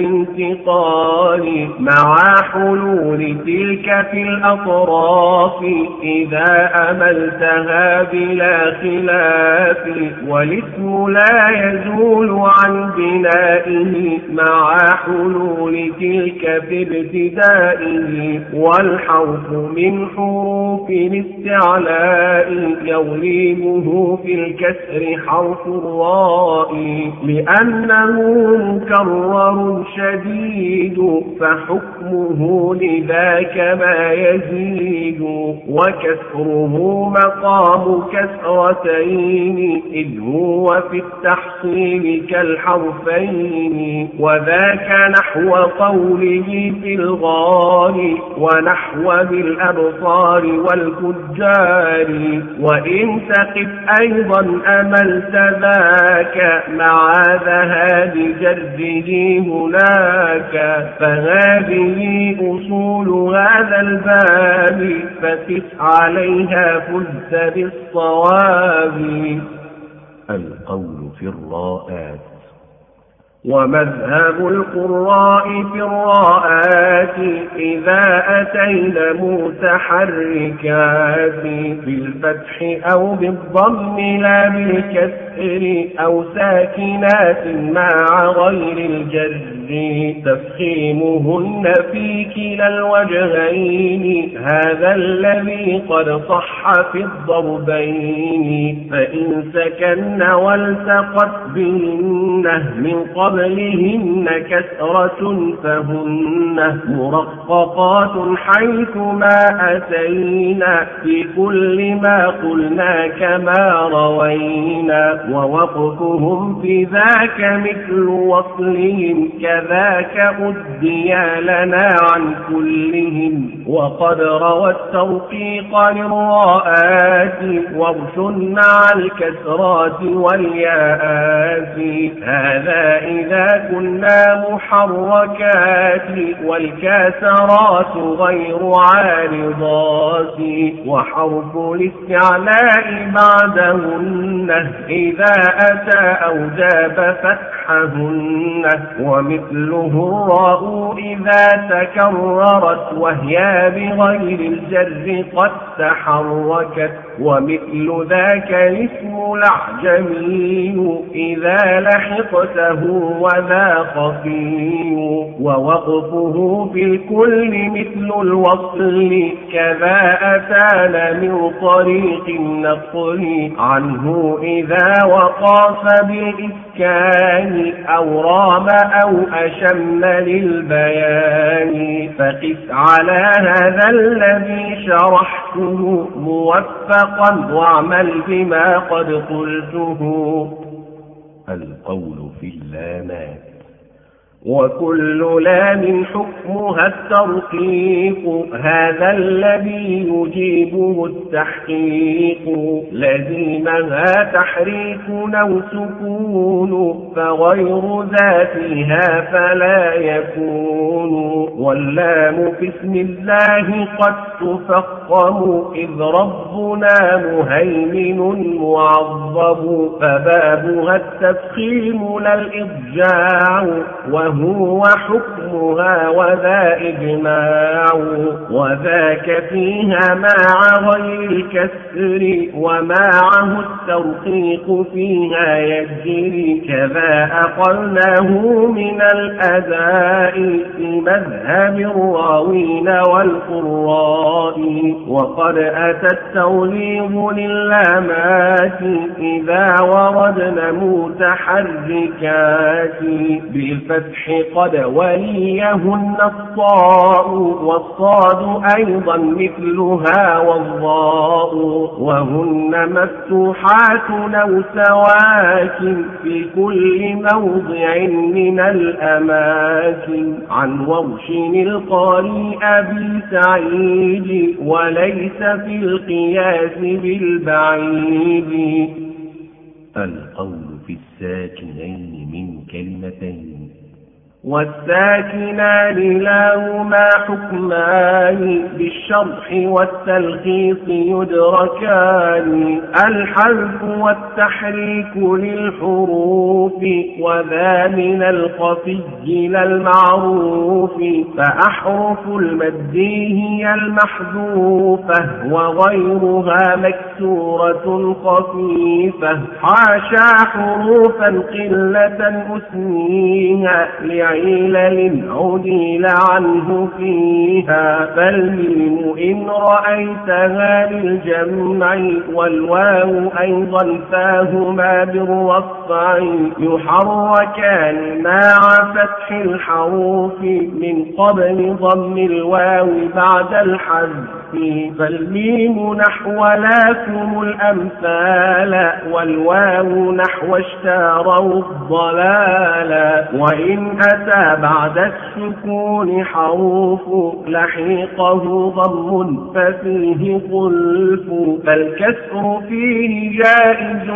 الانتقال، مع حلول تلك في الأطراف إذا أملتها بلا خلاف، والاسم لا يزول عن بنائه مع حلول تلك في ابتدائه، والحرف من حروف الاستعلاء يغلبه في الكسر حرف الراء، لأنه مكرر شديد فحكمه لذاك ما يزيد، وكسره مقام كسرتين إذ هو في التحصيل كالحرفين، وذاك نحو قوله في الغار ونحو بالأبصار والفجار، وإن تقف أيضا أملت ذاك مع ذهاب جره هناك، فهذه أصول هذا الباب فقس عليها فزت بالصواب.
القول في الراءات.
ومذهب القراء في الراءات إذا أتينا متحركات بالفتح أو بالضم لا بالكسر، أو ساكنات مع غير الجر تفخيمهن في كلا الوجهين، هذا الذي قد صح في الضربين، فإن سكن والتقت بهن من قبلهن كسرة فهن مرققات حيثما أتينا في كل ما قلنا كما روينا، ووقفهم في ذاك مثل وصلهم كذاك أديا لنا عن كلهم. وقد روى التوقيق للراءات ورش مع الكسرات والياءات. هذا إذا كنا محركات والكسرات غير عارضات. وحرف الاستعلاء بعدهن إذا أتى أوجاب فتحهن. ومثله الراء إذا تكررت وهي بغير الجر قد تحركت. ومثل ذاك الاسم الأعجمي إذا لحقته وذا خفي. ووقفه في الكل مثل الوصل كذا أتانا من طريق النقل عنه إذا وقاف بالإسكان أو رام أو أشم للبيان. فقس على هذا الذي شرحته موفقا واعمل بما قد قلته.
القول في اللامات.
وكل لام حكمها الترقيق هذا الذي يجيبه التحقيق. لزمها تحريك أو سكون فغير ذاتها فلا يكون. واللام في اسم الله قد تفخم إذ ربنا مهيمن معظم. فبابها التفخيم لا الإضجاع وهو حكمها وذا إجماع. وذاك فيها مع غير الكسر ومعه الترقيق فيها يجري. كذا أقلناه من الأداء في مذهب الراوين والقراء. وقد أتى التوليض للامات إذا وردن متحركات. بالفتح قد وليهن الصاء والصاد أيضا مثلها والضاء. وهن مفتوحات أو سواكن في كل موضع من الأماكن. عن ورش القارئ أبي سعيد وليس في القياس بالبعيد.
القول في الساكنين من كلمتين.
والساكنان لهما حكمان بالشرح والتلخيص يدركان. الحذف والتحريك للحروف وذا من الخفي لا المعروف. فأحرف المد هي المحذوفة وغيرها مكسورة خفيفة. حاشا حروفا قلة أسميها لعلل عدل عنه فيها. فالميم إن رأيتها للجمع والواو أيضا فاهما بالرفع. يحركان مع فتح الحروف من قبل ضم الواو بعد الحذف. فالميم نحو لاكم الأمثال والواو نحو اشتاروا الضلال. وإن أتى بعد السكون حروف لحيقه ضم ففيه خلف. فالكسر فيه جائز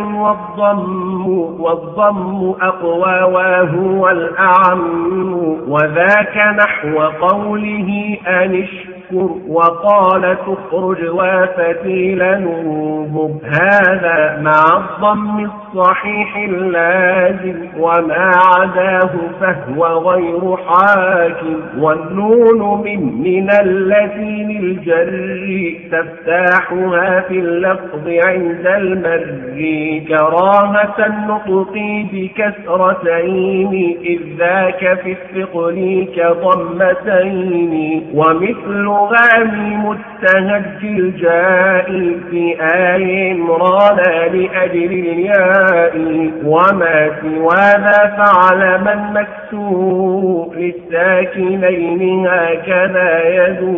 والضم أقوى وهو الأعم. وذاك نحو قوله أنشكر وقال تخرج وفتيل ننظر. هذا مع الضم الصحيح اللازم وما عداه فهو غير حاكم. والنون من اللتين الجر تفتاحها في اللفظ عند المر. كراهة النطق بكسرتين إذ ذاك في الثقل كضمتين. ومثل غامي مستهج الجاء في آل عمران لأجل الياء. وما سوى ذا فعل من مكسور للساكنين هكذا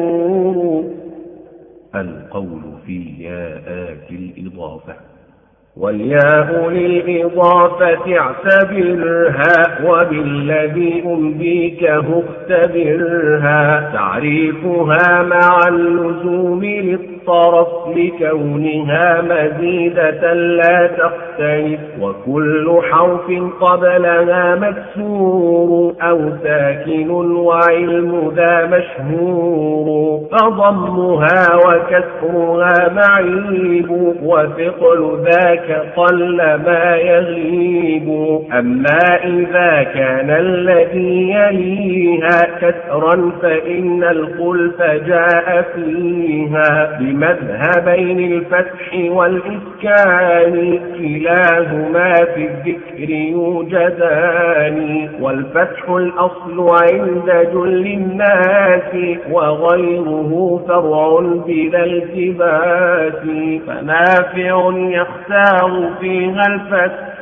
يدور.
القول في ياءات الإضافة.
والياء للإضافة اعتبرها وبالذي أنبيكه اختبرها تعريفها مع اللزوم للطرف لكونها مزيدة لا تختلف وكل حرف قبلها مكسور أو ساكن وعلم ذا مشهور فضمها وكسرها معيب وثقل ذاك قل ما يغيب أما إذا كان الذي يليها كسرا فإن الخلف جاء فيها بمذهبين الفتح والإسكان كلاهما في الذكر يوجدان والفتح الأصل عند جل الناس وغيره فرع بلا التباس فنافع يختار فيها الفتح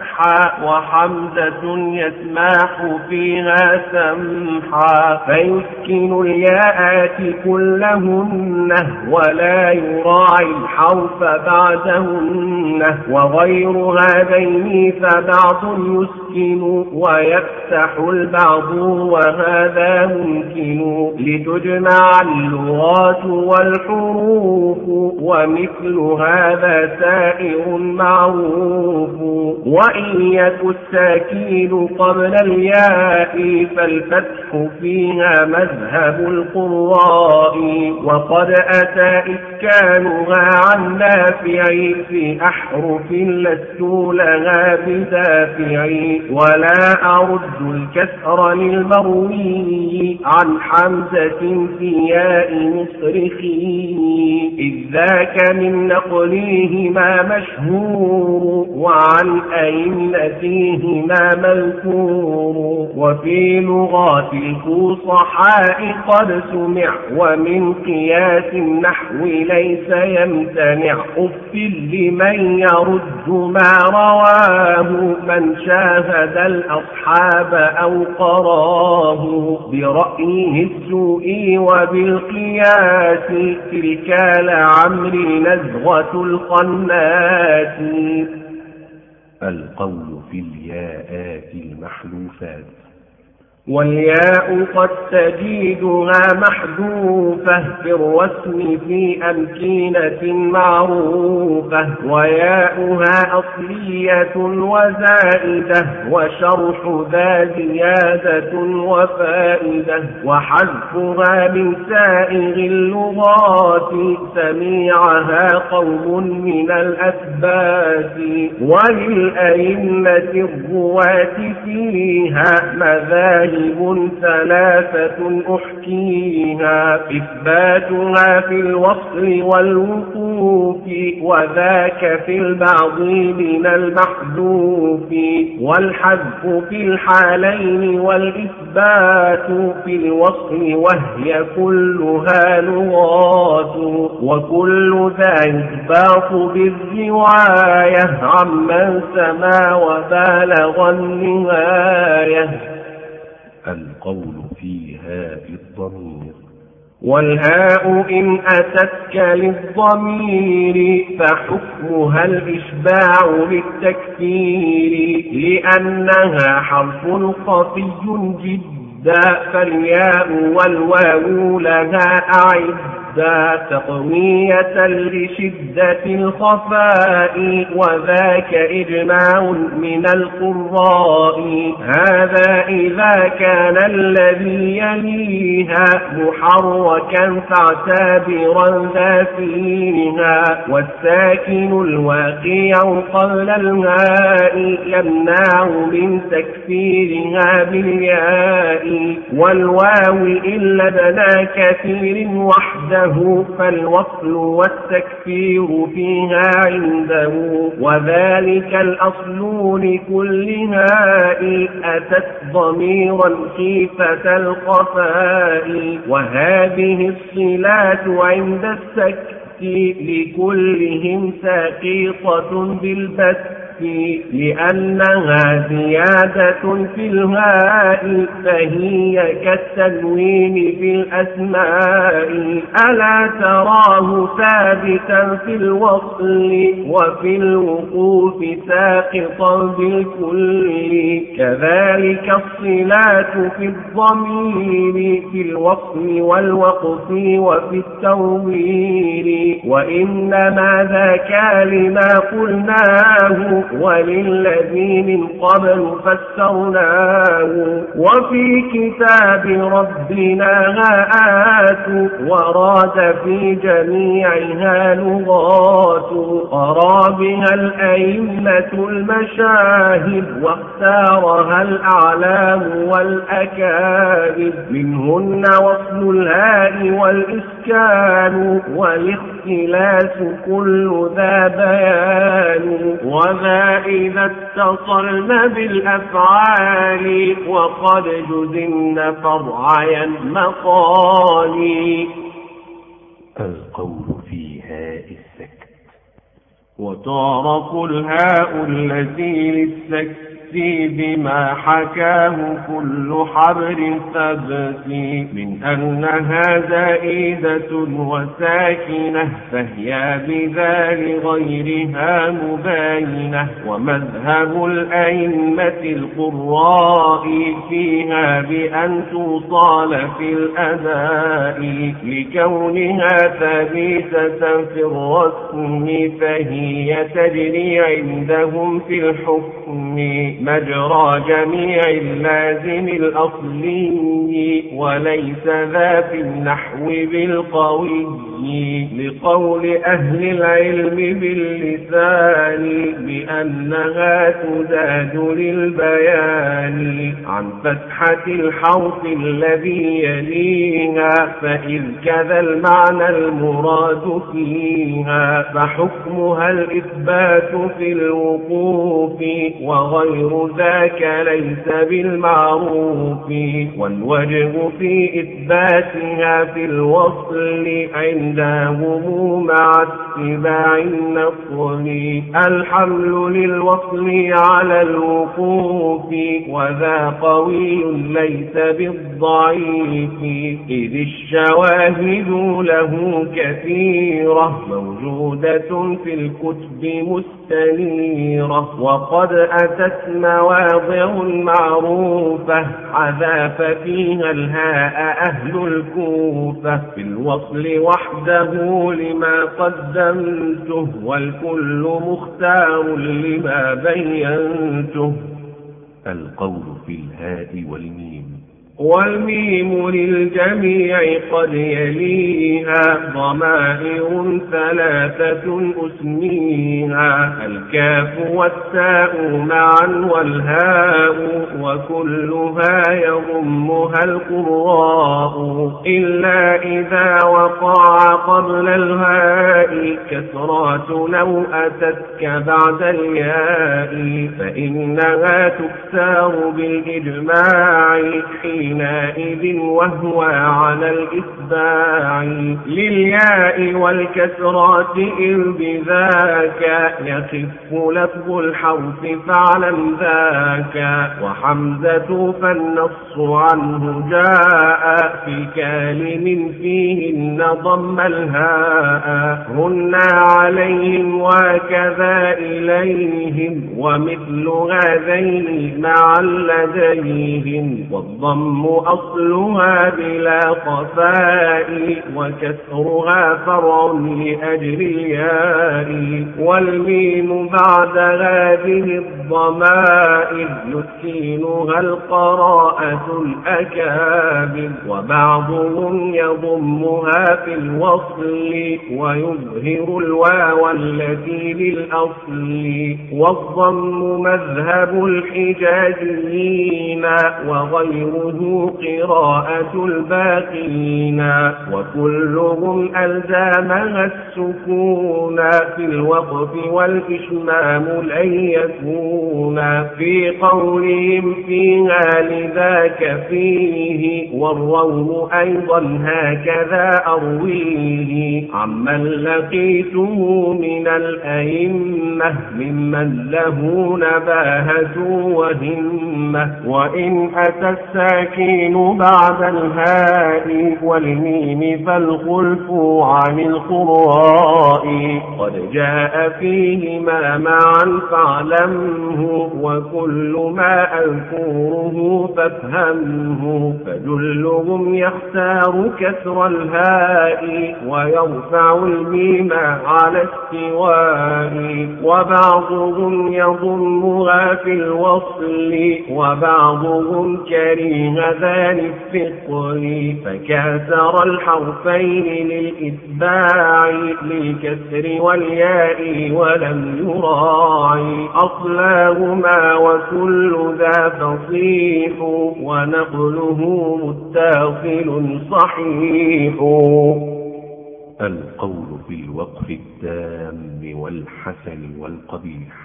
وحمزة يسمح فيها سمحا فيسكن الياءات كلهن ولا يراعي الحرف بعدهن وغير هذين فبعض يسكن ويفتح البعض وهذا ممكن لتجمع اللغات والحروف ومثل هذا سائر معروف وإن يك الساكين قبل الياء فالفتح فيها مذهب القراء وقد أتى إسكانها عن نافع في أحرف لست لها بدافع ولا أرد الكسر للمروي عن حمزة في ياء مصرخي إذ ذاك من نقليهما مشهور وعن أئمتهما مذكور وفي لغات الفصحاء قد سمع ومن قياس النحو ليس يمتنع أف لمن يرد ما رواه من شاهد الأصحاب أو قراه برأيه السوء وبالقياس تلك لعمري نزغة الخناس.
القول في الياءات المحذوفات
والياء قد تجيدها محذوفة في الرسم في أمكنة معروفة وياؤها أصلية وزائدة وشرح ذا زيادة وفائدة وحذفها من سائر اللغات سميعها قوم من الأثبات وللأئمة الرواة فيها مذاهب ثلاثة أحكيها إثباتها في الوصل والوقوف وذاك في البعض من المحذوف والحذف في الحالين والإثبات في الوصل وهي كلها لغات وكل ذا يثبات بالرواية عمن سما وبالغ النهاية.
القول في هاء الضمير
والهاء إن أتتك للضمير فحكمها الإشباع للتكثير لأنها حرف خفي جدا فالياء والواو لها أعد تقوية لشدة الخفاء وذاك إجماع من القراء هذا إذا كان الذي يليها محركا فاعتبرا ذا فيها والساكن الواقع قبل الهاء يمنع من تكفيرها بالياء والواو إلا ابن كثير وحده فالوصل والتكفير فيها عنده وذلك الأصل لكل هاء أتت ضميرا خيفة الخفاء وهذه الصلات عند السكت لكلهم ساقطة بالبت لأنها زيادة في الهاء فهي كالتنوين في الأسماء. ألا تراه ثابتا في الوصل وفي الوقوف ساقطا بالكل، كذلك الصلات في الضمير في الوصل والوقف وفي التنوير. وإنما ذاك لما قلناه وللذي من قبل فسرناه. وفي كتاب ربنا آيات وراد في جميعها لغات، قرى بها الأئمة المشاهد واختارها الأعلام والأكابر، منهن وصل الهاء والإسكان والاختلاس كل ذا بيان. وذا إذا اتصلن بالأفعال وقد جزمن فرعيا مقالي.
القول في هاء السكت.
وتعرف الهاء التي للسكت بما حكاه كل حبر ثبت من أنها زائدة وساكنة فهي بذا لغيرها مباينة. ومذهب الأئمة القراء فيها بأن توصال في الأداء لكونها ثابتة في الرسم فهي تجري عندهم في الحكم مجرى جميع اللازم الأصلي، وليس ذا في النحو بالقوي لقول أهل العلم باللسان بأنها تزاد للبيان عن فتحة الحرف الذي يليها، فإذ كذا المعنى المراد فيها فحكمها الإثبات في الوقوف وغير ذاك ليس بالمعروف. والوجه في إثباتها في الوصل عندهم مع اتباع النصل الحمل للوصل على الوقوف، وذا قوي ليس بالضعيف إذ الشواهد له كثيرة موجودة في الكتب مستنيرة. وقد أتت مواضع معروفة حذاف فيها الهاء أهل الكوفة في الوصل وحده لما قدمته، والكل مختار لما بينته.
القول في الهاء والميم.
والميم للجميع قد يليها ضمائر ثلاثة أسميها الكاف والتاء معا والهاء، وكلها يضمها القراء إلا إذا وقع قبل الهاء كسرات لو أتتك بعد الياء، فإنها تكسر بالإجماع حينئذ وهو على الإتباع للياء والكسرات إذ بذاك يخف لفظ الحرف فاعلم ذاك. وحمزة فالنص عنه جاء في كالم فيهن ضم الهاء هن عليهم وكذا إليهم ومثل هذين مع لديهم. والضم أصلها بلا خفاء وكسرها فرع لأجل الياء. والميم بعد هذه الضمائر يسكنها القراءة الأكابر، وبعضهم يضمها في الوصل ويظهر الواو التي للأصل. والضم مذهب الحجازيين وغيره قراءة الباقين، وكلهم ألزامها السكون في الوقف والإشمام لن يكون. تقسيما في قولهم فيها لذاك فيه، والروم أيضا هكذا أرويه عمن لقيته من الأئمة ممن له نباهة وهمة. وإن أتى الساكين بعد الهاء والميم فالخلف عن القراء، قد جاء فيهما معا فاعلمه، وكل ما أذكره فافهمه. فجلهم يختار كسر الهاء ويرفع الميم على استواء، وبعضهم يضمها في الوصل وبعضهم كريه ذلك الفقر، فكسر الحرفين للإتباع للكسر والياء ولم يراعي أصلاهما، وكل ذا فصيح ونقله متصل صحيح.
القول بالوقف التام والحسن والقبيح.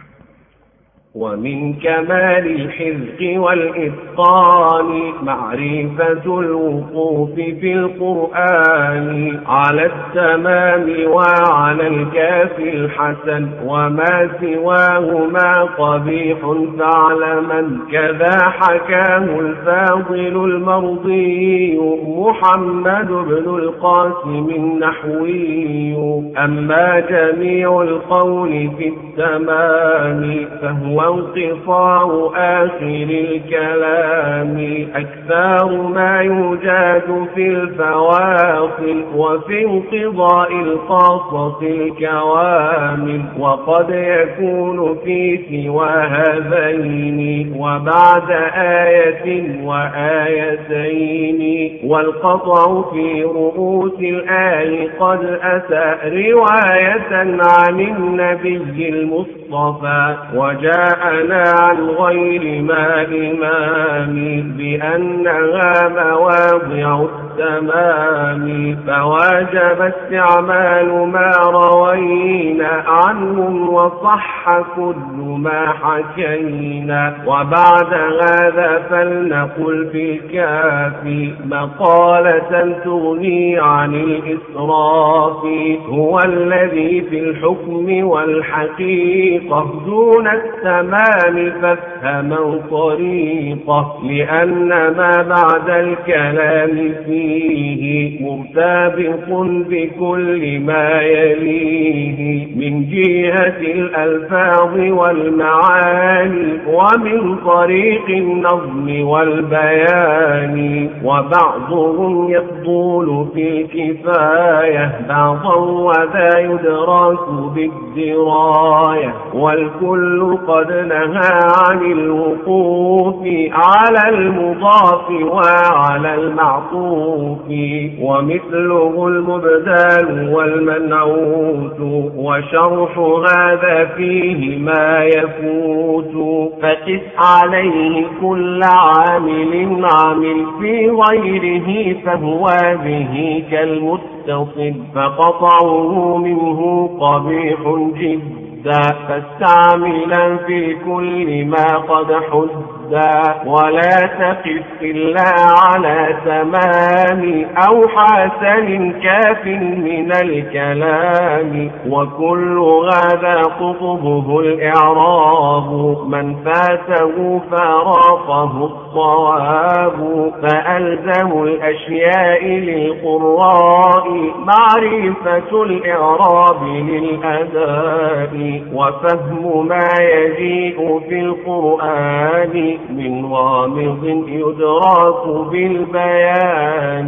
ومن كمال الحذق والإتقان معرفة الوقوف في القرآن على التمام وعلى الكاف الحسن، وما سواهما قبيح فاعلما. كذا حكاه الفاضل المرضي محمد بن القاسم النحوي. أما جميع القول في التمام فهو انقطاع آخر الكلام، أكثر ما يوجد في الفواصل وفي انقضاء القاصة الكوامل، وقد يكون في سوى هذين وبعد آية وآيتين. والقطع في رؤوس الآية قد أتى رواية عن النبي المصطفى، وجاءنا عن غير ما إمام بأنها مواضع التمام، فواجب استعمال ما روينا عنهم وصح كل ما حكينا. وبعد هذا فلنقل في الكافي مقالة تغني عن الإسراف، هو الذي في الحكم والحقيقة دون التمام فافهموا طريقه، لأن ما بعد الكلام فيه مرتبط بكل ما يليه من جهة الألفاظ والمعاني ومن طريق النظم والبيان. وبعضهم يفضل في الكفاية بعضا وذا يدرك بالدراية، والكل قد نهى عن الوقوف على المضاف وعلى المعطوف، ومثله المبدال والمنعوت، وشرح هذا فيه ما يفوت. فقس عليه كل عامل عامل في غيره فهو به كالمتصل، فقطعه منه قبيح جدا، فاستعملا في كل ما قد حد، ولا تقف إلا على تمام أو حسن كاف من الكلام. وكل هذا قطبه الإعراب، من فاته فراقه الصواب. فألزم الأشياء للقراء معرفة الإعراب للأداء، وفهم ما يجيء في القرآن من غامض يدرك بالبيان.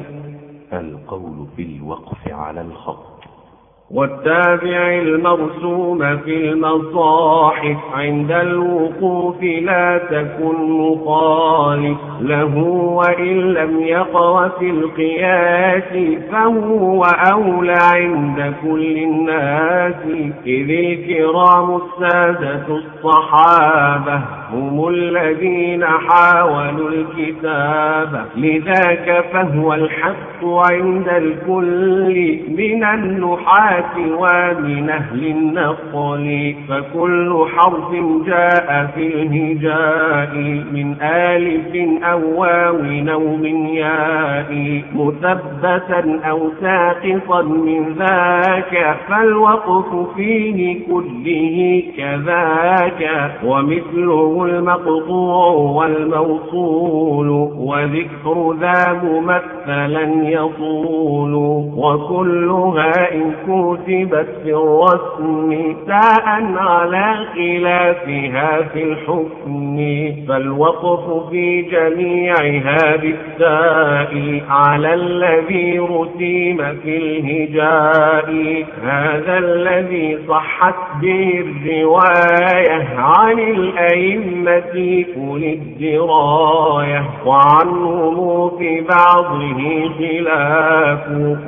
القول في الوقف على الخط.
والتابع المرسوم في المصاحف عند الوقوف لا تكن مخالف له، وإن لم يقر في القياس فهو أولى عند كل الناس. إذ الكرام السادة الصحابة هم الذين حاولوا الكتاب، لذاك فهو الحق عند الكل من النحاة سوى من أهل النقل، فكل حرف جاء في الهجاء من آلف أو واو أو من ياء مثبتا أو ساقطا من ذاك، فالوقف فيه كله كذاك، ومثله المقطوع والموصول، وذكر ذا ممثلا يطول، وكلها إن كتبت في الرسم تاء على خلافها في الحكم، فالوقف في جميعها بالتاء على الذي رسم في الهجاء، هذا الذي صحت به الرواية عن الأئمة أولي الدراية، وعنهم في بعضه خلاف،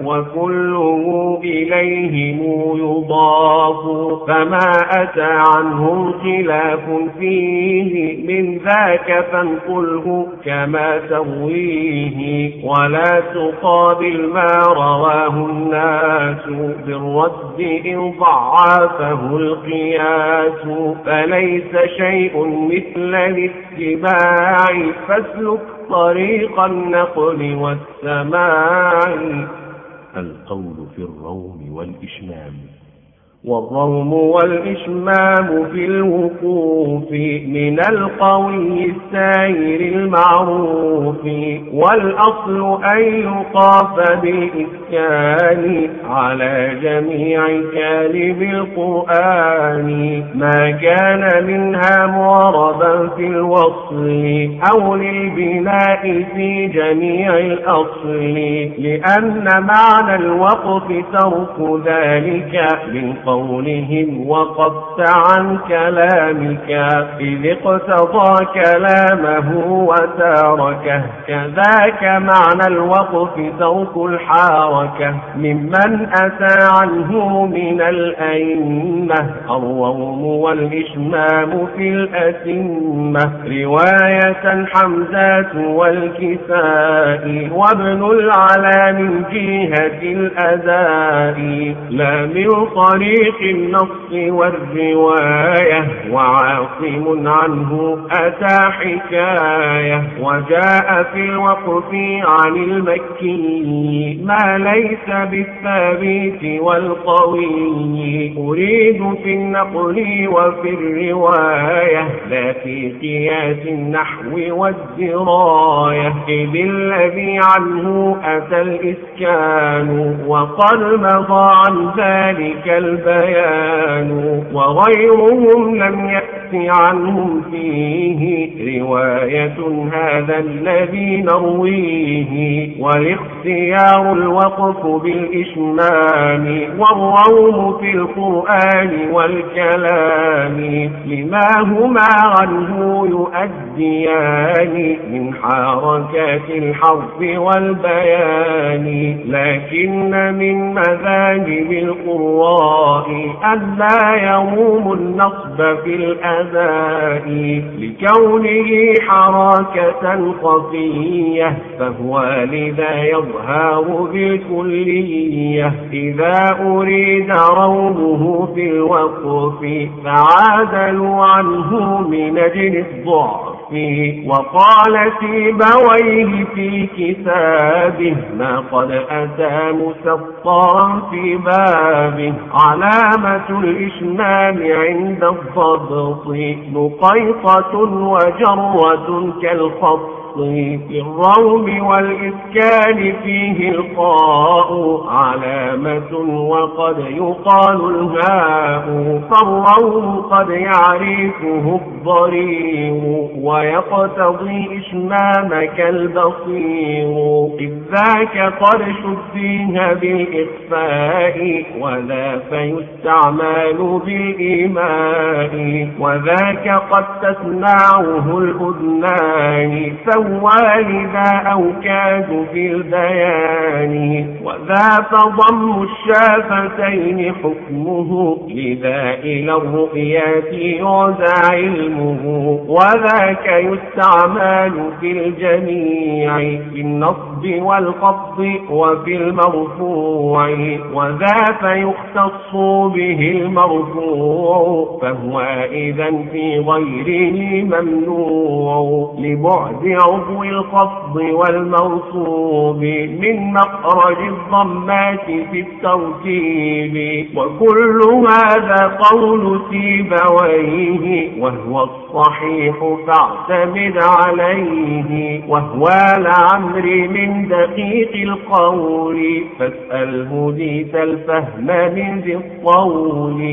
وكله إليهم يضاف، فما أتى عنهم خلاف فيه من ذاك فانقله كما ترويه، ولا تقابل ما رواه الناس بالرد إن ضعفه القياس، فليس شيء مثل الاتباع، فاسلك طريق النقل والسماع.
القول في الروم والإشمام.
والروم والإشمام في الوقوف من القوي السائر المعروف، والأصل أن يقاف بالإسكان على جميع كالب القرآن، ما كان منها معربا في الوصل أو للبناء في جميع الأصل، لأن معنى الوقف ترك ذلك من قولهم وقفت عن كلامك، إذ اقتضى كلامه وتاركه، كذاك معنى الوقف ترك الحركة ممن أتى عنه من الأئمة، الروم والإشمام في الأتمة، رواية حمزات والكساء، وابن العلا من جهة الأداء، لا من طريق النص والرواية، وعاصم عنه أتى حكاية، وجاء في الوقف عن المكي ما ليس بالثابت والقوي، أريد في النقل وفي الرواية لا في قياس النحو والدراية، إذ الذي عنه أتى الإسكان وقد مضى عن ذلك البيان، وغيرهم لم يأت عنهم فيه رواية هذا الذي نرويه، والاختيار الوقف بالإشمام، والروم في القرآن والكلام، لما هما عنه يؤديان من حركات الحرف والبيان، لكن من مذاهب القراء ألا يروم النصب في الأداء، لكونه حركة خفية، فهو لذا يظهر بالكلية، إذا أريد رومه في الوقف فعادلوا عنه من أجل الضعف، وقال سيبويه في كتابه ما قد أتى مسطرا في بابه، علامة الإشمام عند الضبط نقيطة وجرة كالخط، في الروم والإسكان فيه القاء علامة وقد يقال الهاء، فالروم قد يعرفه الضرير ويقتضي إشمامك البصير، إذ ذاك قد شبه بالإخفاء وذا فيستعمل بالإيماء، وذاك قد تسمعه الأذنان والذا أوكاد في البيان، وذا فضم الشافتين حكمه، لذا إلى الرؤيات يعزى علمه، وذاك يستعمل في الجميع في النصب والخفض وفي المرفوع، وذا فيختص به المرفوع فهو إذا في غيره ممنوع لبعد عضو الخفض والموصوب من مخرج الضمات في الترتيب. وكل هذا قول سيبويه وهو الصحيح فاعتمد عليه، وهو لعمري من دقيق القول فاسأله ديت الفهم من ذي الطول.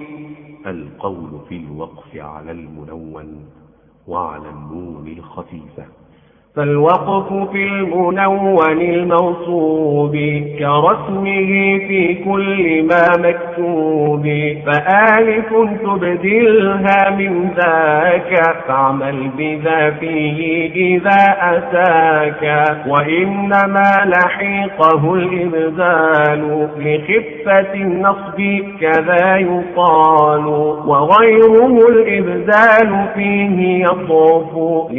القول في الوقف على المنون وعلى النون الخفيفة.
فالوقف في المنون الموصوب كرسمه في كل ما مكتوب، فآلف تبدلها من ذاك فاعمل بذا فيه إذا أتاك، وإنما لحيقه الإبدال لخفة النصب كذا يقال، وغيره الإبدال فيه يطوف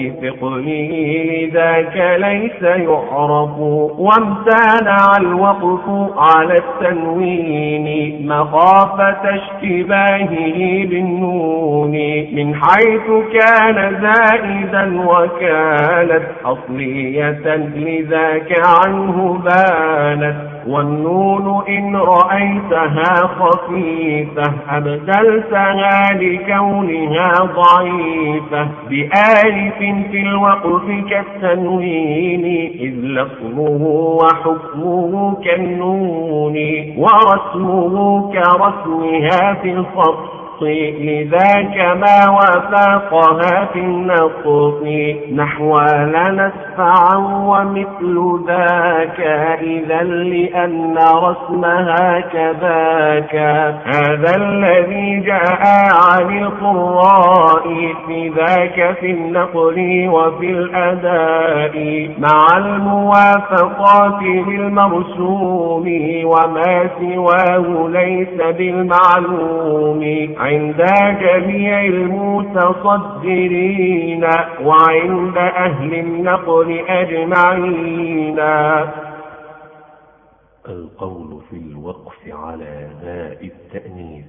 لثقله ذاك ليس يعرف. وامتنع الوقف على التنوين مخافة اشتباهه بالنون، من حيث كان زائدا وكانت أصلية لذاك عنه بانت. والنون إن رأيتها خفيفة أبدلتها لكونها ضعيفة بآلف في الوقف كالتنوين، إذ لفظه وحكمه كالنون ورسمه كرسمها في الخط، لذاك ما وفاقها في النقص نحو لنسفعا ومثل ذاك إذا لأن رسمها كذاك. هذا الذي جاء عن القراء في ذاك في النقل وفي الأداء مع الموافقات بالمرسوم، وما سواه ليس بالمعلوم عند جميع المتصدرين وعند أهل النقل أجمعين.
القول في الوقف على هاء التأنيث.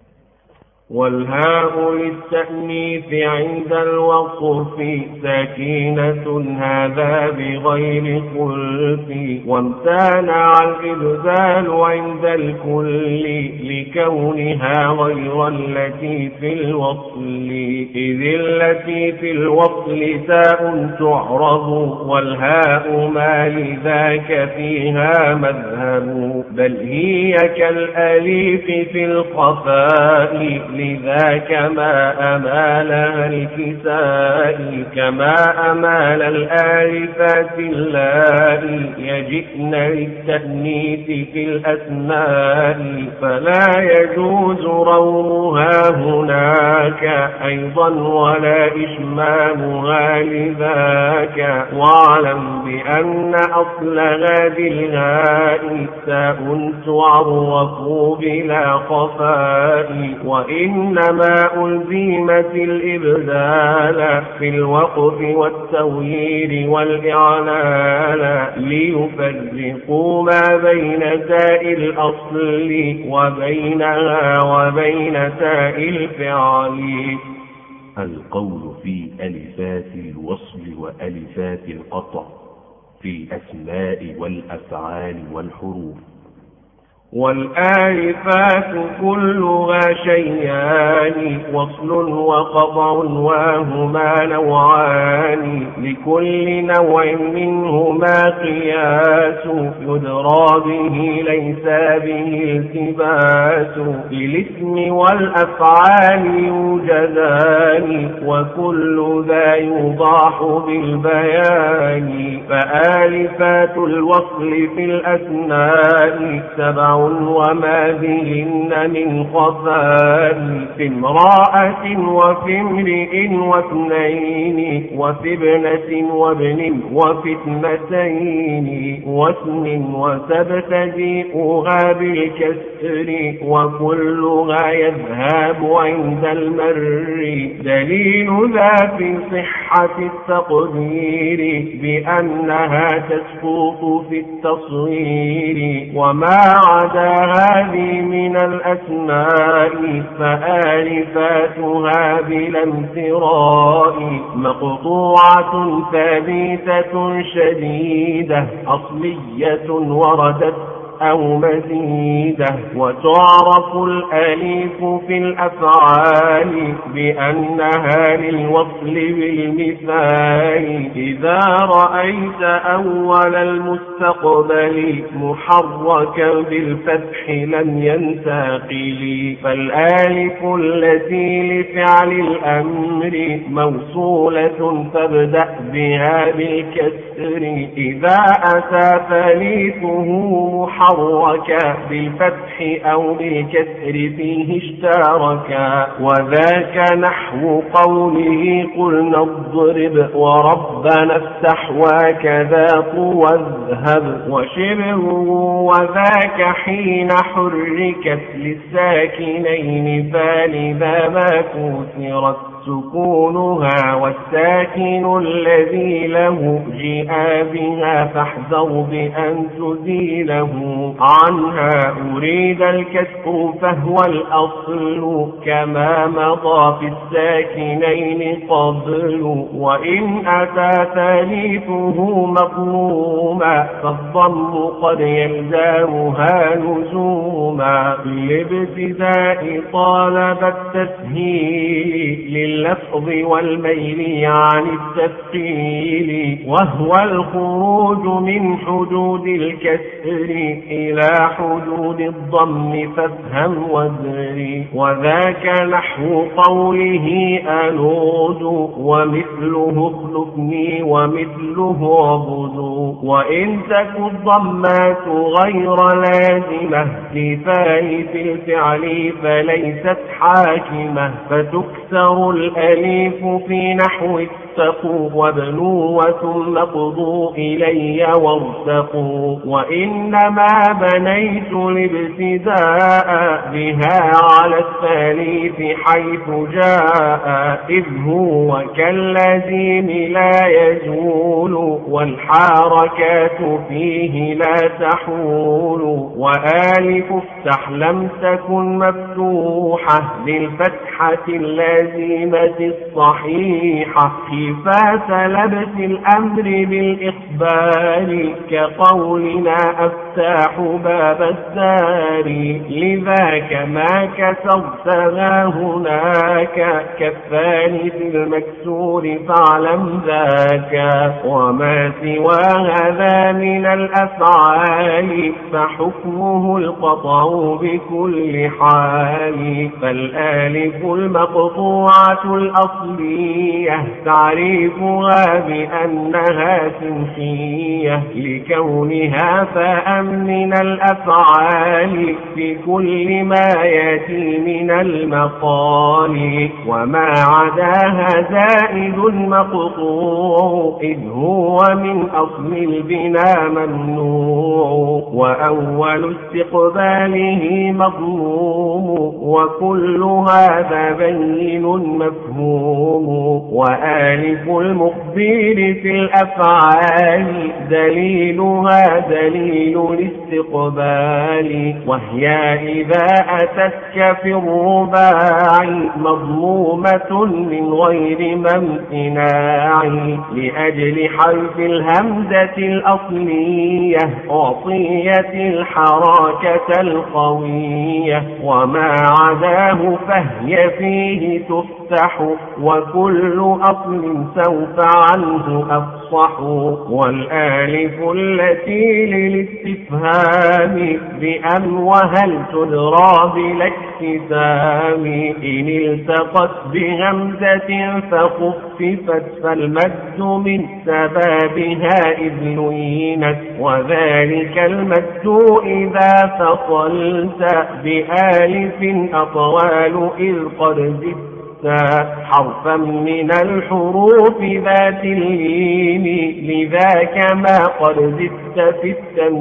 والهاء للتأنيث عند الوقف سكينة هذا بغير خلف، وامتنع الإبدال عند الكل لكونها غير التي في الوصل، إذ التي في الوصل تاء تعرض والهاء ما لذاك فيها مذهب، بل هي كالأليف في الخفاء لذاك ما أمالها الكساء، كما أمال الآلفات اللائي يجئن للتأنيث في الأسماء، فلا يجوز رومها هناك أيضا ولا إشمامها لذاك. واعلم بأن أصل هذه الهاء تاء تعرف بلا خفاء، وإنما ألزمت الإبدال في الوقف والتغيير والإعلال ليفرقوا ما بين تاء الأصل وبينها وبين تاء الفعل.
القول في ألفات الوصل وألفات القطع في الأسماء والأفعال والحروف.
والآلفات كلها شيئان وصل وقطع وهما نوعان، لكل نوع منهما قياس يدرى به ليس به التباس، للاسم والأفعال يوجدان وكل ذا يوضح بالبيان. فآلفات الوصل في الأسماء 7 وما بهن من خفاء في امرأة وفي امرئ واثنين وفي ابنة وابن وفي اثنتين واسم وتبتدئها بالكسر وكلها يذهب عند المر دليل ذا في صحة التقدير بأنها تسقط في التصوير وما عدا هذه من الأسماء فآلفاتها بلا امتراء مقطوعة ثابتة شديدة أصلية وردت أو مزيدة وتعرف الأليف في الأفعال بأنها للوصل بالمثال إذا رأيت أول المستقبل محركا بالفتح لم ينتقل فالآلف التي لفعل الأمر موصولة فابدأ بها بالكسر إذا أتى ثالثه محركا بالفتح أو بالكسر فيه اشتاركا وذاك نحو قوله قلنا اضرب وربنا افتح وكذا واذهب وشبهه وذاك حين حركت للساكنين فلذا ما كسرت سكونها والساكن الذي له جاء بها فاحذر بأن تزيله عنها أريد الكسر فهو الأصل كما مضى في الساكنين قبل وإن أتى ثالثه مضموما فالضم قد يلزامها لزوما لابتداء طالب التسهيل اللفظ والميل عن التثقيل وهو الخروج من حدود الكسر إلى حدود الضم فافهم وادري وذاك نحو قوله أنود ومثله اخلفني ومثله عبد وإن تك الضمات غير لازمة لفائف الفعل فليست حاكمة فتكسر الأليف في نحو اتقوا وابنوا وثم اقضوا إلي وارتقوا وإنما بنيت الابتداء بها على الثالث حيث جاء إذ هو كاللزيم لا يزول والحركات فيه لا تحول وآلف افتح لم تكن مفتوحة للفتحة اللازمة الصحيحة خفاف لبس الأمر بالإقبال كقولنا أفتح باب الدار لذاك ما كسرتها هناك كالثالث المكسور فاعلم ذاك وما سوى هذا من الأفعال فحكمه القطع بكل حال فالآلف المقطوعة الأصلية تعريفها بأنها سنخية لكونها فاء من الأفعال في كل ما يأتي من المقال وما عداها زائد مقطوع إذ هو من أصل البناء ممنوع وأول استقباله مضموم وكل هذا بين مفهوم وآلف المخبر في الأفعال دليلها دليل الاستقبال وهي إذا أتتك في الرباع مضمومة من غير امتناع لأجل حرف الهمزة الأصلية أعطيت الحركة القوية وما عداه فهي فيه تفتح وكل أصل سوف عنه أفصح تفصح. والآلف التي للاستفهام بأن وهل تدرى بلا اكتسام. إن التقت بهمزة فخففت فالمد من سبابها إذ لينت. وذلك المد إذا فصلت بآلف أطوال إذ قد زدت حرفا من الحروف ذات اللين. لذاك ما قد زدت في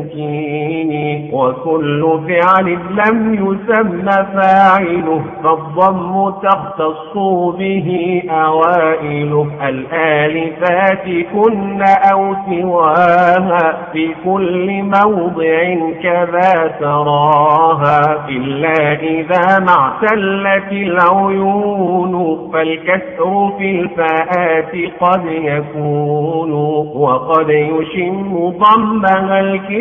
التمكين. وكل فعل لم يسمى فاعله فالضم تختص به أوائله. الآلفات كن أو سواها في كل موضع كذا تراها. إلا إذا ما اعتلت العيون فالكسر في الفاءات قد يكون. وقد يشم ضمها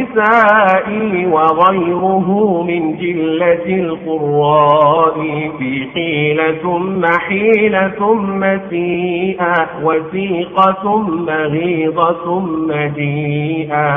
الكسائي وغيره من جلة القراء. في قيل ثم حيل ثم سيئة وسيق ثم غيض ثم جيئة.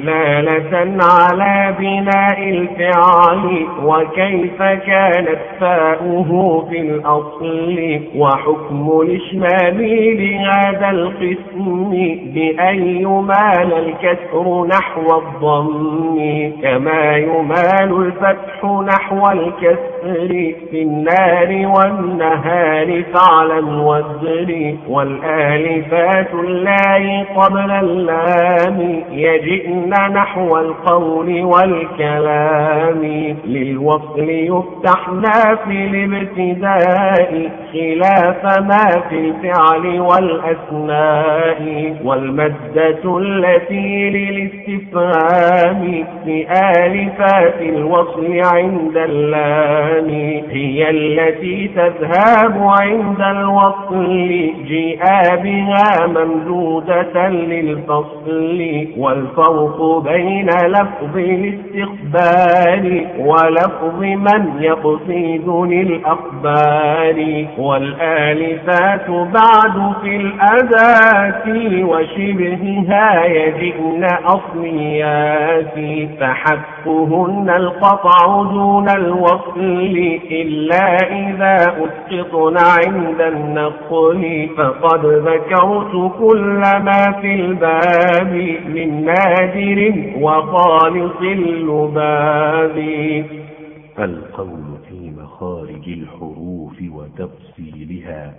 دلالة على بناء الفعل وكيف كانت فاؤه في الأصل. وحكم الإشمام لهذا القسم بأن يمال الكسر نحو الضم كما يمال الفتح نحو الكسر في النار والنهار فعلا والزر. والآلفات اللائي قبل اللام يجئن نحو القول والكلام. للوصل يفتحنا في الابتداء خلاف ما في الفعل والأسماء. والمدة التي للاستفهام في آلفات الوصل عند اللام هي التي تذهب عند الوصل جيء بها ممدودة للفصل. والفرق بين لفظ الاستقبال ولفظ من يقصدني الأخبار. والآلفات بعد في الأداة وشبهها يجئن أصليات فحقهن القطع دون الوصل إلا إذا أسقطن عند النقل. فقد ذكرت كل ما في الباب من نادر وخالص اللباب.
القول في مخارج الحروف وتفصيلها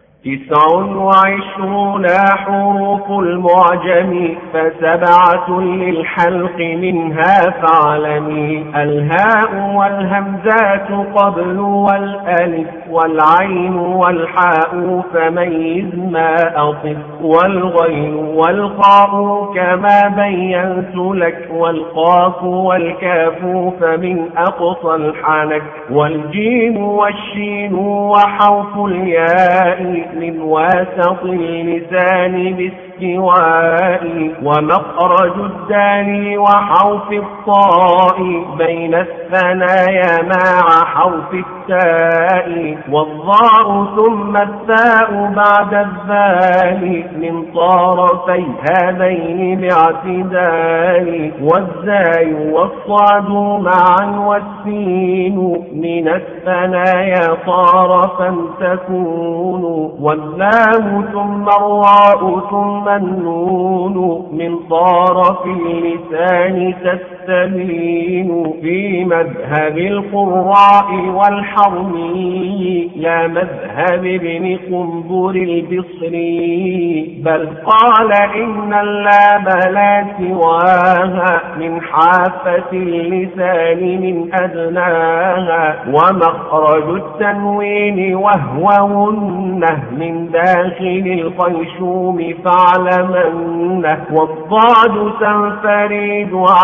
29 حروف المعجم ف7 للحلق منها فاعلمي. الهاء والهمزات قبل والألف والعين والحاء فميز ما أطف. والغين والخاء كما بينت لك. والقاف والكاف فمن أقصى الحنك. والجيم والشين وحرف الياء من واسط اللسان باستواء. ومخرج الدال وحرف الطاء بين الثنايا مع حرف التاء. والضاء ثم الثاء بعد الذال من طرفي هذين باعتدال. والزاي والصاد معا والسين من الثنايا طرفا تكون. واللام ثم الراء ثم النون من طرف اللسان تستبين. في مذهب القراء والحرمي لا مذهب ابن قنبر البصري. بل قال إن اللام لا سواها من حافة اللسان من أدناها. ومخرج التنوين وهو غنة من داخل الخيشوم فاعلمنه. والضاد تنفرد عن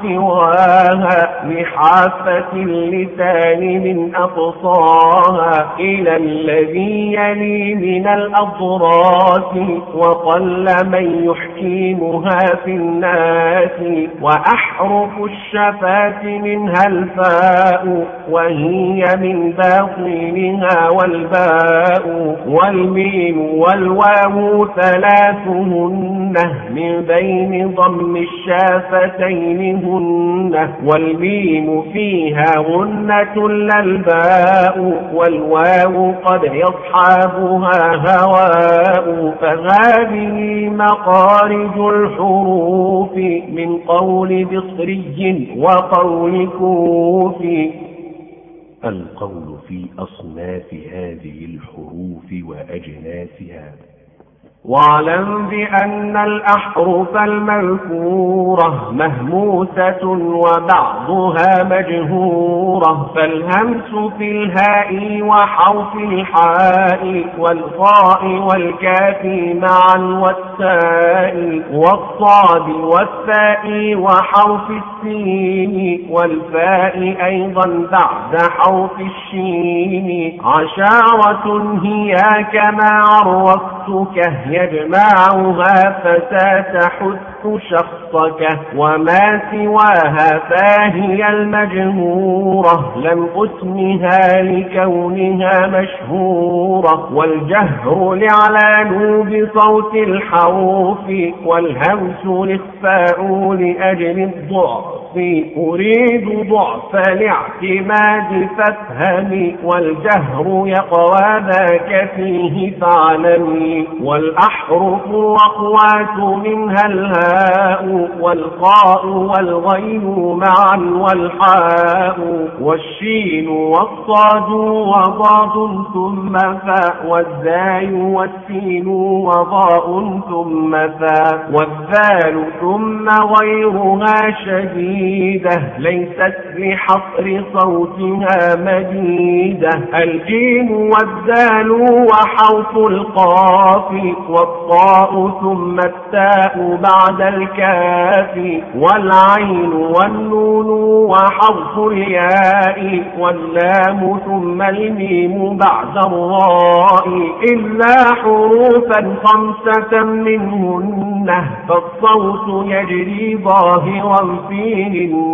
سواها لحافة اللسان من أقصاها إلى الذي يلي من الأضراس، وقل من يحكيمها في الناس. وأحرف الشفاة منها الفاء، وهي من باطنها والباء، والميم والواو ثلاثهن من بين ضم الشافتين هن، والميم فيها غنة لا الباء، والواو قد يصحابها هواء. فهذه مخارج الحروف من قول بصري وقول كوفي.
القول في أصناف هذه الحروف وأجناسها.
واعلم بأن الأحرف المذكورة مهموسة وبعضها مجهورة، فالهمس في الهاء وحرف الحاء والخاء والكاف معا والتاء، والصاد والثاء وحرف السين والفاء أيضا بعد حرف الشين. عشارة هي كما عرفتك يجمعها فتتحث شخصك، وما سواها فهي المجهورة لم أسمها لكونها مشهورة. والجهر لإعلان بصوت الحروف، والهمس الإخفاء لأجل الضعف. أريد ضعف الاعتماد فافهمي، والجهر يقوى ذاك فيه فاعلمي. والأحرف الأخوات منها الهاء والقاء والغين معا والحاء، والشين والصاد وضاد ثم فاء، والزاي والسين وضاء ثم فاء، والذال ثم غيرها شديدة ليست لحصر صوتها مديدة. الجيم والذال وحرف القاف، والطاء ثم التاء بعد الكاف، والعين والنون وحرف الياء، واللام ثم الميم بعد الراء. إلا حروفا خمسة منهن فالصوت يجري ظاهرا فيهن.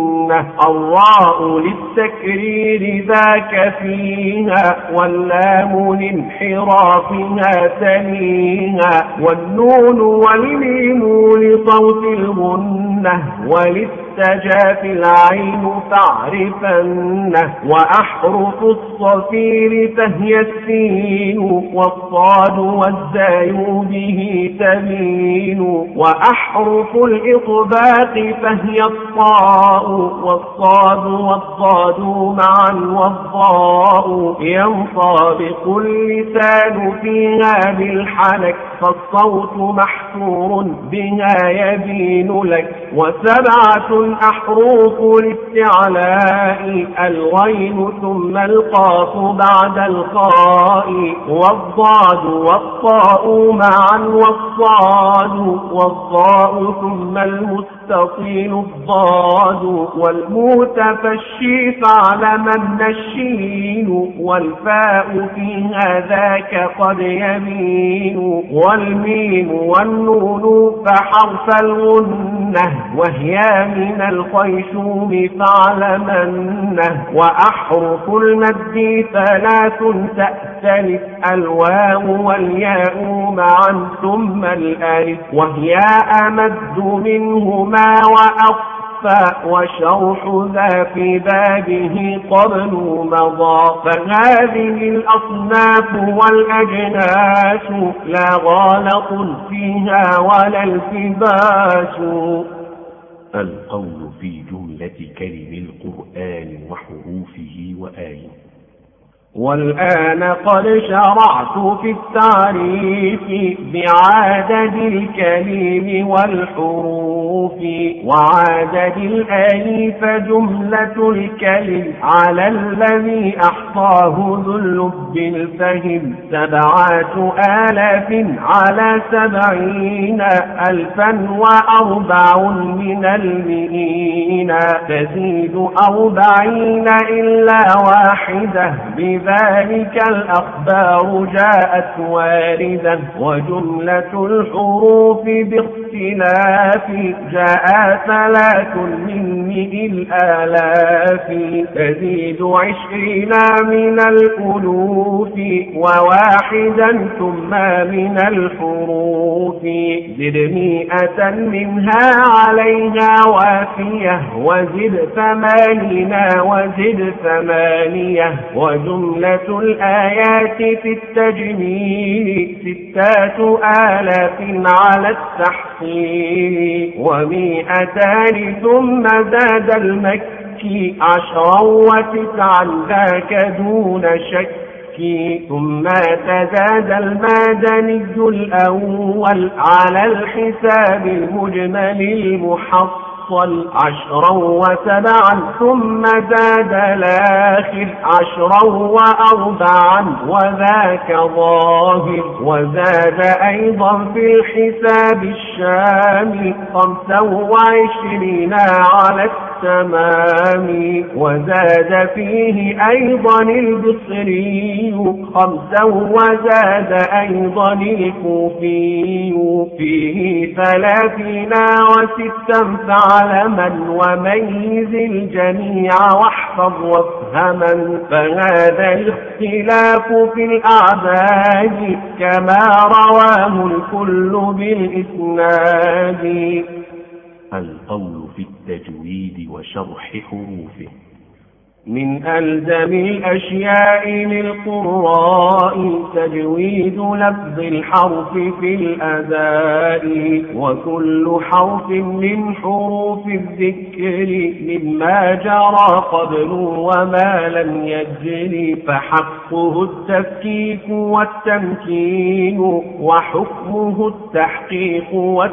الراء للتكرير ذاك فيها، واللام لانحرافها تليها، والنون والميم لصوت الغنة، وللسجاف العين فاعرفنه. وأحرف الصفير فهي السين، والصاد والزاي به تبين. وأحرف الإطباق فهي الطاء، والصاد والضاد معا والضاء. ينطبق اللسان فيها بالحنك، فالصوت محصور بها يبين لك. وسبعة أحرف الاستعلاء، الغين ثم القاف بعد الخاء، والضاد والطاء معا والصاد، والضاء ثم المستطيل الضاد، والمتفشي فاعلمن الشين، والفاء في هذاك قد يمين. والميم والنون فحرف الغنة، وهي من الخيشوم فاعلمنه. وأحرف المد ثلاث تأتلف، الواو والياء معا ثم الألف، وهي أمد منهما وأخفى، وشرح ذا في بابه قبل مضى. فهذه الأصناف والأجناس لا غالط فيها ولا التباس.
القول في جملة كلم القرآن وحروفه وآيه.
والآن قد شرعت في التعريف بعدد الكلم والحروف وعدد الآليف جملة الكلم على الذي أحصاه ذو اللب الفهم 7000 على 70,004 من المئين تزيد 40 إلا واحدة ذلك الأخبار جاءت واردة وجملة الحروف باختلاف جاء 3 من 100,000 تزيد 20 من الألوف وواحدا ثم من الحروف زد 100 منها عليها وافية وزد 80 وزد 8 وجملة الآيات في التجميل 6,000 على التحصيل 200 ثم زاد المكي 10 و9 ذاك دون شك ثم تزاد المدني الأول على الحساب المجمل المحصل 10 و7 ثم زاد الآخر 10 و4 وذاك ظاهر وزاد أيضا في الحساب الشامي 25 على التمام وزاد فيه أيضا البصري 5 وزاد أيضا الكوفي فيه 30 و6 فعلما وميز الجميع واحفظ وافهما فهذا الاختلاف في الأعداد كما رواه الكل بالإسناد.
القول في التجويد وشرح حروفه.
من ألزم الأشياء للقراء تجويد لفظ الحرف في الأداء وكل حرف من حروف الذكر مما جرى قبل وما لم يجري فحقه التفكيك والتمكين وحكمه التحقيق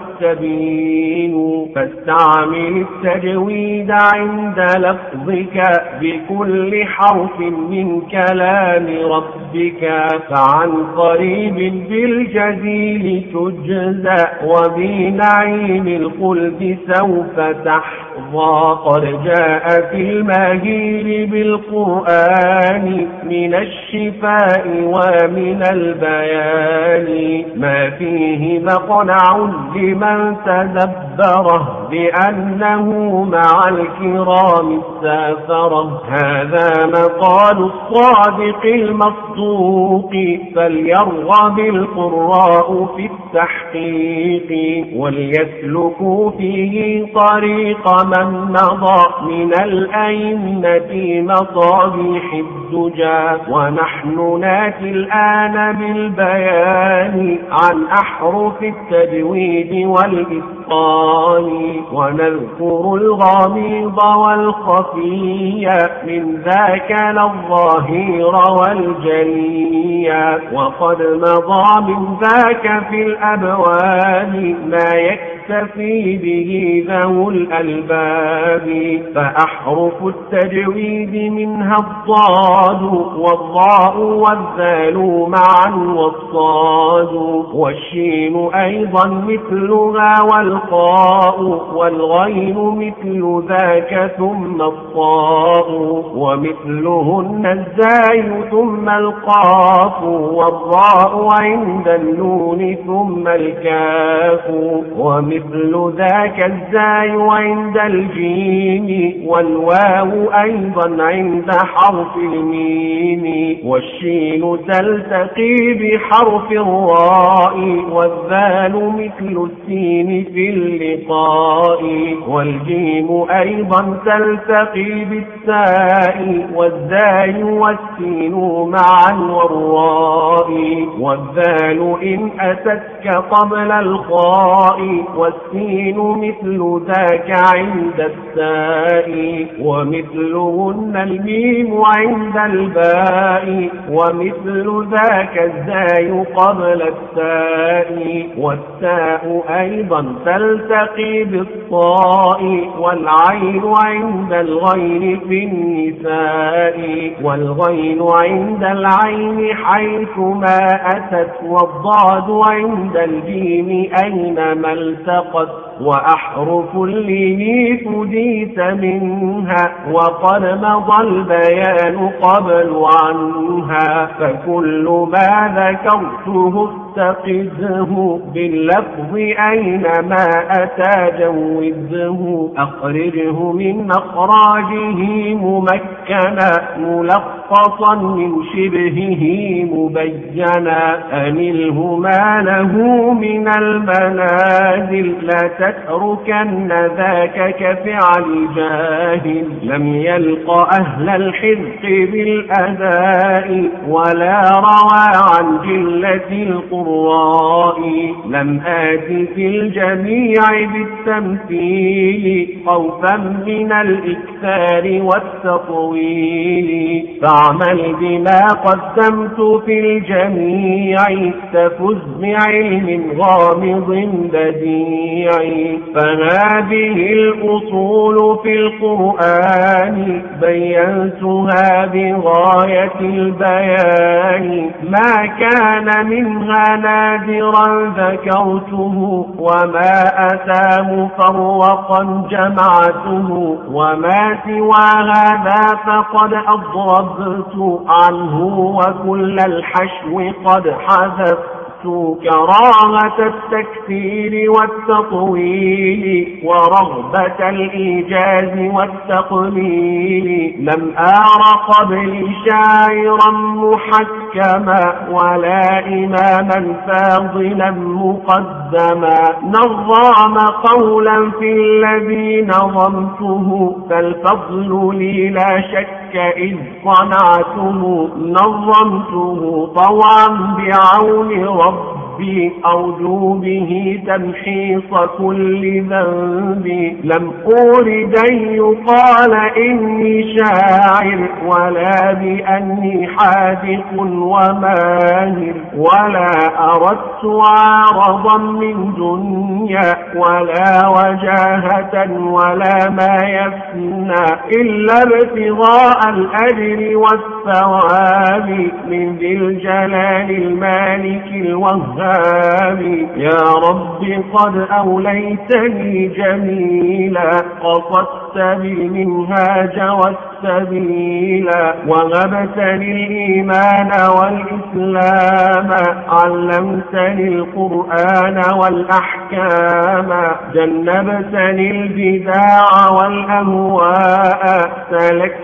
والتبيين فاستعمل التجويد عند لفظك بكل حرف من كلام ربك فعن قريب بالجزيل تجزى وبنعيم الخلد سوف تحظى قد جاء في المهيل بالقرآن من الشفاء ومن البيان ما فيه مقنع لمن تدبره بأنه مع الكرام السافرة هذا مقال الصادق المصدوق فليرغب القراء في التحقيق وليسلكوا فيه طريق من مضى من الأئمة مصابيح الدجى ونحن ناتي الآن بالبيان عن أحرف التجويد والإتقان ونذكر الغامض والخفي من ذاك الظاهر والجلي وقد مضى من ذاك في الأبواب ما يكتفي به ذو الألباب فأحرف التجويد منها الضاد والضاء والذال معا والصاد والشين أيضا مثلها والقاء والغين مثل ذاك ثم الصاء ومثلهن الزاي ثم القاف والراء عند النون ثم الكاف ومثل ذاك الزاي عند الجيم والواو أيضا عند حرف الميم والشين تلتقي بحرف الراء والذال مثل السين في باللقاء. والجيم أيضا تلتقي بالتاء والزاي والسين معا والراء. والذال إن أتتك قبل الخاء والسين مثل ذاك عند التاء. ومثلهن الميم عند الباء ومثل ذاك الزاي قبل التاء. والتاء أيضا تلتقي بالطاء والعين عند الغين في النساء. والغين عند العين حيثما أتت والضاد عند الجيم أينما التقت. وأحرف اللين فديت منها وقد مضى البيان قبل عنها. فكل ما ذكرته استقذه باللفظ أينما أتى جوزه. أخرجه من أخراجه ممكنا ملخصا من شبهه مبينا. أنله ما له من المنازل لا تتركن ذاك كفعل جاهل. لم يلق أهل الحذق بالأداء ولا روى عن جلة القراء. لم آت في الجميع بالتمثيل خوفا من الإكثار والتطويل. فاعمل بما قدمت في الجميع تفز بعلم غامض بديع. فهذه الأصول في القرآن بينتها بغاية البيان. ما كان منها نادرا ذكرته وما أتى مفرقا جمعته. وما سوى هذا فقد أضربت عنه وكل الحشو قد حذفت. كراهة التكثير والتطويل ورغبة الإيجاز والتقليل. لم أر قبل شاعرا محكما ولا إماما فاضلا مقدما. نظام قولا في الذي نظمته فالفضل لي لا شك إذ صنعته. نظمته طوعا بعون ربي أرجو به تمحيص كل ذنب. لم أرد أن يقال إني شاعر ولا بأني حاذق وماهر. ولا أردت عارضا من دنيا ولا وجاهة ولا ما يفنى إلا ابتغاء الأجر والثواب من ذي الجلال المالك الوهاب. يا رب قد أوليتني جميلا قصدت بالمنهاج والسبيلا. وهبتني الإيمان والإسلام علمتني القرآن والأحكام. جنبتني البداع والأهواء سلكت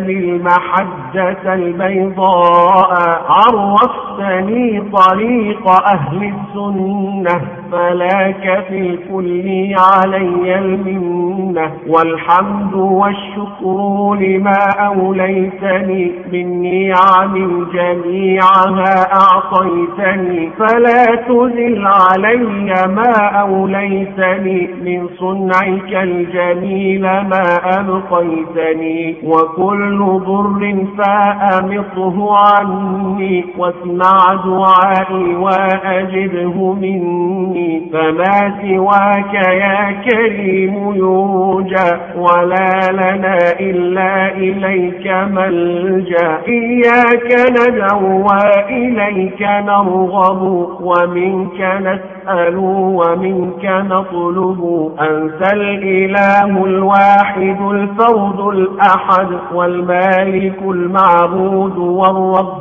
بالمحجة البيضاء. عرفتني طريق أهل السنة فلاك في الكل علي المنة. والحمد والشكر لما أوليتني من نعم جميعها أعطيتني. فلا تزل علي ما أوليتني من صنعك الجميل ما أبقيتني. وكل ضر فأمطه عني واسمع دعائي وأجبه مني. فما سواك يا كريم يرجى ولا لنا إلا إليك ملجأ. إياك ندعو وإليك نرغب ومنك نسأل ومنك نطلب. أنت الإله الواحد الفرد الأحد والمالك المعبود والرب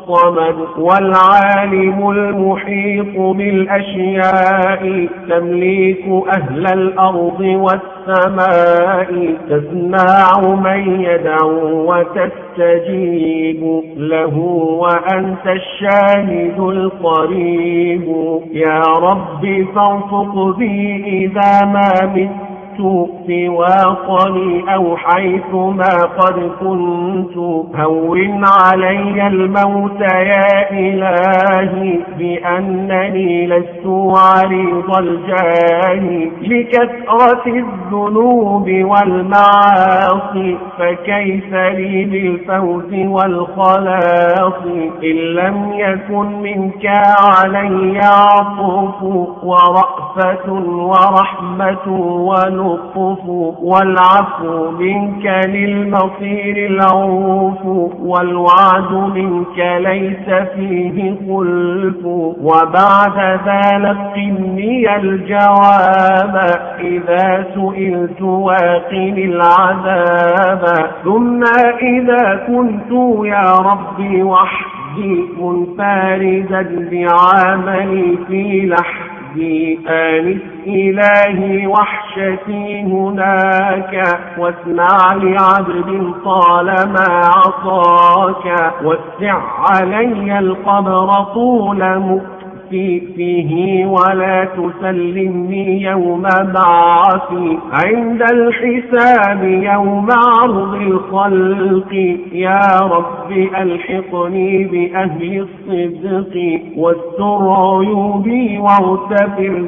الصمد والعالم المحيط بالأشياء تمليك أهل الأرض والسماء تسمع من يدعو وتستجيب له وأنت الشاهد القريب يا رب فارفق بي إذا ما مت في واطني أو حيث ما قد كنت هون علي الموت يا إلهي بأنني لست عريض الجاه لكثرة الذنوب والمعاصي فكيف لي بالفوز والخلاص إن لم يكن منك علي عطف ورأفة ورحمة ونور والعفو منك للمصير العوف والوعد منك ليس فيه خلف وبعد ذلك قني الجواب إذا سئلت واقني العذاب ثم إذا كنت يا ربي وحدي منفردا بعملي في لحظي آنس إلهي وحشتي هناك واسمع لعبد طالما عصاك وسع علي القبر طول مؤتي فيه ولا تسلمني يوم بعثي عند الحساب يوم عرض الخلق يا رب ألحقني بأهل الصدق واستر عيوبي واغتفر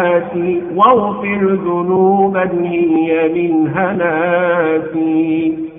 زلاتي واغفر ذنوبا هي من هناتي